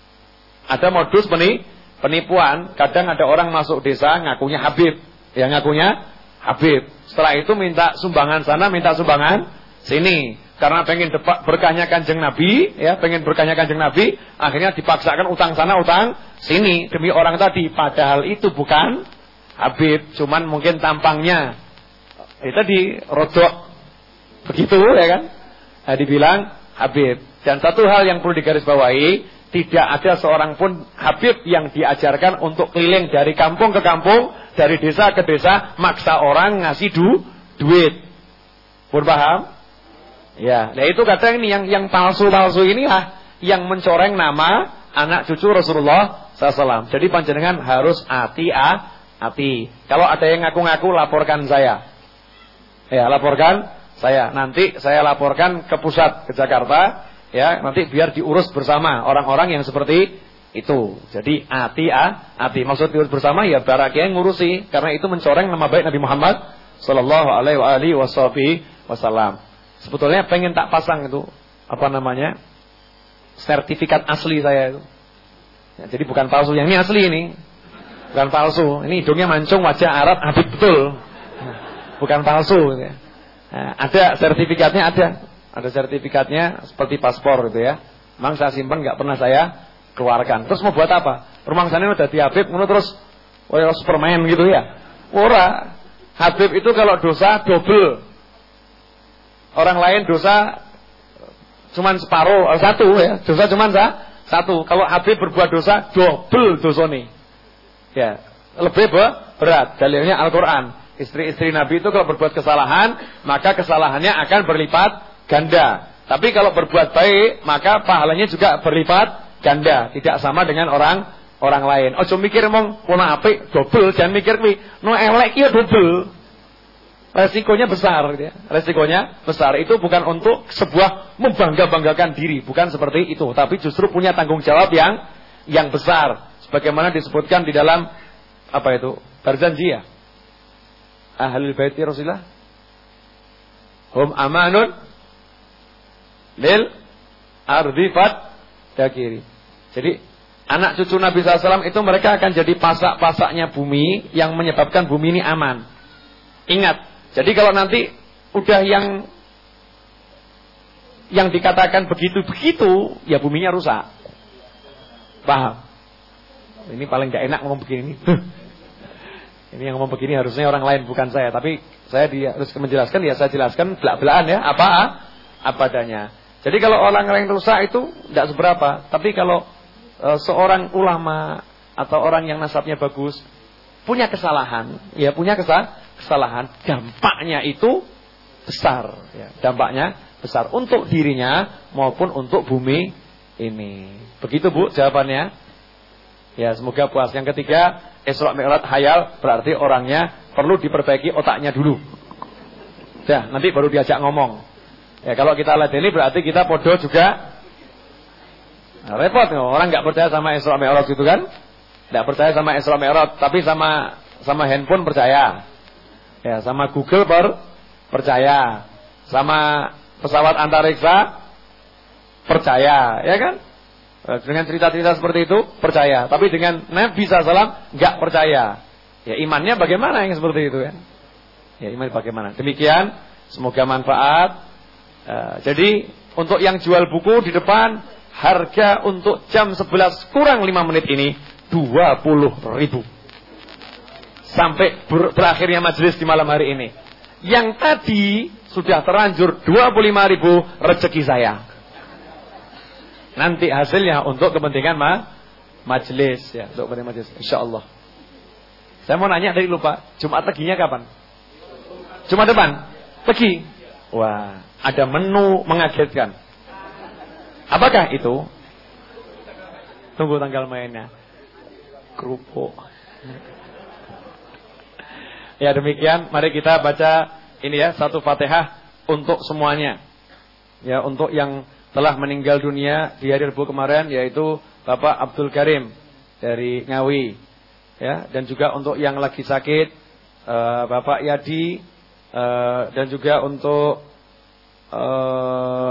Ada modus peni, penipuan. Kadang ada orang masuk desa ngakunya Habib, yang ngakunya Habib. Setelah itu minta sumbangan sana, minta sumbangan sini. Karena pengen berkahnya Kanjeng Nabi, ya, pengen berkahnya Kanjeng Nabi, akhirnya dipaksakan utang sana, utang sini demi orang tadi. Padahal itu bukan Habib, cuman mungkin tampangnya itu di rodok begitu, ya kan? Nah, dibilang Habib. Dan satu hal yang perlu digarisbawahi, tidak ada seorang pun Habib yang diajarkan untuk keliling dari kampung ke kampung, dari desa ke desa, maksa orang ngasih du, duit. Pun paham? Ya, nah itu kata ini yang yang palsu-palsu inilah yang mencoreng nama anak cucu Rasulullah sallallahu alaihi wasallam. Jadi panjenengan harus hati-hati. Kalau ada yang ngaku-ngaku, laporkan saya. Ya, laporkan saya. Nanti saya laporkan ke pusat, ke Jakarta. Ya, nanti biar diurus bersama orang-orang yang seperti itu. Jadi hati-hati. Maksud diurus bersama ya baraknya ngurusi, karena itu mencoreng nama baik Nabi Muhammad sallallahu alaihi wasallam. Sebetulnya pengen tak pasang itu apa namanya? Sertifikat asli saya itu. Ya, jadi bukan palsu, yang ini asli ini. Bukan palsu. Ini hidungnya mancung, wajah Arab, Habib betul. Bukan palsu gitu ya. Nah, ada sertifikatnya, ada. Ada sertifikatnya seperti paspor gitu ya. Memang saya simpan, nggak pernah saya keluarkan. Terus mau buat apa? Rumangsannya udah di Habib, ngono terus oh Superman gitu ya. Ora. Habib itu kalau dosa double. Orang lain dosa cuman separuh, satu ya. Dosa cuman satu. Kalau Habib berbuat dosa double dosane. Ya, lebih berat. Dalilnya Al-Qur'an. Istri-istri Nabi itu kalau berbuat kesalahan, maka kesalahannya akan berlipat ganda. Tapi kalau berbuat baik, maka pahalanya juga berlipat ganda. Tidak sama dengan orang orang lain. Ojo mikir mong pola apik double, jangan mikir kuwi no elek ya double. Resikonya besar gitu ya. Resikonya besar. Itu bukan untuk sebuah membangga-banggakan diri, bukan seperti itu, tapi justru punya tanggung jawab yang yang besar. Sebagaimana disebutkan di dalam apa itu? Barzanjiyah. Ahlul baiti Rasulullah hum amanun lil ardi fat dakiri. Jadi anak cucu Nabi sallallahu alaihi wasallam itu mereka akan jadi pasak-pasaknya bumi yang menyebabkan bumi ini aman. Ingat, jadi kalau nanti udah yang yang dikatakan begitu-begitu, ya buminya rusak. Paham? Ini paling gak enak ngomong begini. Ini yang ngomong begini harusnya orang lain, bukan saya. Tapi saya di, harus menjelaskan, ya saya jelaskan belak-belakan ya, apa apa adanya. Jadi kalau orang lain rusak itu tidak seberapa. Tapi kalau e, seorang ulama atau orang yang nasabnya bagus punya kesalahan, ya punya kesal, kesalahan, dampaknya itu besar. Ya, dampaknya besar untuk dirinya maupun untuk bumi ini. Begitu Bu jawabannya. Ya semoga puas. Yang ketiga, Isra Mi'raj hayal, berarti orangnya perlu diperbaiki otaknya dulu. Ya, nanti baru diajak ngomong. Ya, kalau kita lihat ini berarti kita podo juga. Nah, repot nih, orang nggak percaya sama Isra Mi'raj gitu kan? Nggak percaya sama Isra Mi'raj, tapi sama sama handphone percaya. Ya, sama Google per, percaya. Sama pesawat antariksa percaya, ya kan? Dengan cerita-cerita seperti itu percaya, tapi dengan Nabi sallallahu alaihi wasallam enggak percaya. Ya imannya bagaimana yang seperti itu ya? Ya iman bagaimana? Demikian, semoga manfaat. Uh, jadi untuk yang jual buku di depan, harga untuk jam sebelas kurang lima menit ini dua puluh ribu. Sampai ber berakhirnya majelis di malam hari ini. Yang tadi sudah terlanjur dua puluh lima ribu, rezeki saya. Nanti hasilnya untuk kepentingan ma majelis ya, untuk kepentingan majelis insyaallah. Saya mau nanya dari lupa, Jumat paginya kapan? Jumat depan? Pagi. Wah, ada menu mengagetkan. Apakah itu? Tunggu tanggal mainnya. Kerupuk. Ya demikian, mari kita baca ini ya, satu Fatihah untuk semuanya. Ya, untuk yang telah meninggal dunia di hari Rabu kemarin, yaitu Bapak Abdul Karim dari Ngawi. Ya, dan juga untuk yang lagi sakit, uh, Bapak Yadi, uh, dan juga untuk uh,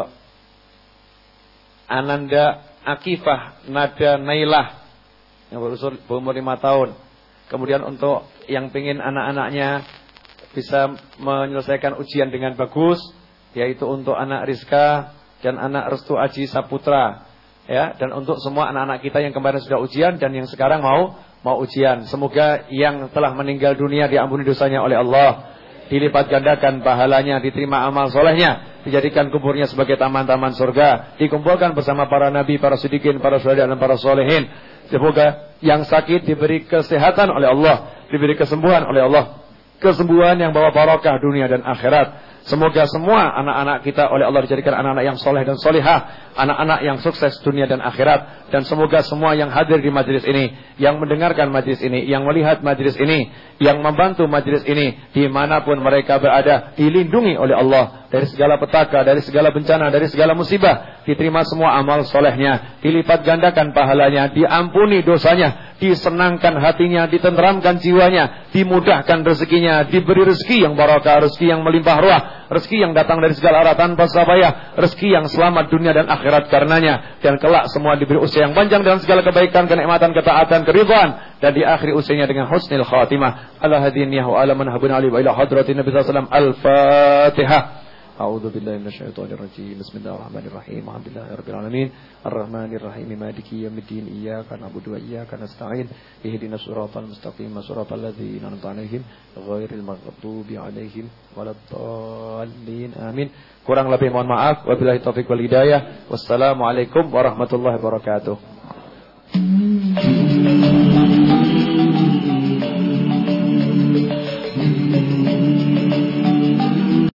Ananda Akifah Nada Nailah yang berumur lima tahun. Kemudian untuk yang pengin anak-anaknya bisa menyelesaikan ujian dengan bagus, yaitu untuk anak Rizka dan anak Restu Aji Saputra, ya, dan untuk semua anak-anak kita yang kemarin sudah ujian dan yang sekarang mau mau ujian. Semoga yang telah meninggal dunia diampuni dosanya oleh Allah, dilipat gandakan pahalanya, diterima amal solehnya, dijadikan kuburnya sebagai taman-taman surga, dikumpulkan bersama para nabi, para siddiqin, para syuhada dan para solehin. Semoga yang sakit diberi kesehatan oleh Allah, diberi kesembuhan oleh Allah, kesembuhan yang bawa barokah dunia dan akhirat. Semoga semua anak-anak kita oleh Allah dijadikan anak-anak yang soleh dan solihah, anak-anak yang sukses dunia dan akhirat. Dan semoga semua yang hadir di majlis ini, yang mendengarkan majlis ini, yang melihat majlis ini, yang membantu majlis ini, dimanapun mereka berada, dilindungi oleh Allah dari segala petaka, dari segala bencana, dari segala musibah. Diterima semua amal solehnya, dilipat gandakan pahalanya, diampuni dosanya, disenangkan hatinya, ditenteramkan jiwanya, dimudahkan rezekinya, diberi rezeki yang barakah, rezeki yang melimpah ruah, rezeki yang datang dari segala arah tanpa susah payah, rezeki yang selamat dunia dan akhirat karenanya, dan kelak semua diberi usia yang panjang dengan segala kebaikan, kenikmatan, ketaatan, keridhaan, dan di akhir usianya dengan husnul khatimah. Ala hadiniyahu ala man habuna ali wa ila hadratin nabi sallallahu alaihi wasallam. Al-Fatihah. A'udzu billahi minasyaitonir rajim. Bismillahirrahmanirrahim. Alhamdulillahirabbil alamin. Arrahmanir rahim. Maliki yaumiddin. Iyyaka na'budu wa iyyaka nasta'in. Ihdinas siratal mustaqim. Siratal ladzina an'amta 'alaihim ghairil maghdubi 'alaihim waladdallin. Amin. Kurang lebih mohon maaf. Wabillahi taufik wal hidayah. Wassalamualaikum warahmatullahi wabarakatuh.